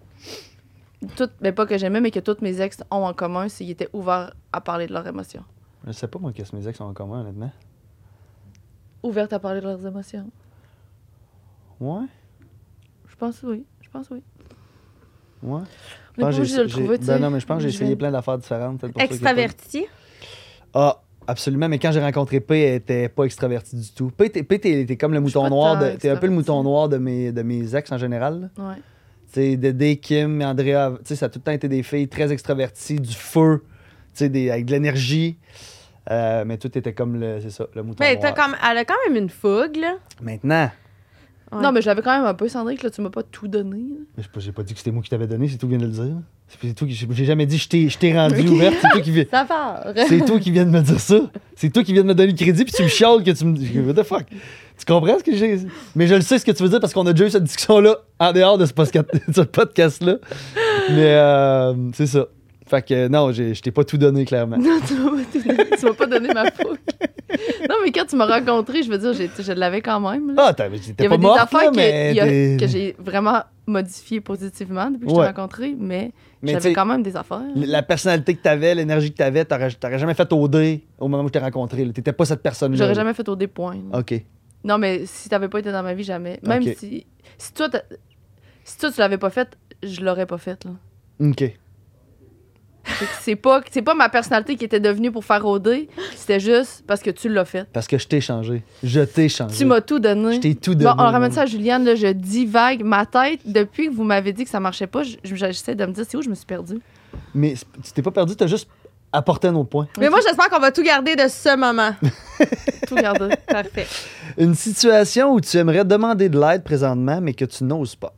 Tout, mais pas que j'aimais, mais que tous mes ex ont en commun, c'est qu'ils étaient ouverts à parler de leurs émotions. Je sais pas, moi, qu'est-ce que mes ex ont en commun, honnêtement. Ouverts à parler de leurs émotions. Ouais. Je pense oui. Je pense oui. Ouais. On Je n'est pense pas que j'ai- obligé de le j'ai- trouver, tu Ben sais. non, mais je pense que j'ai Je essayé vais- plein d'affaires différentes. peut-être pour ça que j'ai pas- Extraverti. Ah, absolument. Mais quand j'ai rencontré P, elle était pas extravertie du tout. P, t'es, P, t'es, t'es comme le Je suis mouton pas noir. tant De, t'es un peu le mouton extravertie. noir de mes, de mes ex en général. là. Ouais. Tu sais, Dédé, Kim, Andrea, tu sais, ça a tout le temps été des filles très extraverties, du feu, tu sais, des- avec de l'énergie. Euh, mais tout était comme le, c'est ça, le mouton Mais noir. t'as comme, elle a quand même une fougue, là. Maintenant, Ouais. Non, mais je l'avais quand même un peu, Cendric, là, tu m'as pas tout donné. là. mais j'ai pas- j'ai pas dit que c'était moi qui t'avais donné, c'est toi qui viens de le dire. C'est c'est toi qui, j'ai j'ai jamais dit je t'ai, je t'ai rendu ouverte, c'est toi qui viens. Ça part. C'est toi qui viens de me dire ça. C'est toi qui viens de me donner le crédit, puis tu me chiales que tu me dis. What the fuck? Tu comprends ce que j'ai. Mais je le sais ce que tu veux dire parce qu'on a déjà eu cette discussion-là en dehors de ce podcast- ce podcast-là. Mais euh, c'est ça. Fait que non, j'ai- je t'ai pas tout donné, clairement. Non, tu m'as pas tout donné. Tu m'as pas donné ma fougue. Non, mais quand tu m'as rencontré, je veux dire, j'ai- je l'avais quand même. là. Ah, t'avais- Il y t'étais avait pas des morte, affaires là, que, mais. il y a- t'es- que j'ai vraiment modifiées positivement depuis que je Ouais. t'ai rencontré, mais, Mais j'avais t'sais, quand même des affaires. la personnalité que t'avais, l'énergie que t'avais, t'aurais, t'aurais jamais fait au dé au moment où je t'ai rencontré. là. T'étais pas cette personne-là. J'aurais là. jamais fait au des points. là. OK. Non, mais si t'avais pas été dans ma vie, jamais. Même Ok. si. Si toi, t'as- si toi, tu l'avais pas fait, je l'aurais pas fait. Là. OK. Fait que C'est pas, c'est pas ma personnalité qui était devenue pour faire O D, c'était juste parce que tu l'as fait. Parce que je t'ai changé. Je t'ai changé. Tu m'as tout donné. Je t'ai tout Bon, donné. on ramène man. ça à Juliane, là, je divague. Ma tête, depuis que vous m'avez dit que ça marchait pas, je- je- j'essaie de me dire c'est où je me suis perdue. Mais c'est- tu t'es pas perdu, t'as juste apporté un autre point. Mais moi, j'espère qu'on va tout garder de ce moment. Tout garder. Parfait. Une situation où tu aimerais demander de l'aide présentement, mais que tu n'oses pas.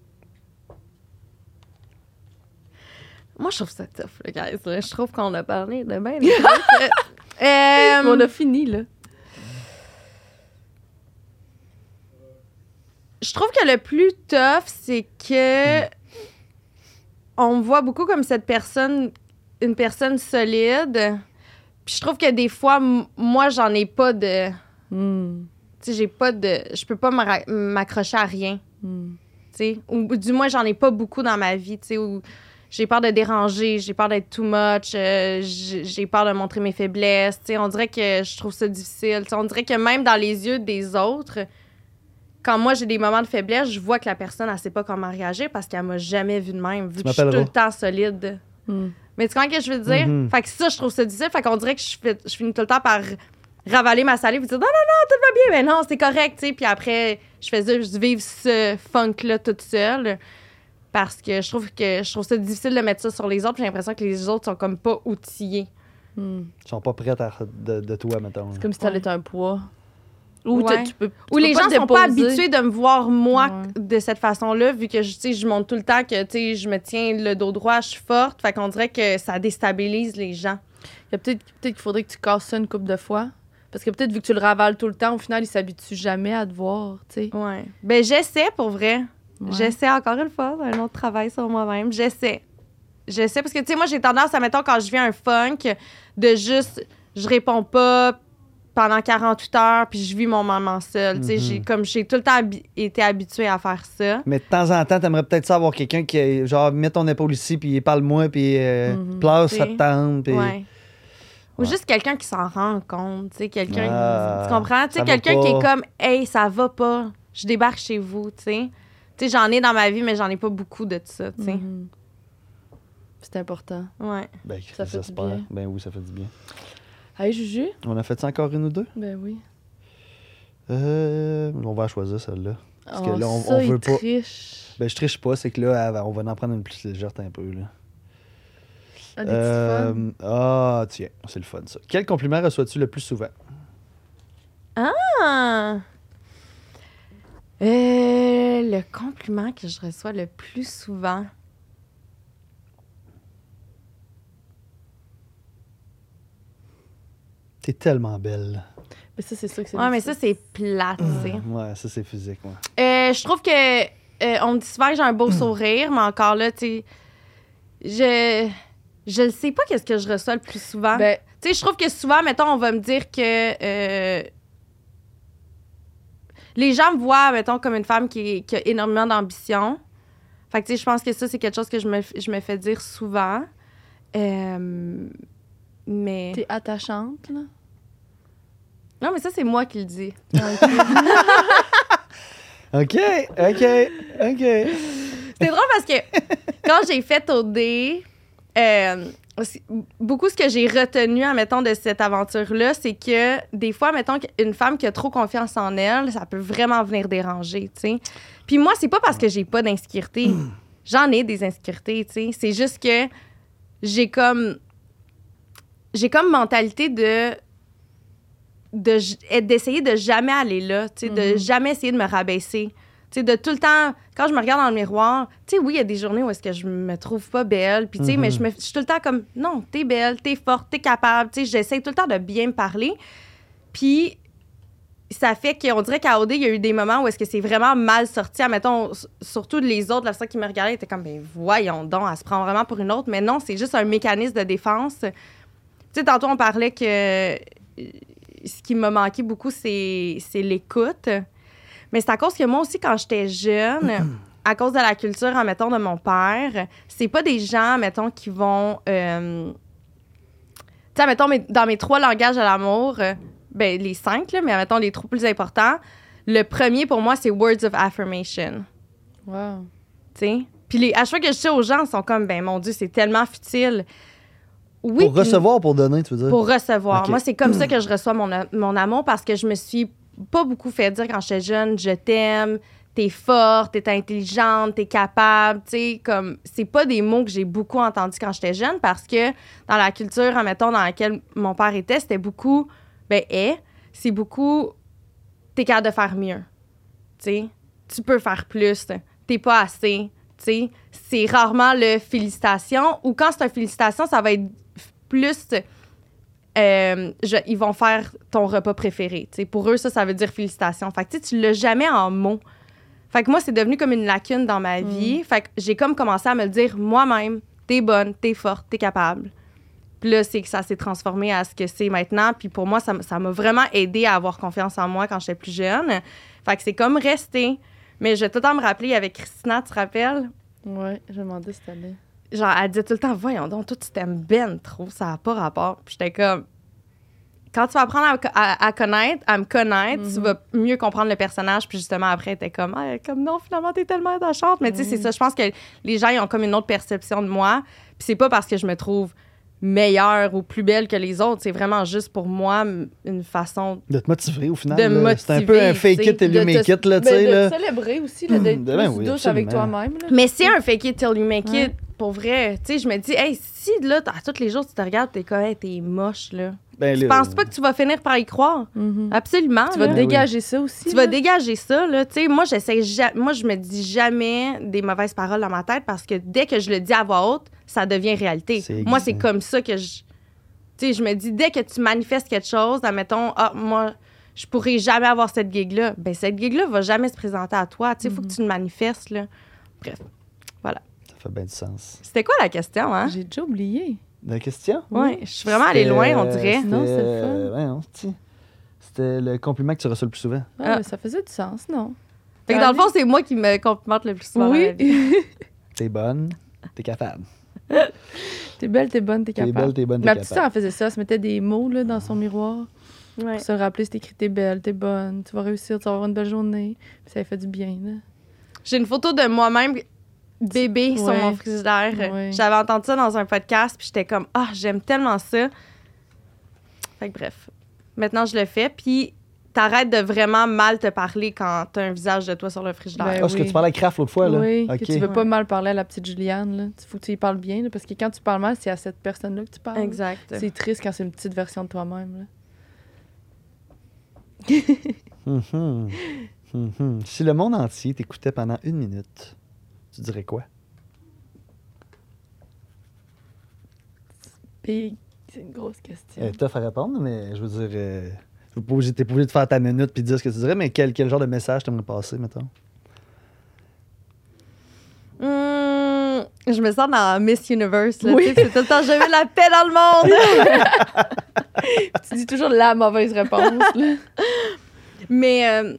Moi, je trouve ça tough, le guys. là. Je trouve qu'on a parlé de bien des trucs. Euh, On a fini, là. Je trouve que le plus tough, c'est que on me voit beaucoup comme cette personne, une personne solide. Puis je trouve que des fois, m- moi, j'en ai pas de. Hmm. Tu sais, j'ai pas de. Je peux pas m'arra- m'accrocher à rien. Hmm. Tu sais. Ou, ou du moins, j'en ai pas beaucoup dans ma vie. Tu sais, où j'ai peur de déranger, j'ai peur d'être too much, euh, j'ai j'ai peur de montrer mes faiblesses. Tu sais, on dirait que je trouve ça difficile. Tu sais, on dirait que même dans les yeux des autres, quand moi j'ai des moments de faiblesse, je vois que la personne, elle sait pas comment réagir parce qu'elle m'a jamais vu de même, vu que je suis tout m'appelleras. le temps solide. Hmm. Mais tu comprends ce que je veux dire? Mhm. Fait que ça, je trouve ça difficile. Fait qu'on dirait que je, fais- je finis tout le temps par ravaler ma salive et dire non, non, non, tout va bien. Mais non, c'est correct, tu sais. Puis après, je faisais juste vivre ce funk-là toute seule. Parce que je trouve que je trouve ça difficile de mettre ça sur les autres. J'ai l'impression que les autres sont comme pas outillés. Hmm. Ils sont pas prêts à, de, de toi, mettons. C'est comme si t'allais être un poids. Ou Ouais. tu- tu peux. tu Ou peux les pas gens te sont pas déposer. habitués de me voir, moi, Ouais. de cette façon-là, vu que je, tu sais, je montre tout le temps que tu sais, je me tiens le dos droit, je suis forte. Fait qu'on dirait que ça déstabilise les gens. Il y a peut-être peut-être qu'il faudrait que tu casses ça une couple de fois. Parce que peut-être vu que tu le ravales tout le temps, au final, il s'habitue jamais à te voir, tu sais. Ouais. Ben, j'essaie pour vrai. Ouais. J'essaie encore une fois, un autre travail sur moi-même. J'essaie. J'essaie parce que, tu sais, moi, j'ai tendance à, mettons, quand je viens un funk, de juste, je réponds pas pendant quarante-huit heures, puis je vis mon moment seul. Tu sais, Mhm. j'ai comme j'ai tout le temps habi- été habituée à faire ça. Mais de temps en temps, t'aimerais peut-être ça avoir quelqu'un qui, genre, met ton épaule ici, puis parle-moi, puis euh, Mhm. place, Tu ça sais. te tente, puis... Ouais. Ou Ouais. juste quelqu'un qui s'en rend compte, tu sais, quelqu'un, Ah, tu comprends? Tu ça sais, va quelqu'un qui pas. est comme, hey, ça va pas, je débarque chez vous, tu sais. Tu sais, j'en ai dans ma vie, mais j'en ai pas beaucoup de ça, tu sais. Mhm. C'est important. Ouais. Ben, Ça fait du j'espère. bien. Ben oui, ça fait du bien. Hey, Juju? On a fait ça encore une ou deux? Ben oui. Euh, on va choisir celle-là. Parce que Oh, là, on- ça, on il veut pas- triche. Ben, je triche pas, c'est que là, elle- on va en prendre une plus légère un peu, là. Ah, des petits Euh, fun. Ah, tiens, c'est le fun, ça. Quel compliment reçois-tu le plus souvent? Ah! Euh, le compliment que je reçois le plus souvent. T'es tellement belle. Mais ça, c'est sûr que c'est Ouais, mais difficile. ça, c'est plate, tu sais. Ouais, ça, c'est physique, ouais. Euh, je trouve que euh, on me dit souvent que j'ai un beau sourire, mais encore là, tu sais, je je ne sais pas qu'est-ce que je reçois le plus souvent. Ben, Tu sais, je trouve que souvent, mettons, on va me dire que euh, les gens me voient, mettons, comme une femme qui, est- qui a énormément d'ambition. Fait que, tu sais, je pense que ça, c'est quelque chose que je me, f- je me fais dire souvent. Euh, mais... t'es attachante, là. Non, mais ça, c'est moi qui le dis. OK, OK, OK. C'était drôle parce que quand j'ai fait O D, euh, beaucoup ce que j'ai retenu, admettons, de cette aventure-là, c'est que des fois, mettons, une femme qui a trop confiance en elle, ça peut vraiment venir déranger, tu sais. Puis moi, c'est pas parce que j'ai pas d'insécurité. J'en ai des insécurités, tu sais. C'est juste que j'ai comme... J'ai comme mentalité de... de d'essayer de jamais aller là, tu sais, mm-hmm. de jamais essayer de me rabaisser. Tu sais, de tout le temps, quand je me regarde dans le miroir, tu sais, oui, il y a des journées où est-ce que je me trouve pas belle, puis tu sais, mm-hmm. mais je, me, je suis tout le temps comme, non, t'es belle, t'es forte, t'es capable, tu sais, j'essaie tout le temps de bien me parler. Puis ça fait qu'on dirait qu'à O D, il y a eu des moments où est-ce que c'est vraiment mal sorti. Admettons, surtout les autres, la personne qui me regardait était comme, ben voyons donc, elle se prend vraiment pour une autre. Mais non, c'est juste un mécanisme de défense. Tu sais, tantôt, on parlait que ce qui m'a manqué beaucoup, c'est, c'est l'écoute. Mais c'est à cause que moi aussi, quand j'étais jeune, à cause de la culture, admettons, de mon père, c'est pas des gens, mettons, qui vont... Euh, tu sais, admettons, mes, dans mes trois langages de l'amour, euh, ben les cinq, là, mais admettons, les trois plus importants, le premier, pour moi, c'est Words of Affirmation. Wow. Tu sais? Puis les, à chaque fois que je dis aux gens, ils sont comme, ben mon Dieu, c'est tellement futile. Oui, pour recevoir, pour donner, tu veux dire? Pour recevoir. Okay. Moi, c'est comme ça que je reçois mon, mon amour parce que je me suis pas beaucoup fait dire quand j'étais jeune, je t'aime, t'es forte, t'es intelligente, t'es capable, tu sais, comme, c'est pas des mots que j'ai beaucoup entendus quand j'étais jeune parce que dans la culture, admettons, dans laquelle mon père était, c'était beaucoup, ben, est, c'est beaucoup, t'es capable de faire mieux, tu sais, tu peux faire plus, t'es pas assez, tu sais, c'est rarement le félicitations ou quand c'est un félicitation, ça va être plus... Euh, je, ils vont faire ton repas préféré. T'sais. Pour eux, ça, ça veut dire félicitations. Fait que tu l'as jamais en mots. Fait que moi, c'est devenu comme une lacune dans ma vie. Mm. Fait que j'ai comme commencé à me le dire moi-même. T'es bonne, t'es forte, t'es capable. Puis là, c'est que ça s'est transformé à ce que c'est maintenant. Puis pour moi, ça, ça m'a vraiment aidé à avoir confiance en moi quand j'étais plus jeune. Fait que c'est comme resté. Mais je vais tout le temps me rappeler avec Christina, tu te rappelles? Oui, je me demandais cette année. Genre, elle disait tout le temps, voyons donc, toi, tu t'aimes ben trop, ça n'a pas rapport. Puis j'étais comme, quand tu vas apprendre à, à, à connaître, à me connaître, mm-hmm. tu vas mieux comprendre le personnage. Puis justement, après, elle était comme, ah, comme non, finalement, t'es tellement attachante. Mais mm-hmm. tu sais, c'est ça, je pense que les gens, ils ont comme une autre perception de moi. Puis c'est pas parce que je me trouve meilleure ou plus belle que les autres, c'est vraiment juste pour moi une façon... De te motiver, au final. De me motiver. C'est un peu un fake it till you make it, là, tu sais. De te célébrer aussi, là, d'être mmh, plus ben oui, douce avec toi-même. Là. Mais c'est un fake it till you make ouais. it, pour vrai. Tu sais, je me dis, hey, si là, à tous les jours, tu te regardes, t'es comme, hey, t'es moche, là. Ben, tu là, penses pas que tu vas finir par y croire? Mm-hmm. Absolument. Tu vas là. dégager ça aussi. Tu là. vas dégager ça, là. Tu sais, moi, j'essaie ja- moi, je me dis jamais des mauvaises paroles dans ma tête parce que dès que je le dis à voix haute, ça devient réalité. C'est moi, c'est comme ça que je... Tu sais, je me dis, dès que tu manifestes quelque chose, admettons, ah, moi, je pourrais jamais avoir cette gig-là. Ben cette gig-là va jamais se présenter à toi. Tu sais, il mm-hmm. faut que tu le manifestes, là. Bref, voilà. Ça fait bien du sens. C'était quoi la question, hein? J'ai déjà oublié. La question? Oui, je suis vraiment allée loin, on dirait. Non, c'est le fun. Euh, ouais, non, c'était le compliment que tu reçois le plus souvent. Ah, ah. Mais ça faisait du sens, non? Fait que dans le fond, c'est moi qui me complimente le plus souvent. Oui. T'es bonne, t'es capable. T'es belle, t'es bonne, t'es capable. T'es belle, t'es bonne, t'es Ma capable. petite sœur, elle faisait ça. Elle se mettait des mots là, dans son miroir. Ouais. Pour se rappeler, c'est écrit, t'es belle, t'es bonne, tu vas réussir, tu vas avoir une belle journée. Puis ça lui fait du bien, là. J'ai une photo de moi-même bébé ouais. sur mon frigidaire. Ouais. J'avais entendu ça dans un podcast, puis j'étais comme, ah, j'aime tellement ça. Fait que bref. Maintenant, je le fais, puis t'arrêtes de vraiment mal te parler quand t'as un visage de toi sur le frigidaire. Ben ah, ce oui. que tu parlais avec Raph l'autre fois, là? Oui, okay. que tu veux pas mal parler à la petite Juliane, là. Il faut que tu y parles bien, là, parce que quand tu parles mal, c'est à cette personne-là que tu parles. Exact. C'est triste quand c'est une petite version de toi-même, là. mm-hmm. Mm-hmm. Si le monde entier t'écoutait pendant une minute, tu dirais quoi? Big. C'est une grosse question. Euh, tough à répondre, mais je veux dire, euh, t'es pas obligé, t'es pas obligé de faire ta minute puis de dire ce que tu dirais, mais quel, quel genre de message t'aimerais passer, mettons? Mmh, je me sens dans Miss Universe, là. Oui. C'est tout le temps, je veux la paix dans le monde! Tu dis toujours la mauvaise réponse, là. Mais... Euh,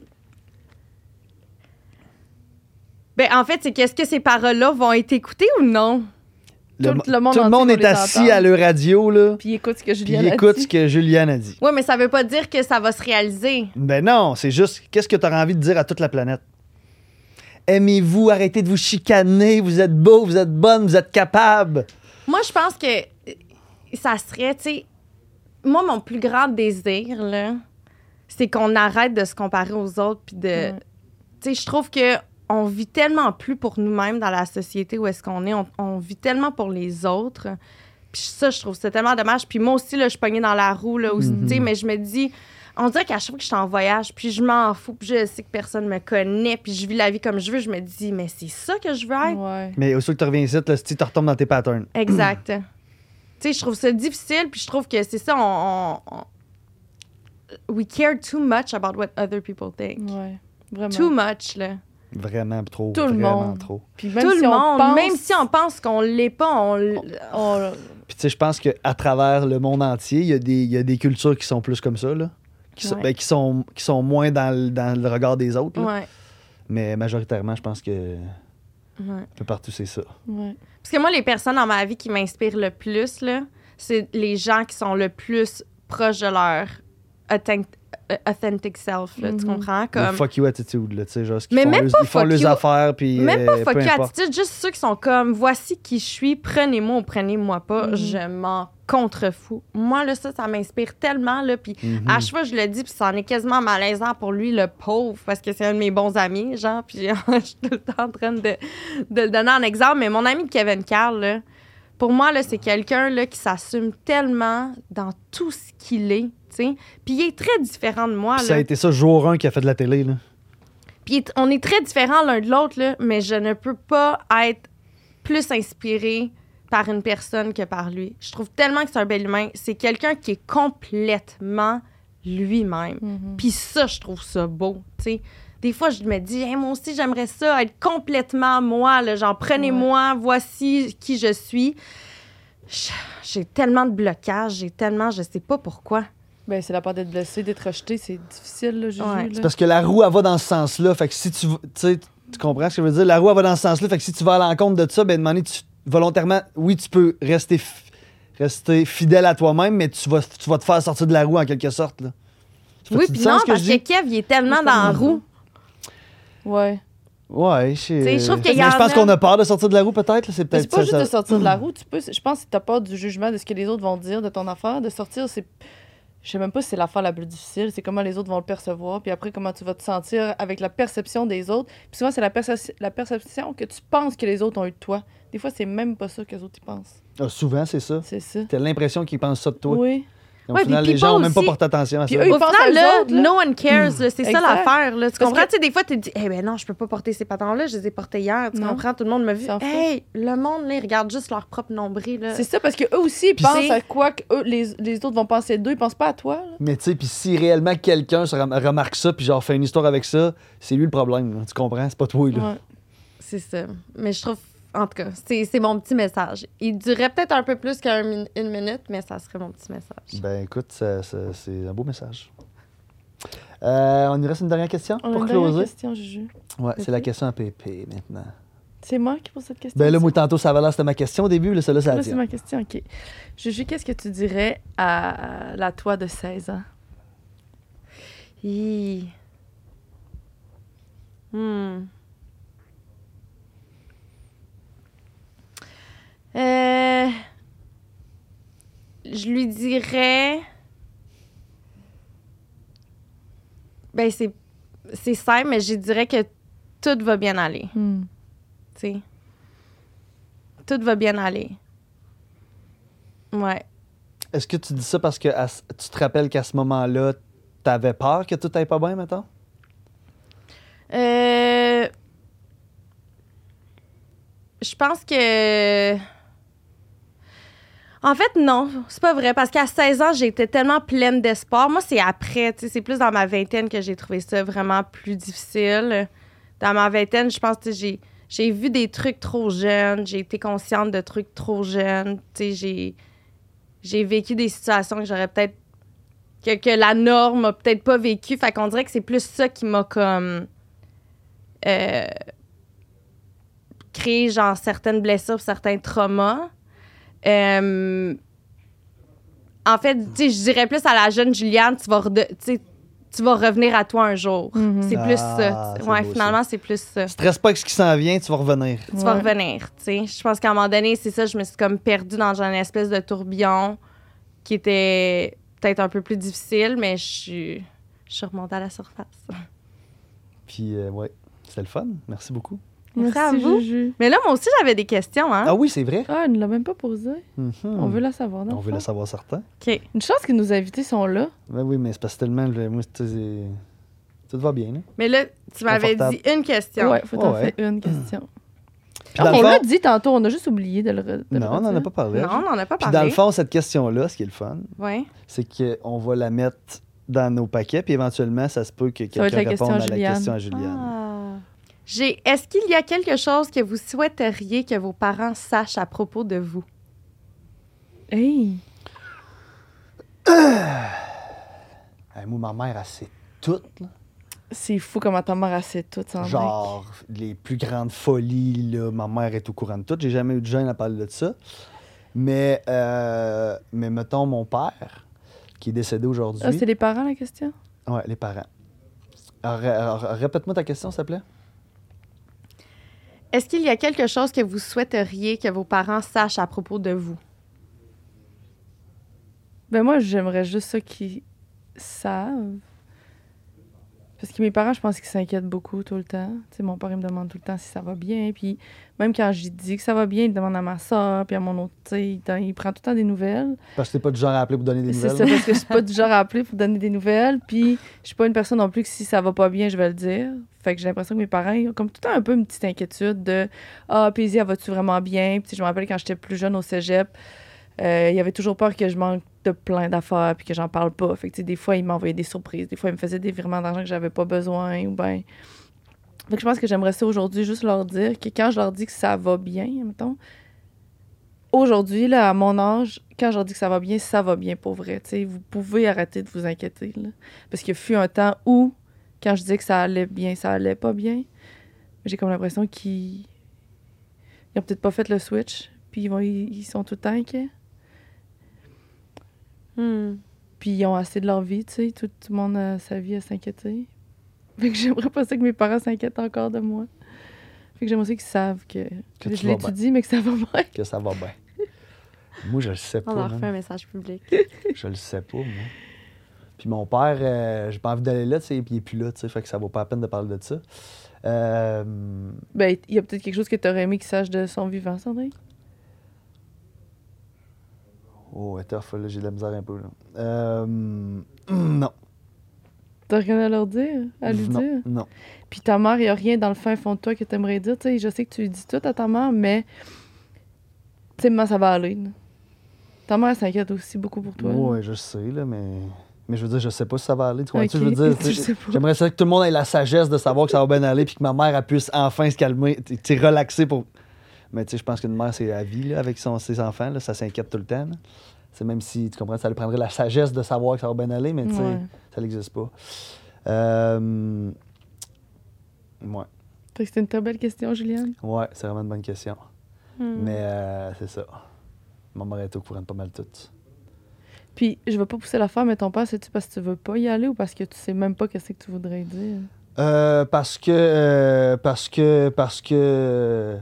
ben, en fait, c'est qu'est-ce que ces paroles-là vont être écoutées ou non? Le, tout le monde, tout le monde est assis entendre. À leur radio, là. Puis écoute ce que Juliane puis a écoute dit. ce que Juliane a dit. Oui, mais ça veut pas dire que ça va se réaliser. Ben non, c'est juste qu'est-ce que tu auras envie de dire à toute la planète. Aimez-vous, arrêtez de vous chicaner, vous êtes beau, vous êtes bonne, vous êtes capable. Moi, je pense que ça serait, tu sais, moi, mon plus grand désir, là, c'est qu'on arrête de se comparer aux autres, puis de, Ouais. tu sais, je trouve que on vit tellement plus pour nous-mêmes dans la société où est-ce qu'on est, on, on vit tellement pour les autres. Puis ça, je trouve ça tellement dommage. Puis moi aussi, là, je suis pognée dans la roue, là, aussi, tu sais, mais je me dis, on dirait qu'à chaque fois que je suis en voyage, puis je m'en fous, puis je sais que personne me connaît, puis je vis la vie comme je veux, je me dis, mais c'est ça que je veux être. Ouais. Mais aussitôt que tu reviens ici, là, si tu retombes dans tes patterns. Exact. Tu sais, je trouve ça difficile, puis je trouve que c'est ça, on, on, on- We care too much about what other people think. Ouais. Vraiment. Too much, là. Vraiment trop. Tout le vraiment monde. trop. Puis même Tout si le on monde, pense- même si on pense qu'on l'est pas, on... l- Oh, Puis tu sais, je pense qu'à travers le monde entier, il y, a des- il y a des cultures qui sont plus comme ça, là. Qui, sont, Ouais. ben, qui, sont, qui sont moins dans le, dans le regard des autres. là. Ouais, Mais majoritairement, je pense que ouais. un peu partout, c'est ça. ouais. Parce que moi, les personnes dans ma vie qui m'inspirent le plus, là, c'est les gens qui sont le plus proches de leur authentic, authentic self, là, tu Mhm. comprends? Le Comme... fuck you attitude, là, tu sais, genre, ce qu'ils Mais font, même leurs- pas ils font fuck leurs you. affaires, puis Même euh, pas peu fuck you importe. attitude, juste ceux qui sont comme voici qui je suis, prenez-moi ou prenez-moi pas, Mhm. je m'en contrefous. Moi, là, ça, ça m'inspire tellement, là, puis Mhm. à chaque fois, je le dis, puis ça en est quasiment malaisant pour lui, le pauvre, parce que c'est un de mes bons amis, genre, puis je suis tout le temps en train de, de le donner en exemple, mais mon ami Kevin Carl, là, pour moi, là, c'est quelqu'un là, qui s'assume tellement dans tout ce qu'il est, tu sais, puis il est très différent de moi, Puis là. ça a été ça, jour un, qui a fait de la télé, là. Puis on est très différents l'un de l'autre, là, mais je ne peux pas être plus inspirée par une personne que par lui. Je trouve tellement que c'est un bel humain. C'est quelqu'un qui est complètement lui-même. Mhm. Puis ça, je trouve ça beau, tu sais. Des fois, je me dis, hey, moi aussi, j'aimerais ça, être complètement moi, là, genre, prenez-moi, voici qui je suis. J- J'ai tellement de blocages, j'ai tellement, je sais pas pourquoi. Ben, c'est la part d'être blessé, d'être rejeté, c'est difficile, là, Juju. Ouais. là. C'est parce que la roue, elle va dans ce sens-là. Fait que si tu... Tu sais, tu comprends ce que je veux dire? La roue, elle va dans ce sens-là. Fait que si tu vas à l'encontre de ça, ben, demander, tu, volontairement, oui, tu peux rester, f- rester fidèle à toi-même, mais tu vas, tu vas te faire sortir de la roue, en quelque sorte, là. Ça Oui, fait-tu puis du sens, non, ce que parce je que dis? Kev, il est tellement dans la roue. Ouais. Ouais, je sais. sais, je trouve qu'il y Mais en je pense a- qu'on a peur de sortir de la roue, peut-être. là. C'est Mais peut-être c'est pas ça, juste ça- de sortir de la roue. Tu peux, je pense que si t'as peur du jugement, de ce que les autres vont dire de ton affaire, de sortir, c'est. Je sais même pas si c'est l'affaire la plus difficile. C'est comment les autres vont le percevoir, puis après, comment tu vas te sentir avec la perception des autres. Puis souvent, c'est la, perce- la perception que tu penses que les autres ont eu de toi. Des fois, c'est même pas ça que les autres y pensent. Ah, souvent, c'est ça. C'est ça. T'as l'impression qu'ils pensent ça de toi. Oui. Et au Ouais, final, puis les gens people n'ont même pas aussi. porté attention à Puis ça. eux, ils Au pensent final, à eux là, autres, là. no one cares, là, c'est ça Exact. l'affaire. Là. Tu Parce comprends? que- Tu sais, des fois, tu te dis, eh ben non, je peux pas porter ces patins-là, je les ai portés hier. Tu Non. comprends? Tout le monde me vu. S'en fout. Hey, le monde, là, ils regardent juste leur propre nombril. Là. C'est ça, parce qu'eux aussi, ils Puis pensent c'est- à quoi que eux, les, les autres vont penser d'eux. Ils pensent pas à toi. Là. Mais tu sais, puis si réellement quelqu'un se rem- remarque ça, puis genre fait une histoire avec ça, c'est lui le problème. là. Tu comprends? C'est pas toi, là. Ouais. C'est ça. Mais je trouve, en tout cas, c'est, c'est mon petit message. Il durerait peut-être un peu plus qu'une minute, mais ça serait mon petit message. Ben écoute, ça- ça- c'est un beau message. Euh, on nous reste une dernière question On a pour une dernière closer. question, Juju. Ouais, c'est la Pépé? question à Pépé maintenant. C'est moi qui pose cette question. Ben là, moi, tantôt, ça avait l'air, c'était ma question au début, là, celle-là, ça Là, la c'est tient. ma question, OK. Juju, qu'est-ce que tu dirais à la toi de seize ans? Hi. Hmm. Euh, je lui dirais. Ben, c'est, c'est simple, mais je dirais que tout va bien aller. Hmm. Tu sais. Tout va bien aller. Ouais. Est-ce que tu dis ça parce que à ce- tu te rappelles qu'à ce moment-là, t'avais peur que tout aille pas bien, maintenant? Euh, je pense que. En fait, non, c'est pas vrai. Parce qu'à seize ans, j'étais tellement pleine d'espoir. Moi, c'est après, tu sais, c'est plus dans ma vingtaine que j'ai trouvé ça vraiment plus difficile. Dans ma vingtaine, je pense que j'ai, j'ai vu des trucs trop jeunes. J'ai été consciente de trucs trop jeunes. Tu sais, j'ai, j'ai vécu des situations que j'aurais peut-être. Que, que la norme a peut-être pas vécu. Fait qu'on dirait que c'est plus ça qui m'a comme. Euh, créer genre certaines blessures, certains traumas. Euh, en fait, tu sais, je dirais plus à la jeune Juliane, tu vas, rede- tu sais, tu vas revenir à toi un jour. Mhm. C'est plus Ah, ça. c'est Ouais, beau, finalement, c'est plus ça. Stresse pas avec ce qui s'en vient, tu vas revenir. Tu vas Ouais. revenir, tu sais. Je pense qu'à un moment donné, c'est ça, je me suis comme perdue dans une espèce de tourbillon qui était peut-être un peu plus difficile, mais je suis, je suis remontée à la surface. Puis, euh, ouais, c'était le fun. Merci beaucoup. Merci à vous. Juju. Mais là, moi aussi, j'avais des questions, hein? Ah oui, c'est vrai. Ah, elle ne l'a même pas posé. Mhm. On veut la savoir, non? On veut le savoir certain. OK. Une chance que nos invités sont là. Ben oui, mais c'est parce que tellement. le- Moi, c'est- c'est- tout va bien, là. Mais là, tu m'avais dit Confortable. une question. Ouais, faut t'en Ouais. faire une question. Puis dans on le l'a fond- dit tantôt, on a juste oublié de le. re- de le Non, on n'en a redire. pas parlé. Non, on n'en a pas Puis parlé. dans le fond, cette question-là, ce qui est le fun, Ouais. c'est qu'on va la mettre dans nos paquets, puis éventuellement, ça se peut que Ça va être quelqu'un la question réponde à à la Juliane. question à Juliane. Ah. J'ai. Est-ce qu'il y a quelque chose que vous souhaiteriez que vos parents sachent à propos de vous? Hey! Hey, moi, ma mère, elle sait tout, là. C'est fou comment ta mère a sait tout, ça. Genre, les plus grandes folies, là, ma mère est au courant de tout. J'ai jamais eu de gêne à parler de ça. Mais, euh, mais mettons, mon père, qui est décédé aujourd'hui. Ah, c'est les parents, la question? Ouais, les parents. Alors, ré- alors, répète-moi ta question, s'il te plaît. Est-ce qu'il y a quelque chose que vous souhaiteriez que vos parents sachent à propos de vous? Ben moi, j'aimerais juste ça qu'ils savent. Parce que mes parents, je pense qu'ils s'inquiètent beaucoup tout le temps. Tu sais, mon père, il me demande tout le temps si ça va bien. Puis même quand je lui dis que ça va bien, il demande à ma soeur, puis à mon autre, tu sais, il, il prend tout le temps des nouvelles. Parce que t'es pas du genre à appeler pour donner des C'est nouvelles. ça, là. parce que je suis pas du genre à appeler pour donner des nouvelles. Puis je suis pas une personne non plus que si ça va pas bien, je vais le dire. Fait que j'ai l'impression que mes parents, ils ont comme tout le temps un peu une petite inquiétude de « Ah, Paisy, elle va-tu vraiment bien? » Puis je me rappelle quand j'étais plus jeune au cégep, euh, il y avait toujours peur que je manque de plein d'affaires puis que j'en parle pas. Fait que, tu sais, des fois, ils m'envoyaient des surprises. Des fois, ils me faisaient des virements d'argent que j'avais pas besoin ou ben. Fait que je pense que j'aimerais ça aujourd'hui juste leur dire que quand je leur dis que ça va bien, mettons, aujourd'hui, là, à mon âge, quand je leur dis que ça va bien, ça va bien pour vrai. Tu sais, vous pouvez arrêter de vous inquiéter. Là. Parce qu'il fut un temps où, quand je disais que ça allait bien, ça allait pas bien. J'ai comme l'impression qu'ils ils ont peut-être pas fait le switch. Puis ils, vont, ils, ils sont tout le temps inquiets. Hmm. Puis ils ont assez de leur vie, tu sais. Tout, tout le monde a sa vie à s'inquiéter. Fait que j'aimerais pas ça que mes parents s'inquiètent encore de moi. Fait que j'aimerais aussi qu'ils savent que, Que je tu vas l'étudie, mais que ça va bien. Que ça va bien. Moi, je le sais pas. On leur man. fait un message public. Je le sais pas, moi. Puis mon père, euh, j'ai pas envie d'aller là, tu sais, puis il est plus là, tu sais, fait que ça vaut pas la peine de parler de ça. Euh, Ben, il y a peut-être quelque chose que t'aurais aimé qu'ils sachent de son vivant, Sandrine. Oh, ouais, tough, là, j'ai de la misère un peu, là. Euh, non. T'as rien à leur dire, à lui non, dire. non. Puis ta mère, il y a rien dans le fin fond de toi que t'aimerais dire. Tu sais, je sais que tu lui dis tout à ta mère, mais tu sais, maman, ça va aller. là. Ta mère elle s'inquiète aussi beaucoup pour toi. Ouais, je sais, là, mais... Mais je veux dire, je sais pas si ça va aller. Tu comprends Ok, ce que je veux dire? je sais pas. J'aimerais ça que tout le monde ait la sagesse de savoir que ça va bien aller puis que ma mère elle puisse enfin se calmer, tu sais, relaxer pour... Mais tu sais, je pense qu'une mère, c'est la vie, là, avec son, ses enfants, là, ça s'inquiète tout le temps. là. C'est même si, tu comprends, ça lui prendrait la sagesse de savoir que ça va bien aller, mais tu sais, Ouais. ça n'existe pas. Euh... Ouais, Fait que c'était une très belle question, Juliane. ouais, c'est vraiment une bonne question. Hmm. Mais euh, c'est ça. Ma mère est au courant de pas mal tout. Puis, je vais pas pousser l'affaire, mais ton père, c'est-tu parce que tu veux pas y aller ou parce que tu sais même pas qu'est-ce que tu voudrais dire? Euh, parce que. euh, parce que. Parce que.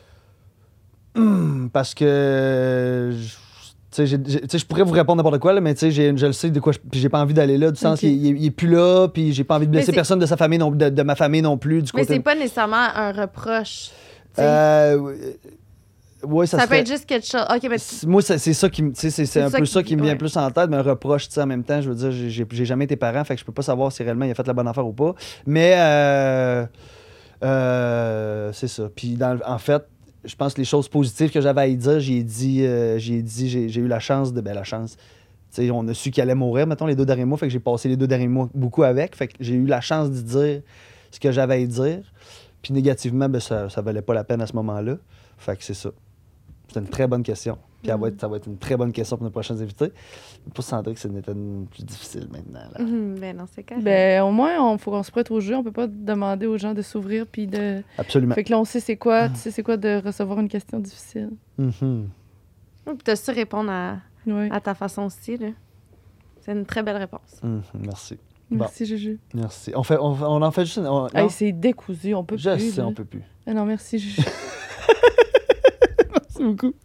Hum, parce que. je- Tu sais, j'ai- j'ai- tu sais, je pourrais vous répondre n'importe quoi, là, mais tu sais, j'ai- je le sais de quoi. je- Puis j'ai pas envie d'aller là, du sens Ok. qu'il il est- il est plus là, puis j'ai pas envie de Mais blesser c'est- personne de sa famille, non, de, de ma famille non plus. Du Mais côté c'est pas nécessairement un reproche. tu sais. Euh, ouais, ça, ça se peut fait- être juste quelque chose. OK, mais C'est- Moi, c'est c'est ça qui me. tu sais, C'est c'est C'est un ça peu qui- ça qui me vient ouais. plus en tête, mais un reproche, tu sais, en même temps, je veux dire, j'ai- j'ai j'ai jamais été parent, fait que je peux pas savoir si réellement il a fait la bonne affaire ou pas. Mais euh, euh, c'est ça. Puis dans le- en fait, je pense que les choses positives que j'avais à y dire, j'ai dit, euh, j'ai dit, j'ai j'ai eu la chance de. Ben, la chance. Tu sais, on a su qu'il allait mourir, mettons, les deux derniers mois, fait que j'ai passé les deux derniers mois beaucoup avec, fait que j'ai eu la chance d'y dire ce que j'avais à y dire. Puis négativement, ben, ça, ça valait pas la peine à ce moment-là. Fait que c'est ça. C'est une très bonne question. Puis elle va être- ça va être une très bonne question pour nos prochains invités. Pour Sandrine, c'est une plus difficile maintenant. là. Mhm, ben non, c'est correct. Ben, au moins, il faut qu'on se prête au jeu. On peut pas demander aux gens de s'ouvrir puis de... Absolument. Fait que là, on sait c'est quoi, tu sais c'est quoi de recevoir une question difficile. Mhm. Puis t'as su répondre à, Ouais. à ta façon aussi, là. C'est une très belle réponse. Mhm, merci. Merci, Juju. Merci. On, fait, on, on en fait juste... une- on- Hey, non? c'est décousu, on peut Je plus. sais, là. on peut plus. Ah non, merci, Juju. Merci beaucoup.